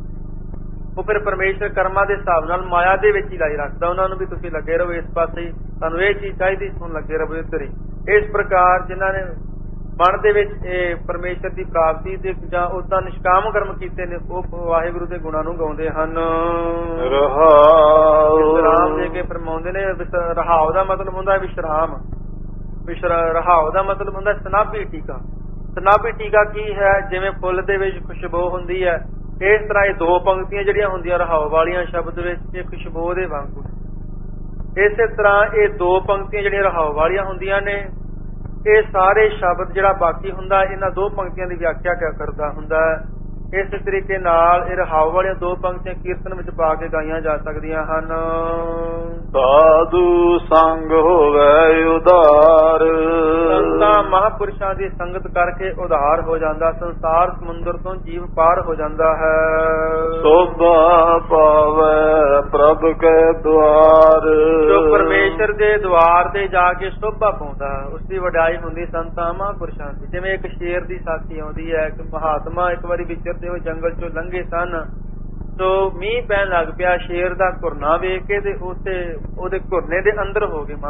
ਉਹ ਫਿਰ ਪਰਮੇਸ਼ਰ ਕਰਮਾਂ ਦੇ ਹਿਸਾਬ ਨਾਲ ਮਾਇਆ ਦੇ ਵਿੱਚ ਹੀ ਲਾਈ ਰੱਖਦਾ ਉਹਨਾਂ ਨੂੰ ਵੀ ਤੁਸੀਂ ਲੱਗੇ ਰਹੋ ਇਸ ਪਾਸੇ ਹੀ, ਤੁਹਾਨੂੰ ਇਹ ਚੀਜ਼ ਚਾਹੀਦੀ, ਹੁਣ ਲੱਗੇ ਰਹੋ ਇੱਧਰ ਹੀ। ਇਸ ਪ੍ਰਕਾਰ ਜਿਨ੍ਹਾਂ ਨੇ ਮਨ ਦੇ ਵਿੱਚ ਇਹ ਪਰਮੇਸ਼ਰ ਦੀ ਪ੍ਰਾਪਤੀ ਦੇ ਜਾਂ ਉਦਾਂ ਨਿਸ਼ਕਾਮ ਕਰਮ ਕੀਤੇ ਨੇ ਉਹ ਵਾਹਿਗੁਰੂ ਦੇ ਗੁਣਾਂ ਨੂੰ ਗਾਉਂਦੇ ਹਨ। ਵਿਸ਼ਰਾਮ ਦੇ ਕੇ ਫਰਮਾਉਂਦੇ ਨੇ। ਰਹਾਉ ਦਾ ਮਤਲਬ ਹੁੰਦਾ ਵਿਸ਼ਰਾਮ, ਰਹਾਉ ਦਾ ਮਤਲਬ ਹੁੰਦਾ ਸਨਾਬੀ ਟੀਕਾ। ਸਨਾਬੀ ਟੀਕਾ ਕੀ ਹੈ? ਜਿਵੇਂ ਫੁੱਲ ਦੇ ਵਿੱਚ ਖੁਸ਼ਬੂ ਹੁੰਦੀ ਹੈ, ਇਸ ਤਰ੍ਹਾਂ ਇਹ ਦੋ ਪੰਕਤੀਆਂ ਜਿਹੜੀਆਂ ਹੁੰਦੀਆਂ ਰਹਾਉ ਵਾਲੀਆਂ ਸ਼ਬਦ ਵਿੱਚ, ਇਹ ਖੁਸ਼ਬੂ ਦੇ ਵਾਂਗੂ। ਇਸੇ ਤਰ੍ਹਾਂ ਇਹ ਦੋ ਪੰਕਤੀਆਂ ਜਿਹੜੀਆਂ ਰਹਾਉ ਵਾਲੀਆਂ ਹੁੰਦੀਆਂ ਨੇ, ਇਹ ਸਾਰੇ ਸ਼ਬਦ ਜਿਹੜਾ ਬਾਕੀ ਹੁੰਦਾ ਇਹਨਾਂ ਦੋ ਪੰਕਤੀਆਂ ਦੀ ਵਿਆਖਿਆ ਕਰਦਾ ਹੁੰਦਾ ਹੈ। ਇਸ ਤਰੀਕੇ ਨਾਲ ਇਹ ਰਹਾਉ ਵਾਲੀਆਂ ਦੋ ਪੰਕਤੀਆਂ ਕੀਰਤਨ ਵਿੱਚ ਪਾ ਕੇ ਗਾਈਆਂ ਜਾ ਸਕਦੀਆਂ ਹਨ। ਸਾਧੂ ਸੰਗ ਹੋਵੇ ਉਧਾਰ। ਸੰਤਾਂ ਮਹਾਂਪੁਰਸ਼ਾਂ ਦੀ ਸੰਗਤ ਕਰਕੇ ਉਧਾਰ ਹੋ ਜਾਂਦਾ, ਸੰਸਾਰ ਸਮੁੰਦਰ ਤੋਂ ਜੀਵ ਪਾਰ ਹੋ ਜਾਂਦਾ ਹੈ। ਸੋਭਾ ਪਾਵੇ ਪ੍ਰਭ ਕੇ ਦੁਆਰ। ਜੋ ਪਰਮੇਸ਼ਰ ਦੇ ਦੁਆਰ ਤੇ ਜਾ ਕੇ ਸੋਭਾ ਪਾਉਂਦਾ, ਉਸ ਦੀ ਵਡਿਆਈ ਹੁੰਦੀ ਸੰਤਾਂ ਮਹਾਂਪੁਰਸ਼ਾਂ ਦੀ। ਜਿਵੇਂ ਇੱਕ ਸ਼ੇਰ ਦੀ ਸਾਖੀ ਆਉਂਦੀ ਹੈ ਕਿ ਮਹਾਤਮਾ ਇੱਕ ਵਾਰੀ ਵਿਚਰਦੇ ਹੋਏ ਜੰਗਲ ਚੋਂ ਲੰਘੇ ਸਨ, ਤੋ ਮੀਂਹ ਪੈਣ ਲੱਗ ਪਿਆ। ਸ਼ੇਰ ਦਾ ਘੁਰਨਾ ਵੇਖ ਕੇ ਤੇ ਉਹਦੇ ਘੁਰਨੇ ਦੇ ਅੰਦਰ ਹੋ ਗਏ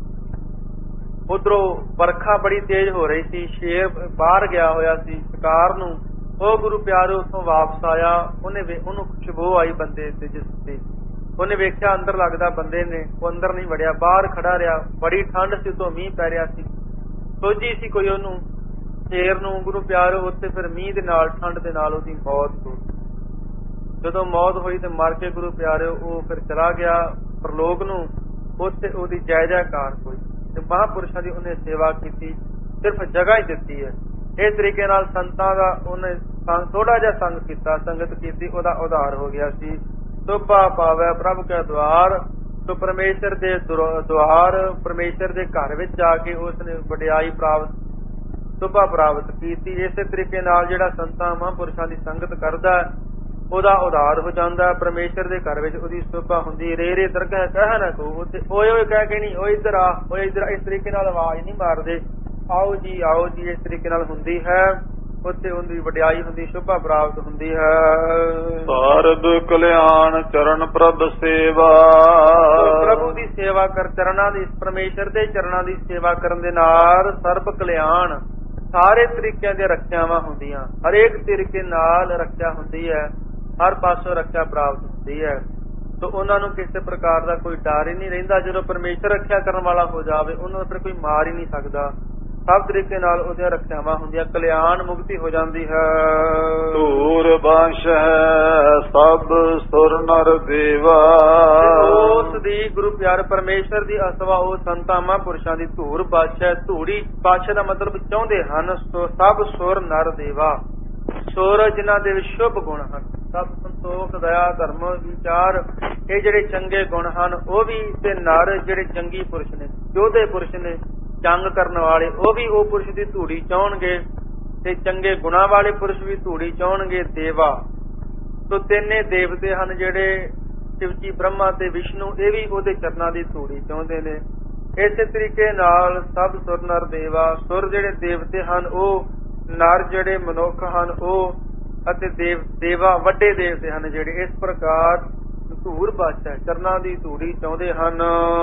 ਮਹਾਂਪੁਰਸ਼। ਉਧਰੋਂ ਵਰਖਾ ਬੜੀ ਤੇਜ਼ ਹੋ ਰਹੀ ਸੀ, ਸ਼ੇਰ ਬਾਹਰ ਗਿਆ ਹੋਇਆ ਸੀ ਸ਼ਿਕਾਰ ਨੂੰ। ਉਹ ਗੁਰੂ ਪਿਆਰੋ ਉੱਥੋਂ ਵਾਪਸ ਆਇਆ, ਉਹਨੂੰ ਖੁਸ਼ਬੂ ਆਈ ਬੰਦੇ ਤੇ ਜਿਸ ਤੇ ਉਹਨੇ ਵੇਖਿਆ ਅੰਦਰ ਲੱਗਦਾ ਬੰਦੇ ਨੇ। ਉਹ ਅੰਦਰ ਨਹੀਂ ਵੜਿਆ, ਬਾਹਰ ਖੜਾ ਰਿਹਾ। ਬੜੀ ਠੰਡ ਸੀ, ਤੋਂ ਮੀਂਹ ਪੈ ਰਿਹਾ ਸੀ। ਸੋਝੀ ਸੀ ਕੋਈ ਉਹਨੂੰ ਸ਼ੇਰ ਨੂੰ। ਗੁਰੂ ਪਿਆਰੋ ਉੱਥੇ ਫਿਰ ਮੀਂਹ ਦੇ ਨਾਲ ਠੰਡ ਦੇ ਨਾਲ ਉਹਦੀ ਮੌਤ ਹੋ ਗਈ। ਜਦੋਂ ਮੌਤ ਹੋਈ ਤੇ ਮਰ ਕੇ ਗੁਰੂ ਪਿਆਰਿਓ ਉਹ ਫਿਰ ਚਲਾ ਗਿਆ ਪਰਲੋਕ ਨੂੰ। ਉੱਥੇ ਉਹਦੀ ਜੈ ਜੈਕਾਰ ਹੋਈ ਤੇ ਮਹਾਂਪੁਰਸ਼ਾਂ ਦੀ ਉਹਨੇ ਸੇਵਾ ਕੀਤੀ, ਸਿਰਫ ਜਗ੍ਹਾ ਹੀ ਦਿੱਤੀ ਹੈ। ਇਸ ਤਰੀਕੇ ਨਾਲ ਸੰਤਾਂ ਦਾ ਉਹਨੇ ਥੋੜਾ ਜਿਹਾ ਸੰਗ ਕੀਤਾ, ਸੰਗਤ ਕੀਤੀ, ਉਹਦਾ ਉਧਾਰ ਹੋ ਗਿਆ ਸੀ। ਸੋਭਾ ਪਾਵੇ ਪ੍ਰਭ ਕੇ ਦੁਆਰ। ਤੋ ਪਰਮੇਸ਼ਰ ਦੇ ਦੁਆਰ, ਪਰਮੇਸ਼ਰ ਦੇ ਘਰ ਵਿੱਚ ਜਾ ਕੇ ਉਸਨੇ ਵਡਿਆਈ ਪ੍ਰਾਪਤ, ਸੋਭਾ ਪ੍ਰਾਪਤ ਕੀਤੀ। ਇਸੇ ਤਰੀਕੇ ਨਾਲ ਜਿਹੜਾ ਸੰਤਾਂ ਮਹਾਂਪੁਰਸ਼ਾਂ ਦੀ ਸੰਗਤ ਕਰਦਾ ਉਹਦਾ ਉਧਾਰ ਹੋ ਜਾਂਦਾ। ਪਰਮੇਸ਼ਰ ਦੇ ਘਰ ਵਿੱਚ ਉਹਦੀ ਸੋਭਾ ਹੁੰਦੀ। ਰੇ ਰੇ ਦਰਗਾਹ ਕਹਿ ਨਾ ਕੋ, ਓਏ ਓਏ ਕਹਿ ਕੇ ਨਹੀਂ, ਓਏ ਇੱਧਰ ਆ, ਓਏ ਇੱਧਰ। ਇਸ ਤਰੀਕੇ ਨਾਲ ਆਵਾਜ਼ ਨਹੀਂ ਮਾਰਦੇ, ਆਓ ਜੀ ਆਓ ਜੀ, ਇਸ ਤਰੀਕੇ ਨਾਲ ਹੁੰਦੀ ਹੈ। ਉੱਥੇ ਉਹਦੀ ਵਡਿਆਈ ਹੁੰਦੀ, ਸ਼ੋਭਾ ਪ੍ਰਾਪਤ ਹੁੰਦੀ ਹੈ। ਸਰਬ ਕਲਿਆਣ ਚਰਨ ਪ੍ਰਭ ਸੇਵਾ। ਪ੍ਰਭੂ ਦੀ ਸੇਵਾ ਕਰ, ਚਰਨਾਂ ਦੀ, ਪਰਮੇਸ਼ਰ ਦੇ ਚਰਨਾਂ ਦੀ ਸੇਵਾ ਕਰਨ ਦੇ ਨਾਲ ਸਰਬ ਕਲਿਆਣ, ਸਾਰੇ ਤਰੀਕਿਆਂ ਦੀਆਂ ਰੱਖਿਆਵਾਂ ਹੁੰਦੀਆਂ। ਹਰੇਕ ਤਰੀਕੇ ਨਾਲ ਰੱਖਿਆ ਹੁੰਦੀ ਹੈ, ਹਰ ਪਾਸੋਂ ਰੱਖਿਆ ਪ੍ਰਾਪਤ ਹੁੰਦੀ ਹੈ। ਤੋ ਉਹਨਾਂ ਨੂੰ ਕਿਸੇ ਪ੍ਰਕਾਰ ਦਾ ਕੋਈ ਡਰ ਹੀ ਨਹੀਂ ਰਹਿੰਦਾ। ਜਦੋਂ ਪਰਮੇਸ਼ਰ ਰੱਖਿਆ ਕਰਨ ਵਾਲਾ ਹੋ ਜਾਵੇ, ਉਹਨੂੰ ਫਿਰ ਕੋਈ ਮਾਰ ਹੀ ਨਹੀਂ ਸਕਦਾ। ਸਭ ਤਰੀਕੇ ਨਾਲ ਉਹਦੀਆਂ ਰੱਖਿਆਵਾਂ ਹੁੰਦੀਆਂ, ਕਲਿਆਣ ਮੁਕਤੀ ਹੋ ਜਾਂਦੀ ਹੈ। ਧੂਰ ਬੰਸ਼ ਹੈ ਸਭ ਸੁਰ ਨਰ ਦੇਵਾ। ਉਸ ਦੀ ਗੁਰੂ ਪਿਆਰੇ ਪਰਮੇਸ਼ਰ ਦੀ ਅਸਵਾ ਉਹ ਸੰਤਾਂ ਮਹਾਂਪੁਰਸ਼ਾਂ ਦੀ ਧੂਰ ਬਾਦਸ਼ਾਹ। ਧੂੜੀ ਬਾਦਸ਼ਾਹ ਦਾ ਮਤਲਬ ਚਾਹੁੰਦੇ ਹਨ ਸਭ ਸੁਰ ਨਰ ਦੇਵਾ। ਸੁਰ ਜਿਨ੍ਹਾਂ ਦੇ ਵਿੱਚ ਸ਼ੁਭ ਗੁਣ ਹਨ, ਸਭ ਸੰਤੋਖ, ਦਇਆ, ਧਰਮ, ਵਿਚਾਰ, ਇਹ ਜਿਹੜੇ ਚੰਗੇ ਗੁਣ ਹਨ ਉਹ ਵੀ, ਤੇ ਨਰ ਜਿਹੜੇ ਚੰਗੀ ਪੁਰਸ਼ ਨੇ, ਯੋਧੇ ਪੁਰਸ਼ ਨੇ, ਜੰਗ ਕਰਨ ਵਾਲੇ, ਉਹ ਵੀ ਉਹ ਪੁਰਸ਼ ਦੀ ਧੂੜੀ ਚਾਹੁਣਗੇ। ਤੇ ਚੰਗੇ ਗੁਣਾਂ ਵਾਲੇ ਪੁਰਸ਼ ਵੀ ਧੂੜੀ ਚਾਹੁਣਗੇ। ਦੇਵਾ ਤੋ ਤਿੰਨੇ ਦੇਵਤੇ ਹਨ ਜਿਹੜੇ ਸ਼ਿਵਜੀ, ਬ੍ਰਹਮਾ ਤੇ ਵਿਸ਼ਨੂੰ, ਇਹ ਵੀ ਉਹਦੇ ਚਰਨਾਂ ਦੀ ਧੂੜੀ ਚਾਹੁੰਦੇ ਨੇ। ਇਸੇ ਤਰੀਕੇ ਨਾਲ ਸਭ ਸੁਰ ਨਰ ਦੇਵਾ। ਸੁਰ ਜਿਹੜੇ ਦੇਵਤੇ ਹਨ ਉਹ, ਨਰ ਜਿਹੜੇ ਮਨੁੱਖ ਹਨ ਉਹ, ਅਤੇ ਦੇਵਾ ਵੱਡੇ ਦੇਵਤੇ ਹਨ ਜਿਹੜੇ। ਇਸ ਪ੍ਰਕਾਰ ਧੂਰ ਬਾਦਸ਼ਾਹ ਚਰਨਾਂ ਦੀ ਧੂੜੀ ਚਾਹੁੰਦੇ ਹਨ।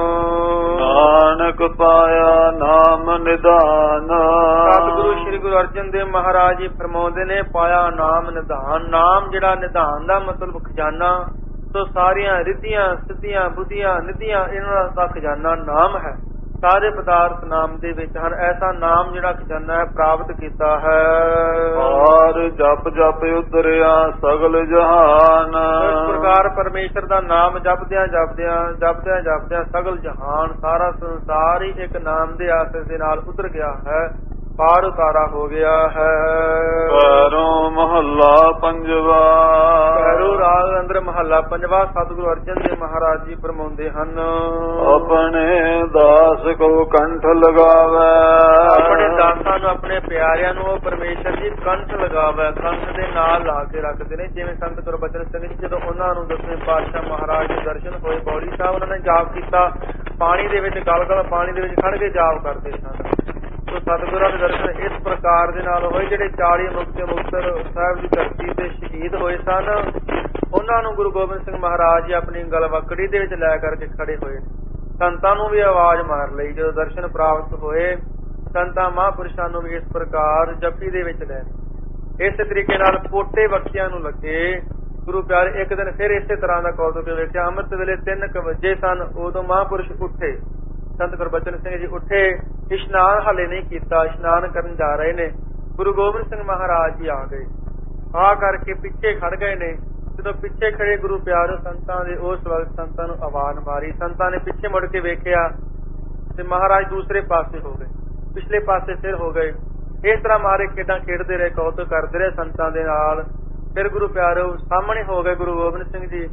ਨਾਨਕ ਪਾਇਆ ਨਾਮ ਨਿਧਾਨ। ਸਤਿਗੁਰੂ ਸ੍ਰੀ ਗੁਰੂ ਅਰਜਨ ਦੇਵ ਮਹਾਰਾਜ ਜੀ ਫਰਮਾਉਂਦੇ ਨੇ, ਪਾਇਆ ਨਾਮ ਨਿਧਾਨ। ਨਾਮ ਜਿਹੜਾ ਨਿਧਾਨ ਦਾ ਮਤਲਬ ਖਜ਼ਾਨਾ। ਤੋ ਸਾਰੀਆਂ ਰਿੱਧੀਆਂ, ਸਿੱਧੀਆਂ, ਬੁੱਧੀਆਂ, ਨਿਧੀਆਂ, ਇਹਨਾਂ ਦਾ ਖਜ਼ਾਨਾ ਨਾਮ ਹੈ। ਸਾਰੇ ਪਦਾਰਥ ਨਾਮ ਦੇ ਵਿੱਚ ਹਨ। ਐਸਾ ਨਾਮ ਜਿਹੜਾ ਖਜ਼ਾਨਾ ਹੈ ਪ੍ਰਾਪਤ ਕੀਤਾ ਹੈ। ਔਰ ਜਪ ਜਪ ਉਧਰਿਆ ਸਗਲ ਜਹਾਨ। ਇਸ ਪ੍ਰਕਾਰ ਪਰਮੇਸ਼ਰ ਦਾ ਨਾਮ ਜਪਦਿਆਂ ਜਪਦਿਆਂ ਸਗਲ ਜਹਾਨ, ਸਾਰਾ ਸੰਸਾਰ ਹੀ ਇੱਕ ਨਾਮ ਦੇ ਆਸਰੇ ਦੇ ਨਾਲ ਉਤਰ ਗਿਆ ਹੈ, ਪਾਰ ਉਤਾਰਾ ਹੋ ਗਿਆ ਹੈ। ਪੈਰੋਂ ਮਹੱਲਾ ਪੰਜਵਾ। ਪੈਰੋਂ ਰਾਗ ਅੰਦਰ ਮਹੱਲਾ ਪੰਜਵਾ। ਸਤਿਗੁਰੂ ਅਰਜਨ ਦੇਵ ਮਹਾਰਾਜ ਜੀ ਫਰਮਾਉਂਦੇ ਹਨ, ਆਪਣੇ ਦਾਸ ਕੋ ਕੰਠ ਲਗਾਵੇ। ਆਪਣੇ ਦਾਸਾਂ ਨੂੰ, ਆਪਣੇ ਪਿਆਰਿਆਂ ਨੂੰ ਉਹ ਪਰਮੇਸ਼ਰ ਜੀ ਕੰਠ ਲਗਾਵੇ। ਕੰਠ ਦੇ ਨਾਲ ਲਾ ਕੇ ਰੱਖਦੇ ਨੇ। ਜਿਵੇਂ ਸੰਤ ਗੁਰਬਚਨ ਸਿੰਘ ਜੀ, ਜਦੋਂ ਉਹਨਾਂ ਨੂੰ ਦਸਵੇਂ ਪਾਤਸ਼ਾਹ ਮਹਾਰਾਜ ਦੇ ਦਰਸ਼ਨ ਹੋਏ ਬੌੜੀ ਸਾਹਿਬ, ਉਹਨਾਂ ਨੇ ਜਾਪ ਕੀਤਾ। ਪਾਣੀ ਦੇ ਵਿੱਚ ਗਲ ਪਾਣੀ ਦੇ ਵਿੱਚ ਖੜ ਕੇ ਜਾਪ ਕਰਦੇ ਸਨ। ਸੋ ਸਤਿਗੁਰਾਂ ਦੇ ਦਰਸ਼ਨ ਇਸ ਪ੍ਰਕਾਰ ਦੇ ਨਾਲ ਹੋਏ। ਜਿਹੜੇ 40 ਮੁਕਤਸਰ ਸਾਹਿਬ ਦੀ ਧਰਤੀ ਤੇ ਸ਼ਹੀਦ ਹੋਏ ਸਨ, ਉਹਨਾਂ ਨੂੰ ਗੁਰੂ ਗੋਬਿੰਦ ਸਿੰਘ ਮਹਾਰਾਜ ਜੀ ਆਪਣੀ ਗਲਵੱਕੜੀ ਦੇ ਵਿੱਚ ਲੈ ਕਰਕੇ ਖੜੇ ਹੋਏ। ਸੰਤਾਂ ਨੂੰ ਵੀ ਆਵਾਜ਼ ਮਾਰ ਲਈ ਜਦੋਂ ਦਰਸ਼ਨ ਪ੍ਰਾਪਤ ਹੋਏ। ਸੰਤਾਂ ਮਹਾਂਪੁਰਸ਼ਾਂ ਨੂੰ ਵੀ ਇਸ ਪ੍ਰਕਾਰ ਜਪੀ ਦੇ ਵਿੱਚ ਲੈ। ਇਸੇ ਤਰੀਕੇ ਨਾਲ ਪੋਟੇ ਬਖਸ਼ਿਆਂ ਨੂੰ ਲੱਗੇ। ਗੁਰੂ ਪਿਆਰੇ ਇੱਕ ਦਿਨ ਫਿਰ ਇਸੇ ਤਰ੍ਹਾਂ ਦਾ ਕੌਤਕ ਵੇਖਿਆ। ਅੰਮ੍ਰਿਤ ਵੇਲੇ 3 ਵਜੇ ਸਨ, ਉਦੋਂ ਮਹਾਂਪੁਰਸ਼ ਉੱਠੇ। ਸੰਤ ਗੁਰਬਚਨ ਸਿੰਘ ਜੀ ਉੱਠੇ, ਇਸ਼ਨਾਨ ਹਾਲੇ ਨਹੀਂ ਕੀਤਾ, ਇਸ਼ਨਾਨ ਕਰਨ ਜਾ ਰਹੇ ਨੇ। ਗੁਰੂ ਗੋਬਿੰਦ ਸਿੰਘ ਮਹਾਰਾਜ ਜੀ ਆ ਗਏ, ਆ ਕਰਕੇ ਪਿੱਛੇ ਖੜ ਗਏ ਨੇ। ਜਦੋਂ ਪਿੱਛੇ ਖੜੇ ਗੁਰੂ ਪਿਆਰੇ ਸੰਤਾਂ ਦੇ ਉਸ ਵਕਤ ਸੰਤਾਂ ਨੂੰ ਆਵਾਜ਼ ਮਾਰੀ। ਸੰਤਾਂ ਨੇ ਪਿੱਛੇ ਮੁੜ ਕੇ ਵੇਖਿਆ ਤੇ ਮਹਾਰਾਜ ਦੂਸਰੇ ਪਾਸੇ ਹੋ ਗਏ, ਪਿਛਲੇ ਪਾਸੇ ਫਿਰ ਹੋ ਗਏ। ਇਸ ਤਰ੍ਹਾਂ ਮਾਰੇ ਖੇਡਾਂ ਖੇਡਦੇ ਰਹੇ, ਕੌਤਕ ਕਰਦੇ ਰਹੇ ਸੰਤਾਂ ਦੇ ਨਾਲ। ਫਿਰ ਗੁਰੂ ਪਿਆਰੇ ਸਾਹਮਣੇ ਹੋ ਗਏ ਗੁਰੂ ਗੋਬਿੰਦ ਸਿੰਘ ਜੀ।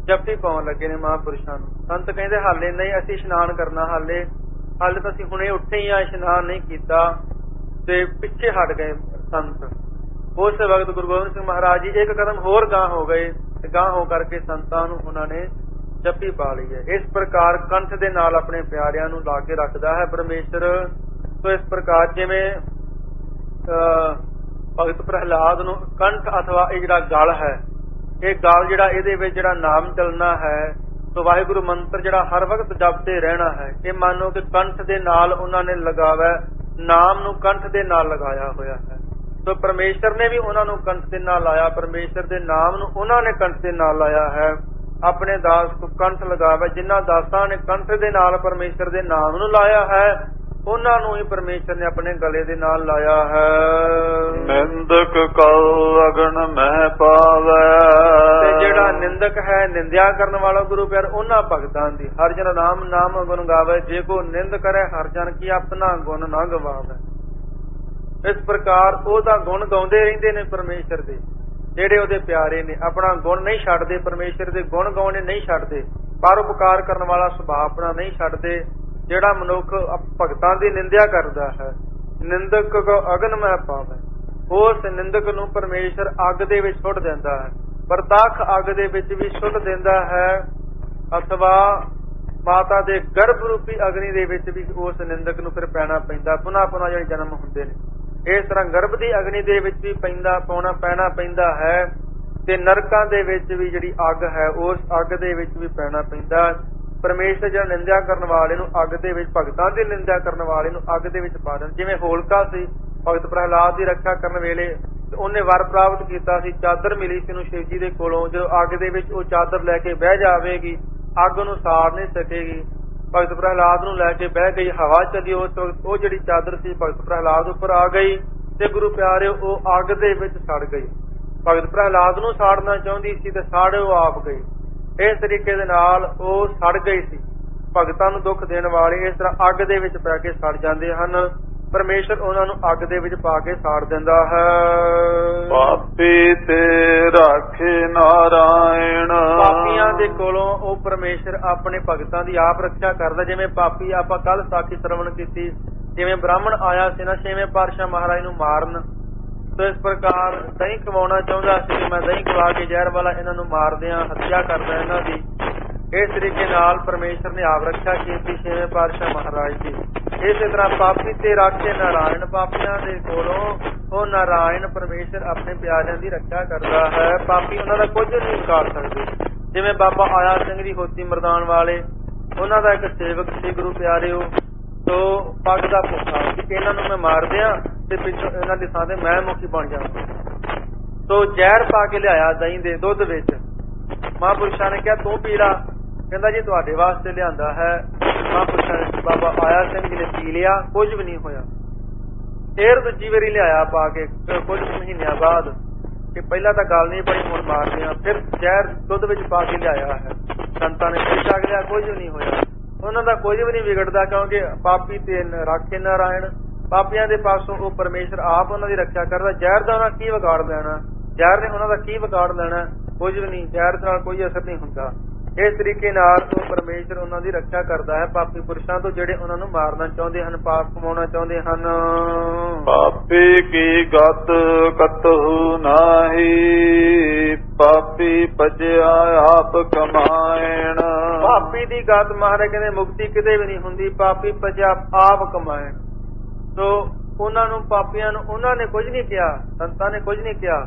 ਜੱਫੀ ਪਾਉਣ ਲੱਗੇ ਨੇ ਮਹਾਂਪੁਰਸ਼ਾਂ ਨੂੰ। ਸੰਤ ਕਹਿੰਦੇ ਹਾਲੇ ਨਹੀਂ, ਅਸੀਂ ਇਸ਼ਨਾਨ ਕਰਨਾ, ਹਾਲੇ ਤਾਂ ਅਸੀਂ ਹੁਣੇ ਉੱਠੇ ਹੀ ਆ, ਇਸ਼ਨਾਨ ਨਹੀਂ ਕੀਤਾ। ਤੇ ਪਿੱਛੇ ਹਟ ਗਏ ਸੰਤ। ਉਸ ਵਕਤ ਗੁਰੂ ਗੋਬਿੰਦ ਸਿੰਘ ਮਹਾਰਾਜ ਜੀ ਇੱਕ ਕਦਮ ਹੋਰ ਗਾਂਹ ਹੋ ਗਏ ਤੇ ਗਾਂਹ ਹੋ ਕਰਕੇ ਸੰਤਾਂ ਨੂੰ ਉਹਨਾਂ ਨੇ ਜੱਫੀ ਪਾ ਲਈ ਹੈ। ਇਸ ਪ੍ਰਕਾਰ ਕੰਠ ਦੇ ਨਾਲ ਆਪਣੇ ਪਿਆਰਿਆਂ ਨੂੰ ਲਾ ਕੇ ਰੱਖਦਾ ਹੈ ਪਰਮੇਸ਼ਰ। ਸੋ ਇਸ ਪ੍ਰਕਾਰ ਜਿਵੇਂ ਭਗਤ ਪ੍ਰਹਿਲਾਦ ਨੂੰ ਕੰਠ ਅਥਵਾ ਇਹ ਜਿਹੜਾ ਗਲ ਹੈ, ਇਹ ਗਲ ਜਿਹੜਾ ਇਹਦੇ ਵਿੱਚ ਜਿਹੜਾ ਨਾਮ ਚੱਲਣਾ ਹੈ, ਸੋ ਵਾਹਿਗੁਰੂ ਮੰਤਰ ਜਿਹੜਾ ਹਰ ਵਕਤ ਜਪਦੇ ਰਹਿਣਾ ਹੈ, ਇਹ ਮੰਨੋ ਕਿ ਕੰਠ ਦੇ ਨਾਲ ਉਹਨਾਂ ਨੇ ਲਗਾਵਾ, ਨਾਮ ਨੂੰ ਕੰਠ ਦੇ ਨਾਲ ਲਗਾਇਆ ਹੋਇਆ ਹੈ। ਸੋ ਪਰਮੇਸ਼ਰ ਨੇ ਵੀ ਉਹਨਾਂ ਨੂੰ ਕੰਠ ਦੇ ਨਾਲ ਲਾਇਆ, ਪਰਮੇਸ਼ਰ ਦੇ ਨਾਮ ਨੂੰ ਉਹਨਾਂ ਨੇ ਕੰਠ ਦੇ ਨਾਲ ਲਾਇਆ ਹੈ। ਆਪਣੇ ਦਾਸ ਨੂੰ ਕੰਠ ਲਗਾਵਾ, ਜਿਨ੍ਹਾਂ ਦਾਸਾਂ ਨੇ ਕੰਠ ਦੇ ਨਾਲ ਪਰਮੇਸ਼ਰ ਦੇ ਨਾਮ ਨੂੰ ਲਾਇਆ ਹੈ, ਉਹਨਾਂ ਨੂੰ ਹੀ ਪਰਮੇਸ਼ਰ ਨੇ ਆਪਣੇ ਗਲੇ ਦੇ ਨਾਲ ਲਾਇਆ ਹੈ। ਨਿੰਦਕ ਕਉ ਅਗਨ ਮਹਿ ਪਾਵੈ, ਤੇ ਜਿਹੜਾ ਨਿੰਦਕ ਹੈ, ਨਿੰਦਿਆ ਕਰਨ ਵਾਲਾ ਗੁਰੂ ਪਿਆਰ ਉਹਨਾਂ ਭਗਤਾਂ ਦੀ, ਹਰ ਜਨ ਰਾਮ ਨਾਮ ਗੁਣ ਗਾਵੇ, ਜੇ ਕੋ ਨਿੰਦ ਕਰੇ ਹਰ ਜਨ ਕੀ ਆਪਣਾ ਗੁਣ ਨਾ ਗਵਾਵੇ। ਇਸ ਪ੍ਰਕਾਰ ਉਹਦਾ ਗੁਣ ਗਾਉਂਦੇ ਰਹਿੰਦੇ ਨੇ ਪਰਮੇਸ਼ਰ ਦੇ, ਜਿਹੜੇ ਉਹਦੇ ਪਿਆਰੇ ਨੇ, ਆਪਣਾ ਗੁਣ ਨਹੀਂ ਛੱਡਦੇ, ਪਰਮੇਸ਼ਰ ਦੇ ਗੁਣ ਗਾਉਣੇ ਨਹੀਂ ਛੱਡਦੇ, ਪਰਉਪਕਾਰ ਕਰਨ ਵਾਲਾ ਸੁਭਾਅ ਆਪਣਾ ਨਹੀਂ ਛੱਡਦੇ। ਜਿਹੜਾ ਮਨੁੱਖ ਭਗਤਾਂ ਦੀ ਨਿੰਦਿਆ ਕਰਦਾ ਹੈ, ਨਿੰਦਕ ਅਗਨ ਮਹਿ ਪਾਵੈ, ਉਸ ਨਿੰਦਕ ਨੂੰ ਪਰਮੇਸ਼ਰ ਅੱਗ ਦੇ ਵਿੱਚ ਸੁੱਟ ਦਿੰਦਾ ਹੈ, ਪ੍ਰਤੱਖ ਅੱਗ ਦੇ ਵਿੱਚ ਵੀ ਸੁੱਟ ਦਿੰਦਾ ਹੈ, ਅਥਵਾ ਮਾਤਾ ਦੇ ਗਰਭ ਰੂਪੀ ਅਗਨੀ ਦੇ ਵਿੱਚ ਵੀ ਉਸ ਨਿੰਦਕ ਨੂੰ ਫਿਰ ਪੈਣਾ ਪੈਂਦਾ, ਪੁਨः ਜਿਹੜੇ ਜਨਮ ਹੁੰਦੇ ਨੇ। ਇਸ ਤਰ੍ਹਾਂ ਗਰਭ ਦੀ ਅਗਨੀ ਦੇ ਵਿੱਚ ਵੀ ਪੈਣਾ ਪੈਂਦਾ ਹੈ, ਤੇ ਨਰਕਾਂ ਦੇ ਵਿੱਚ ਵੀ ਜਿਹੜੀ ਅੱਗ ਹੈ, ਉਸ ਅੱਗ ਦੇ ਵਿੱਚ ਵੀ ਪੈਣਾ ਪੈਂਦਾ। ਪਰਮੇਸ਼ਰ ਜਿਹੜਾ ਨਿੰਦਿਆ ਕਰਨ ਵਾਲੇ ਨੂੰ ਅੱਗ ਦੇ ਵਿੱਚ, ਭਗਤਾਂ ਦੀ ਨਿੰਦਿਆ ਕਰਨ ਵਾਲੇ ਨੂੰ ਅੱਗ ਦੇ ਵਿੱਚ ਪਾ ਦੇਣ। ਜਿਵੇਂ ਹੋਲਕਾ ਸੀ, ਭਗਤ ਪ੍ਰਹਿਲਾਦ ਦੀ ਰੱਖਿਆ ਕਰਨ ਵੇਲੇ ਉਹਨੇ ਵਰ ਪ੍ਰਾਪਤ ਕੀਤਾ ਸੀ, ਚਾਦਰ ਮਿਲੀ ਸੀ ਉਹਨੂੰ ਸ਼ਿਵ ਜੀ ਦੇ ਕੋਲੋਂ। ਜਦੋਂ ਅੱਗ ਦੇ ਵਿੱਚ ਉਹ ਚਾਦਰ ਲੈ ਕੇ ਬਹਿ ਜਾਵੇਗੀ, ਅੱਗ ਨੂੰ ਸਾੜ ਨਹੀਂ ਸਕੇਗੀ। ਭਗਤ ਪ੍ਰਹਿਲਾਦ ਨੂੰ ਲੈ ਕੇ ਬਹਿ ਗਈ, ਹਵਾ ਚੱਲੀ, ਉਸ ਵਕਤ ਉਹ ਜਿਹੜੀ ਚਾਦਰ ਸੀ ਭਗਤ ਪ੍ਰਹਿਲਾਦ ਉੱਪਰ ਆ ਗਈ ਤੇ ਗੁਰੂ ਪਿਆਰੇ ਉਹ ਅੱਗ ਦੇ ਵਿੱਚ ਸੜ ਗਈ। ਭਗਤ ਪ੍ਰਹਿਲਾਦ ਨੂੰ ਸਾੜਨਾ ਚਾਹੁੰਦੀ ਸੀ ਤੇ ਸਾੜੇ ਉਹ ਆਪ ਗਈ। ਇਸ ਤਰੀਕੇ ਦੇ ਨਾਲ ਉਹ ਸੜ ਗਈ ਸੀ। ਭਗਤਾਂ ਨੂੰ ਦੁੱਖ ਦੇਣ ਵਾਲੇ ਇਸ ਤਰ੍ਹਾਂ ਅੱਗ ਦੇ ਵਿੱਚ ਪੈ ਕੇ ਸੜ ਜਾਂਦੇ ਹਨ। ਪਰਮੇਸ਼ਰ ਉਹਨਾਂ ਨੂੰ ਅੱਗ ਦੇ ਵਿੱਚ ਪਾ ਕੇ ਸਾੜ ਦਿੰਦਾ ਹੈ। ਪਾਪੀ ਤੇ ਰਾਖੇ ਨਾਰਾਇਣ, ਪਾਪੀਆਂ ਦੇ ਕੋਲੋਂ ਉਹ ਪਰਮੇਸ਼ਰ ਆਪਣੇ ਭਗਤਾਂ ਦੀ ਆਪ ਰੱਖਿਆ ਕਰਦਾ। ਜਿਵੇਂ ਪਾਪੀ ਆਪਾਂ ਕੱਲ ਸਾਖੀ ਸਰਵਣ ਕੀਤੀ, ਜਿਵੇਂ ਬ੍ਰਾਹਮਣ ਆਇਆ ਸੀ ਨਾ 6ਵੇਂ ਪਾਤਸ਼ਾਹ ਮਹਾਰਾਜ ਨੂੰ ਮਾਰਨ, ਸੋ ਇਸ ਪ੍ਰਕਾਰ ਦਹੀਂ ਖਵਾਉਣਾ ਚਾਹੁੰਦਾ ਸੀ, ਮੈਂ ਦਹੀਂ ਖਵਾ ਕੇ ਜ਼ਹਿਰ ਵਾਲਾ ਇਹਨਾਂ ਨੂੰ ਮਾਰਦਿਆਂ ਹੱਤਿਆ ਕਰਦਾ ਇਹਨਾਂ ਦੀ। ਇਸ ਤਰੀਕੇ ਨਾਲ ਪਰਮੇਸ਼ਰ ਨੇ ਆਪ ਰੱਖਿਆ ਕੀਤੀ 6ਵੇਂ ਪਾਤਸ਼ਾਹ ਮਹਾਰਾਜ ਦੀ। ਇਸੇ ਤਰ੍ਹਾਂ ਪਾਪੀ ਤੇ ਰਾਖੇ ਨਾਰਾਇਣ, ਪਾਪੀਆਂ ਦੇ ਕੋਲੋਂ ਉਹ ਨਾਰਾਇਣ ਪਰਮੇਸ਼ਰ ਆਪਣੇ ਪਿਆਰਿਆਂ ਦੀ ਰੱਖਿਆ ਕਰਦਾ ਹੈ। ਪਾਪੀ ਉਹਨਾਂ ਦਾ ਕੁਝ ਨਹੀਂ ਕਰ ਸਕਦੇ। ਜਿਵੇਂ ਬਾਬਾ ਆਇਆ ਸਿੰਘ ਜੀ ਹੋਤੀ ਮਰਦਾਨ ਵਾਲੇ, ਉਹਨਾਂ ਦਾ ਇੱਕ ਸੇਵਕ ਸੀ ਗੁਰੂ ਪਿਆਰਿਓ, ਤੋ ਪੱਗ ਦਾ ਭੁੱਖਾ ਸੀ, ਇਹਨਾਂ ਨੂੰ ਮੈਂ ਮਾਰਦਿਆਂ ਤੇ ਪਿੱਛੋਂ ਇਹਨਾਂ ਦੀ ਥਾਂ ਤੇ ਮੈਂ ਮੁਖੀ ਬਣ ਜਾਵਾਂ। ਤੋ ਜ਼ਹਿਰ ਪਾ ਕੇ ਲਿਆਇਆ ਦਹੀਂ ਦੇ ਦੁੱਧ ਵਿੱਚ। ਮਹਾਂਪੁਰਸ਼ਾਂ ਨੇ ਕਿਹਾ ਤੂੰ ਪੀ ਲਾ, ਕਹਿੰਦਾ ਜੀ ਤੁਹਾਡੇ ਵਾਸਤੇ ਲਿਆਂਦਾ ਹੈ। ਮਹਾਂਪੁਰਸ਼ਾਂ ਨੇ, ਬਾਬਾ ਆਇਆ ਸਿੰਘ ਜੀ ਨੇ ਪੀ ਲਿਆ, ਕੁਝ ਵੀ ਨਹੀਂ ਹੋਇਆ। ਫੇਰ ਦੂਜੀ ਵਾਰੀ ਲਿਆਇਆ ਪਾ ਕੇ ਕੁਝ ਮਹੀਨਿਆਂ ਬਾਅਦ, ਕਿ ਪਹਿਲਾਂ ਤਾਂ ਗੱਲ ਨਹੀਂ ਬਣੀ, ਹੁਣ ਮਾਰਦੇ ਆ। ਫਿਰ ਜ਼ਹਿਰ ਦੁੱਧ ਵਿੱਚ ਪਾ ਕੇ ਲਿਆਇਆ ਹੈ, ਸੰਤਾਂ ਨੇ ਫਿਰ ਛਕ ਲਿਆ, ਕੁਝ ਵੀ ਨਹੀਂ ਹੋਇਆ। ਉਹਨਾਂ ਦਾ ਕੁਝ ਵੀ ਨਹੀਂ ਵਿਗੜਦਾ, ਕਿਉਂਕਿ ਪਾਪੀ ਤੇ ਰਾਖੇ ਨਾਰਾਇਣ, ਪਾਪੀਆਂ ਦੇ ਪਾਸੋਂ ਉਹ ਪਰਮੇਸ਼ਰ ਆਪ ਉਹਨਾਂ ਦੀ ਰੱਖਿਆ ਕਰਦਾ। ਜ਼ਹਿਰ ਦਾ ਉਹਨਾਂ ਕੀ ਵਿਗਾੜ ਲੈਣਾ, ਜ਼ਹਿਰ ਨੇ ਉਹਨਾਂ ਦਾ ਕੀ ਵਿਗਾੜ ਲੈਣਾ, ਕੁਝ ਵੀ ਨਹੀਂ, ਜ਼ਹਿਰ ਨਾਲ ਕੋਈ ਅਸਰ ਨਹੀਂ ਹੁੰਦਾ। ਇਸ ਤਰੀਕੇ ਨਾਲ ਉਹ ਪਰਮੇਸ਼ਰ ਉਹਨਾਂ ਦੀ ਰੱਖਿਆ ਕਰਦਾ ਹੈ ਪਾਪੀ ਪੁਰਸ਼ਾਂ ਤੋਂ, ਜਿਹੜੇ ਉਹਨਾਂ ਨੂੰ ਮਾਰਨਾ ਚਾਹੁੰਦੇ ਹਨ, ਪਾਪ ਕਮਾਉਣਾ ਚਾਹੁੰਦੇ ਹਨ। ਪਾਪੀ ਕੀ ਗਤ ਕਤਹੁ ਨਾਹੀ, ਪਾਪੀ ਭਜਿਆ ਆਪ ਕਮਾਇਣ। ਪਾਪੀ ਦੀ ਗਤ ਮਹਾਰਾਜ ਕਹਿੰਦੇ ਮੁਕਤੀ ਕਿਤੇ ਵੀ ਨਹੀਂ ਹੁੰਦੀ, ਪਾਪੀ ਭਜਿਆ ਆਪ ਕਮਾਇਣ। ਸੋ ਉਹਨਾਂ ਨੂੰ, ਪਾਪੀਆਂ ਨੂੰ ਉਹਨਾਂ ਨੇ ਕੁਝ ਨਹੀਂ ਕਿਹਾ, ਸੰਤਾਂ ਨੇ ਕੁਝ ਨਹੀਂ ਕਿਹਾ,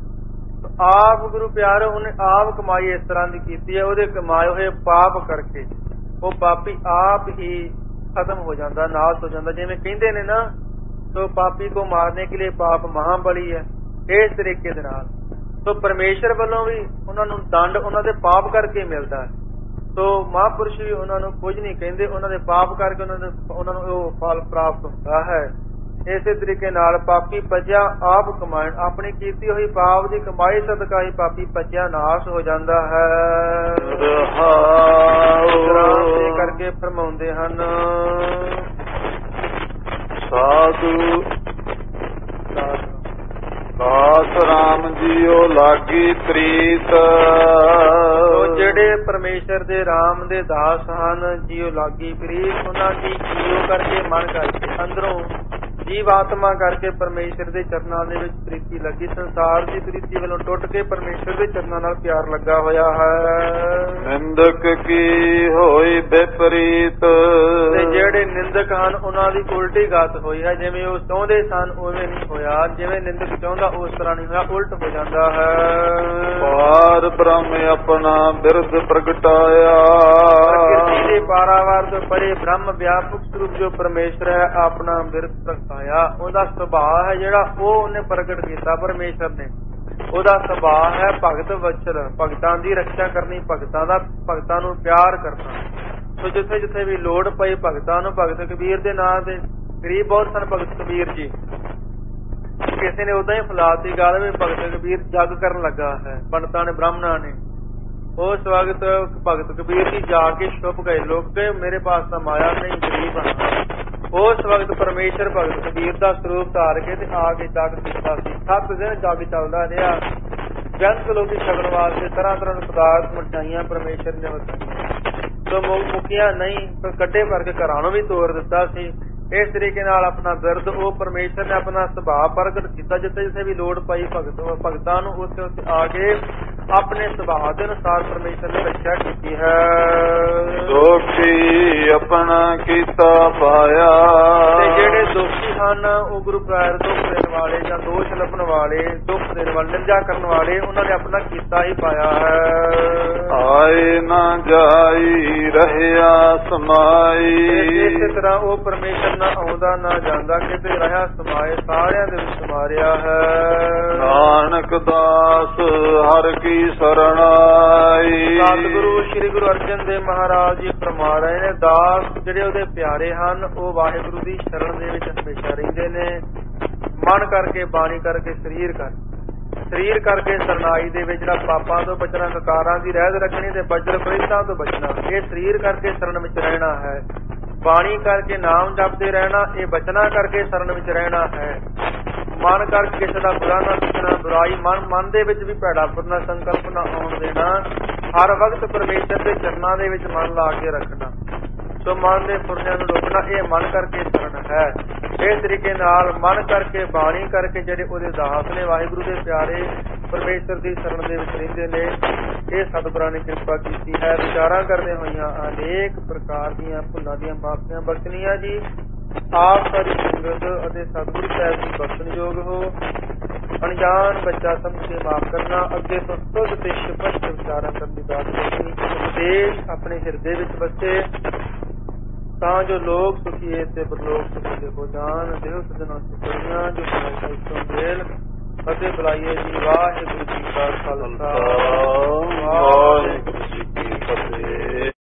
ਆਪ ਗੁਰੂ ਪਿਆਰੇ ਉਹਨੇ ਆਪ ਕਮਾਈ ਇਸ ਤਰ੍ਹਾਂ ਦੀ ਕੀਤੀ ਹੈ। ਉਹਦੇ ਕਮਾਏ ਹੋਏ ਪਾਪ ਕਰਕੇ ਉਹ ਪਾਪੀ ਆਪ ਹੀ ਖਤਮ ਹੋ ਜਾਂਦਾ, ਨਾਸ਼ ਹੋ ਜਾਂਦਾ। ਜਿਵੇਂ ਕਹਿੰਦੇ ਨੇ ਨਾ, ਸੋ ਪਾਪੀ ਕੋ ਮਾਰਨੇ ਕੇ ਲਈ ਪਾਪ ਮਹਾਬਲੀ ਹੈ। ਇਸ ਤਰੀਕੇ ਦੇ ਨਾਲ ਸੋ ਪਰਮੇਸ਼ਰ ਵੱਲੋਂ ਵੀ ਉਹਨਾਂ ਨੂੰ ਦੰਡ ਉਹਨਾਂ ਦੇ ਪਾਪ ਕਰਕੇ ਮਿਲਦਾ ਹੈ। ਸੋ ਮਹਾਂਪੁਰਸ਼ ਵੀ ਉਹਨਾਂ ਨੂੰ ਕੁਝ ਨਹੀਂ ਕਹਿੰਦੇ, ਉਹਨਾਂ ਦੇ ਪਾਪ ਕਰਕੇ ਉਹਨਾਂ ਨੂੰ ਉਹ ਫਲ ਪ੍ਰਾਪਤ ਹੁੰਦਾ ਹੈ। ਇਸੇ ਤਰੀਕੇ ਨਾਲ ਪਾਪੀ ਭਜਿਆ ਆਪ ਕਮਾਇਣ, ਆਪਣੀ ਕੀਤੀ ਹੋਈ ਪਾਪ ਦੀ ਕਮਾਈ ਸਦਕਾ ਹੀ ਪਾਪੀ ਭਜਿਆ ਨਾਸ਼ ਹੋ ਜਾਂਦਾ ਹੈ। ਰਹਾਉ ਕਰਕੇ ਫਰਮਾਉਂਦੇ ਹਨ, ਸਾਧੂ ਦਾਸ ਰਾਮ ਜੀਓ ਲਾਗੀ ਪ੍ਰੀਤ। ਉਹ ਜਿਹੜੇ ਪਰਮੇਸ਼ਰ ਦੇ ਰਾਮ ਦੇ ਦਾਸ ਹਨ, ਜੀਓ ਲਾਗੀ ਪ੍ਰੀਤ, ਉਹਨਾਂ ਦੀ ਜੀਓ ਕਰਕੇ ਮਨ ਕਰਕੇ ਅੰਦਰੋਂ ਜੀਵ ਆਤਮਾ ਕਰਕੇ ਪਰਮੇਸ਼ਰ ਦੇ ਚਰਨਾਂ ਦੇ ਵਿੱਚ ਪ੍ਰੀਤੀ ਲੱਗੀ। ਸੰਸਾਰ ਦੀ ਪ੍ਰੀਤੀ ਵੱਲੋਂ ਟੁੱਟ ਕੇ ਪਰਮੇਸ਼ਰ ਦੇ ਚਰਨਾਂ ਨਾਲ ਪਿਆਰ ਲੱਗਾ ਹੋਇਆ ਹੈ। ਨਿੰਦਕ ਕੀ ਹੋਈ ਵਿਪਰੀਤ। ਤੇ ਜਿਹੜੇ ਨਿੰਦਕ ਹਨ ਉਹਨਾਂ ਦੀ ਉਲਟੀ ਗਤ ਹੋਈ ਹੈ। ਜਿਵੇਂ ਉਹ ਚਾਹੁੰਦੇ ਸਨ ਉਵੇਂ ਨਹੀਂ ਹੋਇਆ, ਜਿਵੇਂ ਨਿੰਦਕ ਚਾਹੁੰਦਾ ਉਸ ਤਰ੍ਹਾਂ ਨਹੀਂ ਹੋਇਆ, ਉਲਟ ਹੋ ਜਾਂਦਾ ਹੈ। ਪਾਰ ਬ੍ਰਹਮ ਆਪਣਾ ਬਿਰਧ ਪ੍ਰਗਟਾਇਆ। ਪ੍ਰਕਿਰਤੀ ਦੇ ਪਾਰਾਵਾਰ ਤੋਂ ਪਰੇ ਬ੍ਰਹਮ ਵਿਆਪਕ ਸਰੂਪ ਜੋ ਪਰਮੇਸ਼ਰ ਹੈ ਆਪਣਾ ਬਿਰਧ ਪ੍ਰਗਟਾਇਆ। ਉਹਦਾ ਸੁਭਾਅ ਹੈ ਜਿਹੜਾ ਉਹ ਉਹਨੇ ਪ੍ਰਗਟ ਕੀਤਾ ਪਰਮੇਸ਼ਰ ਨੇ। ਉਹਦਾ ਸੁਭਾਅ ਹੈ ਭਗਤ ਵਚਨ, ਭਗਤਾਂ ਦੀ ਰੱਖਿਆ ਕਰਨੀ, ਭਗਤਾਂ ਨੂੰ ਪਿਆਰ ਕਰਨਾ। ਸੋ ਜਿੱਥੇ ਜਿੱਥੇ ਵੀ ਲੋੜ ਪਈ ਭਗਤਾਂ ਨੂੰ, ਭਗਤ ਕਬੀਰ ਦੇ ਨਾਂ ਦੇ ਗਰੀਬ ਬਹੁਤ ਸਨ ਭਗਤ ਕਬੀਰ ਜੀ। ਕਿਸੇ ਨੇ ਉਦਾਂ ਹੀ ਫਲਾਤੀ ਗੱਲ ਵੀ ਭਗਤ ਕਬੀਰ ਜੱਗ ਕਰਨ ਲੱਗਾ ਹੈ, ਪੰਡਤਾਂ ਨੇ ਬ੍ਰਾਹਮਣਾਂ ਨੇ। ਉਸ ਵਕਤ ਭਗਤ ਕਬੀਰ ਜੀ ਜਾ ਕੇ ਛੁਪ ਗਏ। ਲੋਕ ਕਹੇ ਮੇਰੇ ਪਾਸ ਤਾਂ ਮਾਇਆ ਨਹੀਂ, ਗਰੀਬ ਹਾਂ। ਉਸ ਵਕਤ ਪਰਮੇਸ਼ਰ ਭਗਤ ਕਬੀਰ ਦਾ ਸਰੂਪ ਧਾਰ ਕੇ ਤੇ ਆ ਕੇ ਜੱਗ ਕੀਤਾ ਸੀ। 7 ਦਿਨ ਜੱਗ ਚੱਲਦਾ ਰਿਹਾ। ਬੇਅੰਤ ਲੋਕੀ ਛਕਣ ਵਾਸਤੇ ਤਰ੍ਹਾਂ ਤਰ੍ਹਾਂ ਦੇ ਪਦਾਰਥ ਮਠਿਆਈਆਂ ਪਰਮੇਸ਼ਰ ਨੇ ਵਰਤੀਆਂ। ਸੋ ਮੁੱਕੀਆਂ ਨਹੀਂ, ਪਰ ਕੱਢੇ ਭਰ ਕੇ ਘਰਾਂ ਨੂੰ ਵੀ ਤੋੜ ਦਿੱਤਾ ਸੀ। ਇਸ ਤਰੀਕੇ ਨਾਲ ਆਪਣਾ ਬਿਰਧ ਉਹ ਪਰਮੇਸ਼ਰ ਨੇ ਆਪਣਾ ਸੁਭਾਅ ਪ੍ਰਗਟ ਕੀਤਾ। ਜਿੱਥੇ ਜਿੱਥੇ ਵੀ ਲੋੜ ਪਈ ਭਗਤਾਂ ਨੂੰ ਉੱਥੇ ਉੱਥੇ ਆ ਕੇ ਆਪਣੇ ਸੁਭਾਅ ਦੇ ਅਨੁਸਾਰ ਪਰਮੇਸ਼ਰ ਨੇ ਰੱਖਿਆ ਕੀਤੀ ਹੈ। ਦੋਖੀ ਆਪਣਾ ਕੀਤਾ ਪਾਇਆ। ਤੇ ਜਿਹੜੇ ਦੋਖੀ ਹਨ ਉਹ ਗੁਰੂ ਪਿਆਰ ਦੁੱਖ ਦੇਣ ਵਾਲੇ ਜਾਂ ਦੋਸ਼ ਲੱਭਣ ਵਾਲੇ, ਦੁੱਖ ਦੇਣ ਵਾਲੇ, ਨਿੰਦਿਆ ਕਰਨ ਵਾਲੇ, ਉਹਨਾਂ ਨੇ ਆਪਣਾ ਕੀਤਾ ਹੀ ਪਾਇਆ ਹੈ। ਆਏ ਨਾ ਜਾਈ ਰਹਿਆ ਸਮਾਈ। ਇਸੇ ਤਰ੍ਹਾਂ ਉਹ ਪਰਮੇਸ਼ਰ ਨਾ ਆਉਂਦਾ ਨਾ ਜਾਂਦਾ, ਕਿਤੇ ਰਹਿਆ ਸਮਾਏ, ਸਾਰਿਆਂ ਦੇ ਵਿੱਚ ਸਮਾਰਿਆ ਹੈ। ਨਾਨਕ ਦਾਸ ਹਰ ਕੀ ਸਰਣਾਈ। ਸਤਿਗੁਰੂ ਸ੍ਰੀ ਗੁਰੂ ਅਰਜਨ ਦੇਵ ਮਹਾਰਾਜ ਜੀ ਫਰਮਾ ਰਹੇ ਨੇ, ਦਾਸ ਜਿਹੜੇ ਉਹਦੇ ਪਿਆਰੇ ਹਨ ਉਹ ਵਾਹਿਗੁਰੂ ਦੀ ਸ਼ਰਨ ਦੇ ਵਿੱਚ ਹਮੇਸ਼ਾ ਰਹਿੰਦੇ ਨੇ। ਮਨ ਕਰਕੇ, ਬਾਣੀ ਕਰਕੇ, ਸਰੀਰ ਕਰਕੇ ਸਰਨਾਈ ਦੇ ਵਿੱਚ ਜਿਹੜਾ ਪਾਪਾਂ ਤੋਂ ਬਚਣਾ, ਕਕਾਰਾਂ ਦੀ ਰਹਿਤ ਰੱਖਣੀ ਤੇ ਵਜਰ ਪ੍ਰੇਤਾਂ ਤੋਂ ਬਚਣਾ, ਇਹ ਸਰੀਰ ਕਰਕੇ ਸ਼ਰਨ ਵਿੱਚ ਰਹਿਣਾ ਹੈ। ਬਾਣੀ ਕਰਕੇ ਨਾਮ ਜਪਦੇ ਰਹਿਣਾ, ਇਹ ਬਚਨਾ ਕਰਕੇ ਸ਼ਰਨ ਵਿੱਚ ਰਹਿਣਾ ਹੈ। ਮਨ ਕਰਕੇ ਕਿਸੇ ਦਾ ਬੁਰਾ ਨਾ ਸੋਚਣਾ, ਬੁਰਾਈ ਮਨ ਦੇ ਵਿੱਚ ਵੀ ਭੈੜਾ ਪੁਰਨਾ ਸੰਕਲਪ ਨਾ ਆਉਣ ਦੇਣਾ। ਹਰ ਵਕਤ ਪਰਮੇਸ਼ਰ ਦੇ ਚਰਨਾਂ ਦੇ ਵਿੱਚ ਮਨ ਲਾ ਕੇ ਰੱਖਣਾ। ਸੋ ਮਨ ਦੇ ਪੁਰਨਿਆਂ ਨੂੰ ਰੋਕਣਾ, ਇਹ ਮਨ ਕਰਕੇ ਸ਼ਰਨ ਹੈ। ਇਸ ਤਰੀਕੇ ਨਾਲ ਮਨ ਕਰਕੇ, ਬਾਣੀ ਕਰਕੇ ਜਿਹੜੇ ਉਹਦੇ ਦਾਸ ਨੇ, ਵਾਹਿਗੁਰੂ ਦੇ ਪਿਆਰੇ, ਪਰਮੇਸ਼ਰ ਦੀ ਸ਼ਰਨ ਦੇ ਵਿੱਚ ਰਹਿੰਦੇ ਨੇ। ਇਹ ਸਤਿਗੁਰਾਂ ਨੇ ਕਿਰਪਾ ਕੀਤੀ ਹੈ। ਵਿਚਾਰਾਂ ਕਰਦੇ ਹੋਈਆਂ ਅਨੇਕ ਪ੍ਰਕਾਰ ਦੀਆਂ ਭੁੱਲਾਂ ਦੀਆਂ ਮਾਫੀਆਂ ਬਖਸ਼ਣੀਆਂ ਜੀ। ਆਪ ਸਾਰੀ ਸੰਗਤ ਅਤੇ ਸਤਿਗੁਰੂ ਸਾਹਿਬ ਦੀ ਬਖਸ਼ਣਯੋਗ ਹੋ। ਅਣਜਾਣ ਬੱਚਾ ਸਮਝ ਕੇ ਮਾਫ ਕਰਨਾ। ਅੱਗੇ ਤੋਂ ਸੁਧ ਤੇ ਸਪਸ਼ਟ ਵਿਚਾਰਾਂ ਕਰਨ ਦੀ ਦਾਤ ਬਖਸ਼ਣੀ। ਉਪਦੇਸ਼ ਆਪਣੇ ਹਿਰਦੇ ਵਿੱਚ ਵਸੇ ਤਾਂ ਜੋ ਲੋਕ ਸੁਖੀਏ ਤੇ ਪਰਲੋਕ ਸੁਖੀ ਹੋ ਜਾਣ। ਦੇਹ ਸਜਣਾ ਸੁਖੀਆਂ ਜੋ ਸਹਾਇਤਾ ਤੋਂ ਮੇਲ ਅਤੇ ਬੁਲਾਈਏ ਜੀ। ਵਾਹਿਗੁਰੂ ਜੀ ਕਾ ਖਾਲਸਾ, ਵਾਹਿਗੁਰੂ ਜੀ ਕੀ ਫਤਿਹ।